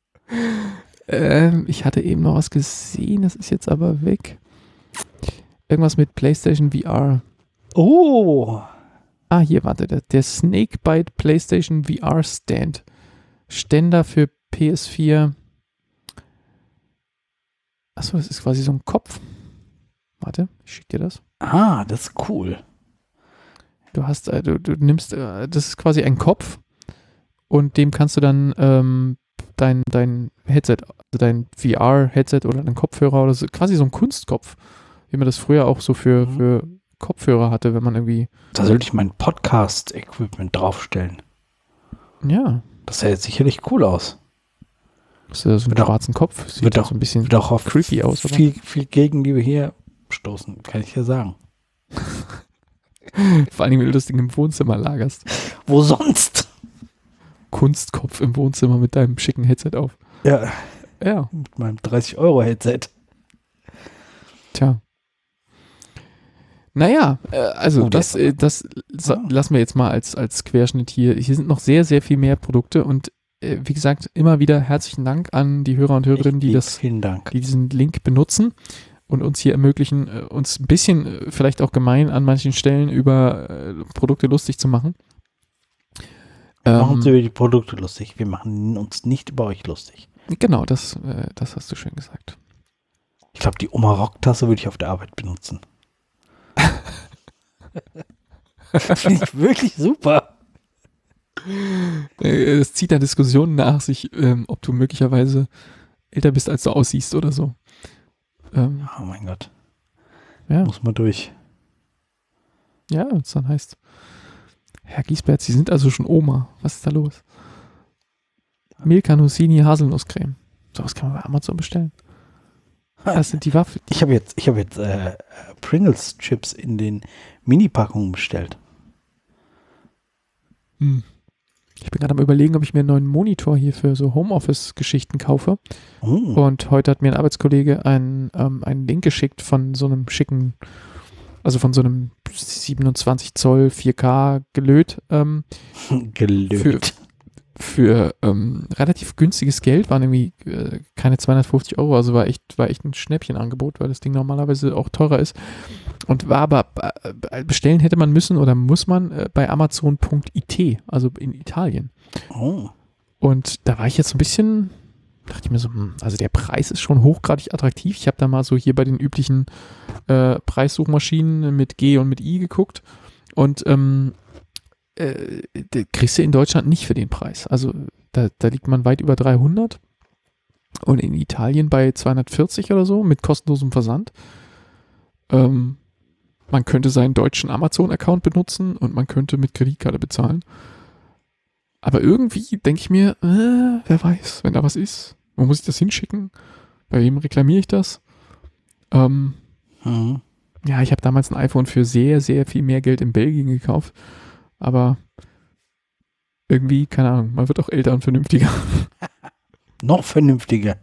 Ich hatte eben noch was gesehen, das ist jetzt aber weg. Irgendwas mit PlayStation VR. Oh. Ah, hier, warte, der Snakebite PlayStation VR Stand. Ständer für PS4. Achso, das ist quasi so ein Kopf. Warte, ich schicke dir das. Ah, das ist cool. Du nimmst, das ist quasi ein Kopf und dem kannst du dann dein Headset, also dein VR-Headset oder dein Kopfhörer oder so, quasi so ein Kunstkopf, wie man das früher auch so für Kopfhörer hatte, wenn man irgendwie... Da sollte ich mein Podcast-Equipment draufstellen. Ja. Das sähe jetzt sicherlich cool aus. Das ist ja so einen schwarzen Kopf. Sieht wird auch so ein bisschen auch creepy aus, oder? Viel Gegenliebe hier stoßen, kann ich ja sagen. Vor allem, wenn du das Ding im Wohnzimmer lagerst. Wo sonst? Kunstkopf im Wohnzimmer mit deinem schicken Headset auf. Ja. Ja. Mit meinem 30-Euro-Headset. Tja. Naja, also das lassen wir jetzt mal als Querschnitt hier. Hier sind noch sehr, sehr viel mehr Produkte und wie gesagt, immer wieder herzlichen Dank an die Hörer und Hörerinnen, die diesen Link benutzen und uns hier ermöglichen, uns ein bisschen, vielleicht auch gemein an manchen Stellen über Produkte lustig zu machen. Wir machen uns über die Produkte lustig. Wir machen uns nicht über euch lustig. Genau, das hast du schön gesagt. Ich glaube, die Oma-Rock-Tasse würde ich auf der Arbeit benutzen. Finde ich wirklich super. Es zieht da Diskussionen nach sich, ob du möglicherweise älter bist, als du aussiehst oder so. Oh mein Gott. Ja. Muss man durch. Ja, das dann heißt, Herr Giesbert, Sie sind also schon Oma. Was ist da los? Milka Nussini Haselnusscreme. So was kann man bei Amazon bestellen. Das sind die Waffeln. Ich habe jetzt Pringles Chips in den Mini-Packungen bestellt. Ich bin gerade am Überlegen, ob ich mir einen neuen Monitor hier für so Homeoffice-Geschichten kaufe. Oh. Und heute hat mir ein Arbeitskollege einen Link geschickt von so einem schicken also von so einem 27 Zoll 4K Gelöt. Gelöt. Für relativ günstiges Geld, waren irgendwie keine 250 Euro, also war echt ein Schnäppchenangebot, weil das Ding normalerweise auch teurer ist. Und war aber, bestellen hätte man müssen oder muss man bei Amazon.it, also in Italien. Oh. Und da war ich jetzt so ein bisschen, dachte ich mir so, also der Preis ist schon hochgradig attraktiv. Ich habe da mal so hier bei den üblichen Preissuchmaschinen mit G und mit I geguckt und kriegst du in Deutschland nicht für den Preis. Also da liegt man weit über 300 und in Italien bei 240 oder so mit kostenlosem Versand. Man könnte seinen deutschen Amazon-Account benutzen und man könnte mit Kreditkarte bezahlen. Aber irgendwie denke ich mir, wer weiß, wenn da was ist, wo muss ich das hinschicken? Bei wem reklamiere ich das? Ja, ich habe damals ein iPhone für sehr, sehr viel mehr Geld in Belgien gekauft. Aber irgendwie, keine Ahnung, man wird auch älter und vernünftiger. Noch vernünftiger.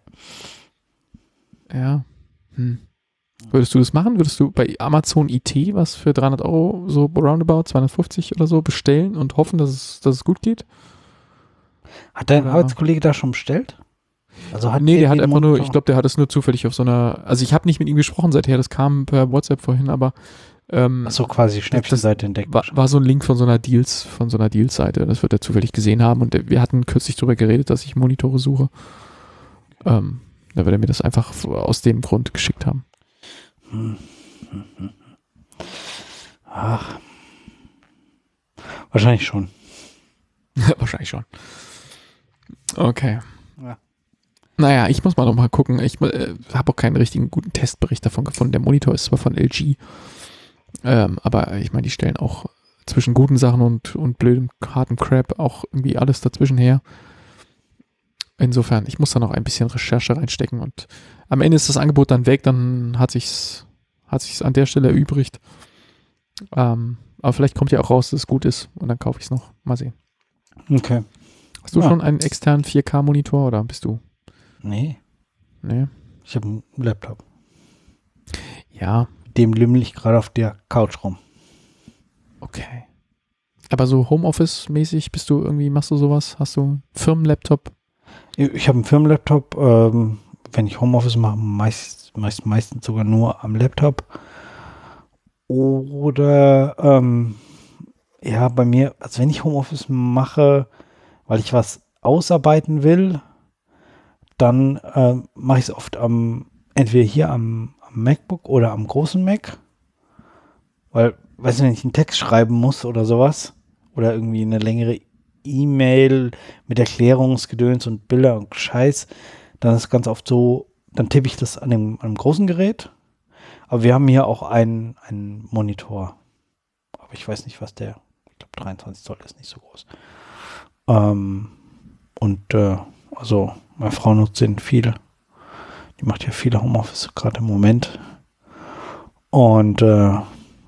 Ja. Würdest du das machen? Würdest du bei Amazon IT was für 300 Euro, so roundabout 250 oder so, bestellen und hoffen, dass es gut geht? Hat dein Arbeitskollege da schon bestellt? Also Nee, der hat einfach nur, ich glaube, der hat es nur zufällig auf so einer, also ich habe nicht mit ihm gesprochen seither, das kam per WhatsApp vorhin, aber Achso, quasi Schnäppchenseite entdeckt. War so ein Link von so einer Deals-Seite. Das wird er zufällig gesehen haben. Und wir hatten kürzlich darüber geredet, dass ich Monitore suche. Da wird er mir das einfach aus dem Grund geschickt haben. Ach. Wahrscheinlich schon. Wahrscheinlich schon. Okay. Ja. Naja, ich muss mal noch mal gucken. Ich habe auch keinen richtigen guten Testbericht davon gefunden. Der Monitor ist zwar von LG, aber ich meine, die stellen auch zwischen guten Sachen und blödem, hartem Crap auch irgendwie alles dazwischen her. Insofern, ich muss da noch ein bisschen Recherche reinstecken und am Ende ist das Angebot dann weg, dann hat sich's an der Stelle erübrigt. Aber vielleicht kommt ja auch raus, dass es gut ist und dann kaufe ich es noch. Mal sehen. Okay. Hast du schon einen externen 4K-Monitor oder bist du? Nee. Nee. Ich habe einen Laptop. Ja. Dem lümmel ich gerade auf der Couch rum. Okay. Aber so Homeoffice-mäßig machst du sowas? Hast du einen Firmenlaptop? Ich habe einen Firmenlaptop. Wenn ich Homeoffice mache, meistens sogar nur am Laptop. Oder ja, bei mir, also wenn ich Homeoffice mache, weil ich was ausarbeiten will, dann mache ich es oft entweder hier am MacBook oder am großen Mac. Weil, weißt du, wenn ich einen Text schreiben muss oder sowas, oder irgendwie eine längere E-Mail mit Erklärungsgedöns und Bilder und Scheiß, dann ist es ganz oft so, dann tippe ich das an einem großen Gerät. Aber wir haben hier auch einen Monitor. Aber ich weiß nicht, was der, ich glaube 23 Zoll ist nicht so groß. Also meine Frau nutzt den viel. Die macht ja viele Homeoffice gerade im Moment. Und ja,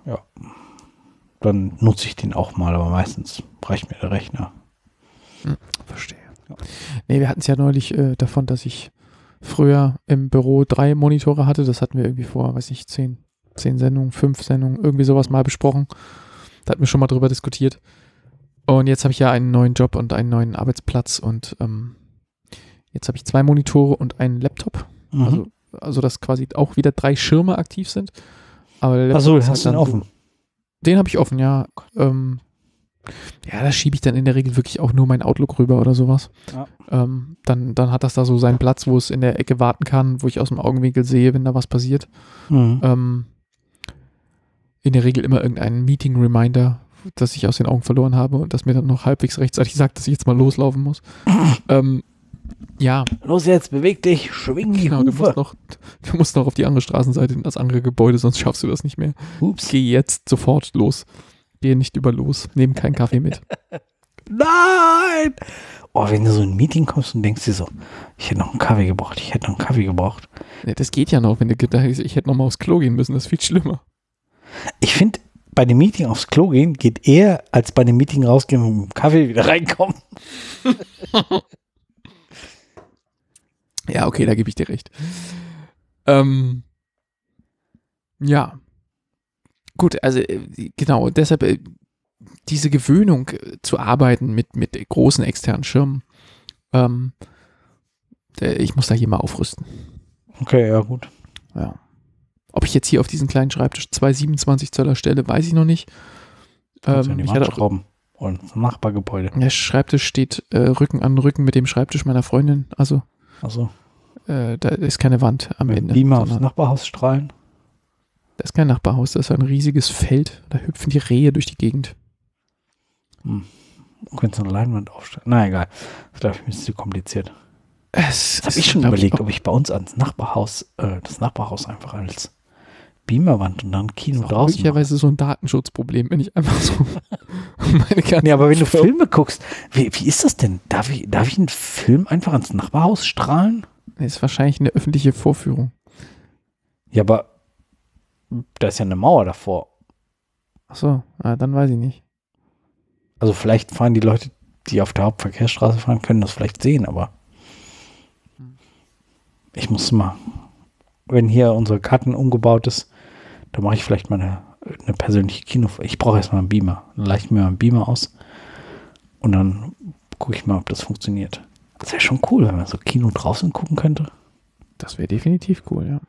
dann nutze ich den auch mal, aber meistens reicht mir der Rechner. Verstehe. Ja. Nee, wir hatten es ja neulich davon, dass ich früher im Büro 3 Monitore hatte. Das hatten wir irgendwie vor, weiß ich, 10 Sendungen, 5 Sendungen, irgendwie sowas mal besprochen. Da hatten wir schon mal drüber diskutiert. Und jetzt habe ich ja einen neuen Job und einen neuen Arbeitsplatz und jetzt habe ich 2 Monitore und einen Laptop. Also dass quasi auch wieder 3 Schirme aktiv sind. Aber der Achso, Laptop hast du den offen? Den habe ich offen, ja. Ja, da schiebe ich dann in der Regel wirklich auch nur mein Outlook rüber oder sowas. Ja. Dann hat das da so seinen Platz, wo es in der Ecke warten kann, wo ich aus dem Augenwinkel sehe, wenn da was passiert. In der Regel immer irgendein Meeting-Reminder, das ich aus den Augen verloren habe und das mir dann noch halbwegs rechtzeitig sagt, dass ich jetzt mal loslaufen muss. Ja. Los jetzt, beweg dich, schwing die Hufe. Du musst noch auf die andere Straßenseite in das andere Gebäude, sonst schaffst du das nicht mehr. Ups. Geh jetzt sofort los. Gehe nicht über los. Nehm keinen Kaffee mit. Nein! Oh, wenn du so in ein Meeting kommst und denkst dir so, ich hätte noch einen Kaffee gebraucht. Ja, das geht ja noch, wenn du gedacht hast, ich hätte noch mal aufs Klo gehen müssen. Das ist viel schlimmer. Ich finde, bei dem Meeting aufs Klo gehen geht eher, als bei dem Meeting rausgehen und mit dem Kaffee wieder reinkommen. Ja, okay, da gebe ich dir recht. Ja. Gut, also genau, deshalb diese Gewöhnung zu arbeiten mit großen externen Schirmen, ich muss da hier mal aufrüsten. Okay, ja gut. Ja. Ob ich jetzt hier auf diesen kleinen Schreibtisch 2,27 Zöller stelle, weiß ich noch nicht. Kannst du an die Ich Wand hatte auch, schrauben. Und das Nachbargebäude. der Schreibtisch steht Rücken an Rücken mit dem Schreibtisch meiner Freundin. Also Achso. da ist keine Wand am Mit Ende. Beamer aufs sondern Nachbarhaus strahlen. Da ist kein Nachbarhaus, das ist ein riesiges Feld. Da hüpfen die Rehe durch die Gegend. Du könntest eine Leinwand aufstellen. Na egal. Das glaube ich ein bisschen zu kompliziert. Das habe ich schon überlegt, ob ich bei uns ans Nachbarhaus, das Nachbarhaus einfach als Beamerwand und dann Kino ist draußen. Möglicherweise so ein Datenschutzproblem, wenn ich einfach so meine ganzen Nee, aber wenn du Filme guckst, wie ist das denn? Darf ich einen Film einfach ans Nachbarhaus strahlen? Das ist wahrscheinlich eine öffentliche Vorführung. Ja, aber da ist ja eine Mauer davor. Achso, dann weiß ich nicht. Also vielleicht fahren die Leute, die auf der Hauptverkehrsstraße fahren, können das vielleicht sehen, aber ich muss mal, wenn hier unser Garten umgebaut ist, da mache ich vielleicht mal eine persönliche Kino. Ich brauche erstmal einen Beamer. Dann leih ich mir mal einen Beamer aus und dann gucke ich mal, ob das funktioniert. Das wäre schon cool, wenn man so Kino draußen gucken könnte. Das wäre definitiv cool, ja.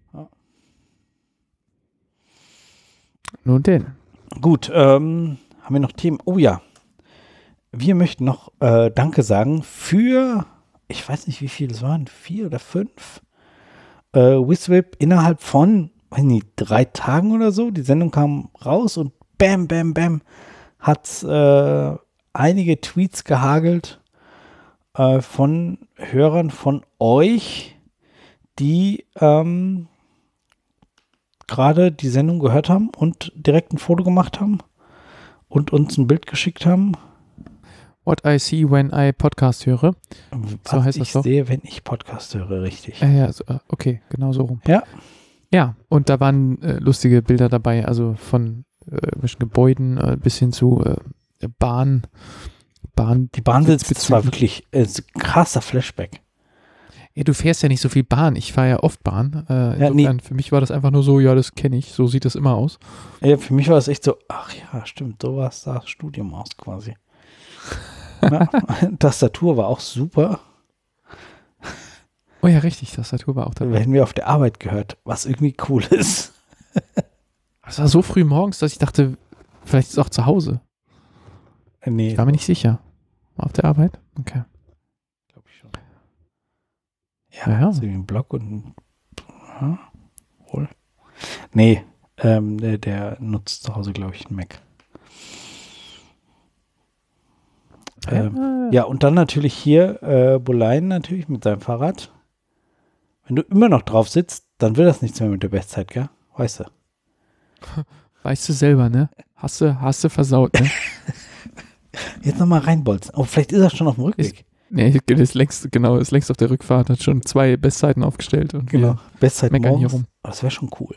Nun denn. Gut, haben wir noch Themen? Oh ja. Wir möchten noch Danke sagen für, ich weiß nicht, wie viele es waren, 4 oder 5 WizWip innerhalb von, weiß nicht, 3 Tagen oder so. Die Sendung kam raus und bam, bam, bam, hat einige Tweets gehagelt von Hörern von euch, die gerade die Sendung gehört haben und direkt ein Foto gemacht haben und uns ein Bild geschickt haben. What I see when I Podcast höre. So heißt das ich doch. sehe, wenn ich Podcast höre, richtig. Ja, okay, genau so rum. Ja. Ja, und da waren lustige Bilder dabei, also von irgendwelchen Gebäuden bis hin zu Bahn. Die Bahn sitzt war wirklich krasser Flashback. Ja, du fährst ja nicht so viel Bahn. Ich fahre ja oft Bahn. Nee. Für mich war das einfach nur so, ja, das kenne ich. So sieht das immer aus. Ja, für mich war es echt so, ach ja, stimmt, so war es das Studium aus quasi. Ja, Tastatur war auch super. Oh ja, richtig, Tastatur war auch dabei. Hätten wir auf der Arbeit gehört, was irgendwie cool ist. Es war so früh morgens, dass ich dachte, vielleicht ist es auch zu Hause. Nee. Ich war mir nicht sicher. Auf der Arbeit? Okay. Glaube ich schon. Ja, Ja. so wie ein Blog und wohl. Nee, der nutzt zu Hause, glaube ich, einen Mac. Ja, und dann natürlich hier Boleyn natürlich mit seinem Fahrrad. Wenn du immer noch drauf sitzt, dann wird das nichts mehr mit der Bestzeit, gell? Weißt du. Weißt du selber, ne? Hast du versaut, ne? Jetzt nochmal reinbolzen. Oh, vielleicht ist er schon auf dem Rückweg. Nee, ist längst auf der Rückfahrt, hat schon 2 Bestzeiten aufgestellt und Genau, Bestzeit meckern morgens. hier rum. Aber das wäre schon cool.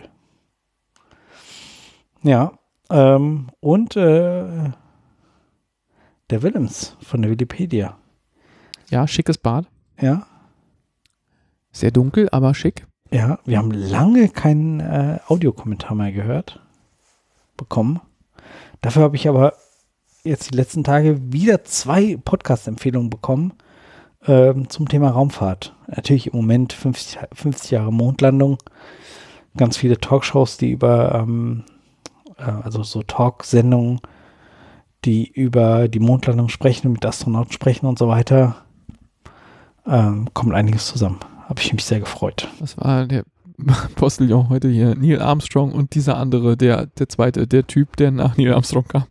Ja, und der Willems von der Wikipedia. Ja, schickes Bad. Ja. Sehr dunkel, aber schick. Ja, wir haben lange keinen Audiokommentar mehr bekommen. Dafür habe ich aber jetzt die letzten Tage wieder 2 Podcast-Empfehlungen bekommen zum Thema Raumfahrt. Natürlich im Moment 50 Jahre Mondlandung. Ganz viele Talkshows, die über, also so Talksendungen, die über die Mondlandung sprechen, mit Astronauten sprechen und so weiter. Kommt einiges zusammen. Habe ich mich sehr gefreut. Das war der Postillon heute hier, Neil Armstrong und dieser andere, der zweite, der Typ, der nach Neil Armstrong kam.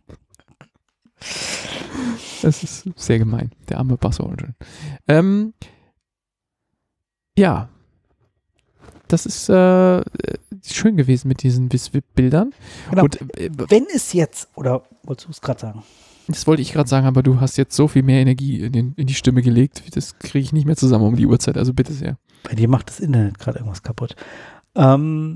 Das ist sehr gemein, der arme Buzz Aldrin. Ja, das ist schön gewesen mit diesen Bildern. Genau. Und, wenn es jetzt, oder wolltest du es gerade sagen? Das wollte ich gerade sagen, aber du hast jetzt so viel mehr Energie in die Stimme gelegt, das kriege ich nicht mehr zusammen um die Uhrzeit, also bitte sehr. Bei dir macht das Internet gerade irgendwas kaputt. Ja,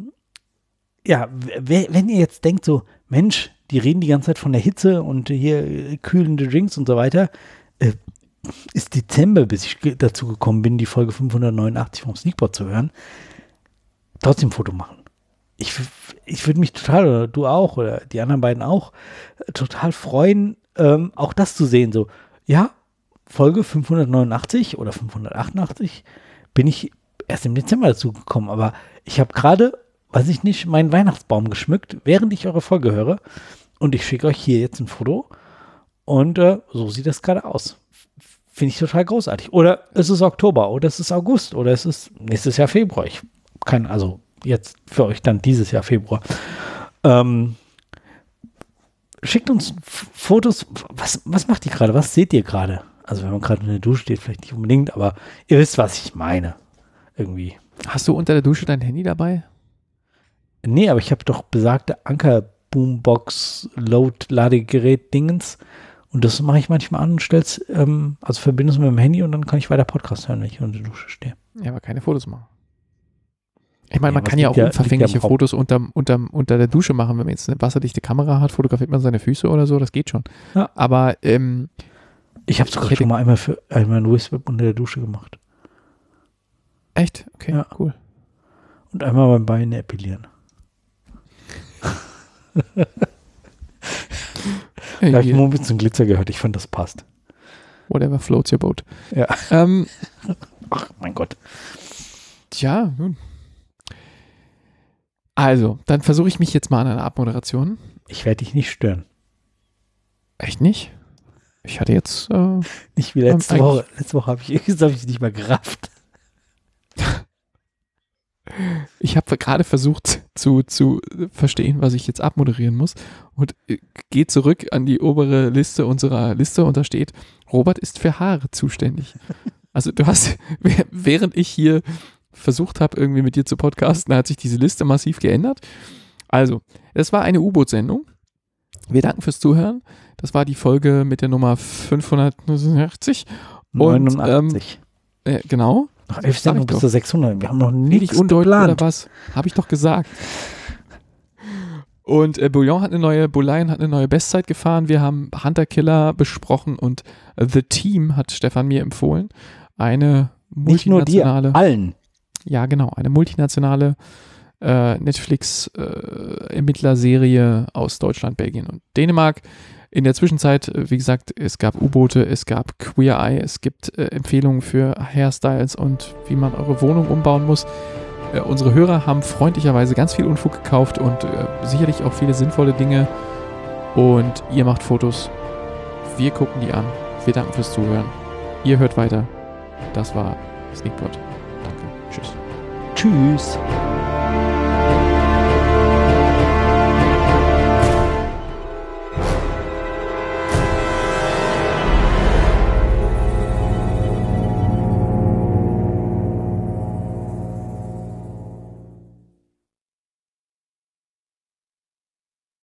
wenn ihr jetzt denkt so, Mensch, die reden die ganze Zeit von der Hitze und hier kühlende Drinks und so weiter, ist Dezember, bis ich dazu gekommen bin, die Folge 589 vom Sneakpot zu hören, trotzdem Foto machen. ich würde mich total, oder du auch, oder die anderen beiden auch, total freuen, auch das zu sehen. So, ja, Folge 589 oder 588 bin ich erst im Dezember dazu gekommen, aber ich habe gerade, weiß ich nicht, meinen Weihnachtsbaum geschmückt, während ich eure Folge höre. Und ich schicke euch hier jetzt ein Foto. Und so sieht das gerade aus. Finde ich total großartig. Oder es ist Oktober, oder es ist August, oder es ist nächstes Jahr Februar. Ich kann, also jetzt für euch dann dieses Jahr Februar. Schickt uns Fotos. Was macht ihr gerade? Was seht ihr gerade? Also wenn man gerade in der Dusche steht, vielleicht nicht unbedingt, aber ihr wisst, was ich meine. Irgendwie. Hast du unter der Dusche dein Handy dabei? Nee, aber ich habe doch besagte Anker-Boombox Ladegerät-Dingens. Und das mache ich manchmal an und stell's, also verbinde es mit dem Handy und dann kann ich weiter Podcast hören, wenn ich unter der Dusche stehe. Ja, aber keine Fotos machen. Ich meine, Ja, man kann ja auch liegt unverfängliche ja am Fotos unter der Dusche machen. Wenn man jetzt eine wasserdichte Kamera hat, fotografiert man seine Füße oder so, das geht schon. Ja. Aber Ich habe sogar schon mal einmal ein Whisper unter der Dusche gemacht. echt? Okay, Ja. cool. Und einmal beim Bein epilieren. Da habe ich nur ein bisschen Glitzer gehört. Ich fand, das passt. Whatever floats your boat. Ja. Ach, mein Gott. Tja, nun. Also, dann versuche ich mich jetzt mal an einer Abmoderation. Ich werde dich nicht stören. Echt nicht? Ich hatte jetzt Nicht wie letzte Woche. Letzte Woche habe ich nicht mal gerafft. Ich habe gerade versucht zu verstehen, was ich jetzt abmoderieren muss und gehe zurück an die obere Liste unserer Liste und da steht, Robert ist für Haare zuständig. Also du hast, während ich hier versucht habe, irgendwie mit dir zu podcasten, hat sich diese Liste massiv geändert. Also, das war eine U-Boot-Sendung. Wir danken fürs Zuhören. Das war die Folge mit der Nummer 580. 89. Und, genau. Noch 11 Sendungen bis zu 600. Wir haben noch nichts undeutlich geplant. oder was? Habe ich doch gesagt. Und Bouillon hat eine neue Bestzeit gefahren. Wir haben Hunter Killer besprochen und The Team hat Stefan mir empfohlen. Eine Nicht nur multinationale. dir, allen. Ja, genau. Eine multinationale Netflix-Ermittlerserie aus Deutschland, Belgien und Dänemark. In der Zwischenzeit, wie gesagt, es gab U-Boote, es gab Queer Eye, es gibt Empfehlungen für Hairstyles und wie man eure Wohnung umbauen muss. Unsere Hörer haben freundlicherweise ganz viel Unfug gekauft und sicherlich auch viele sinnvolle Dinge. Und ihr macht Fotos. Wir gucken die an. Wir danken fürs Zuhören. Ihr hört weiter. Das war Sneakpot. Danke. Tschüss. Tschüss.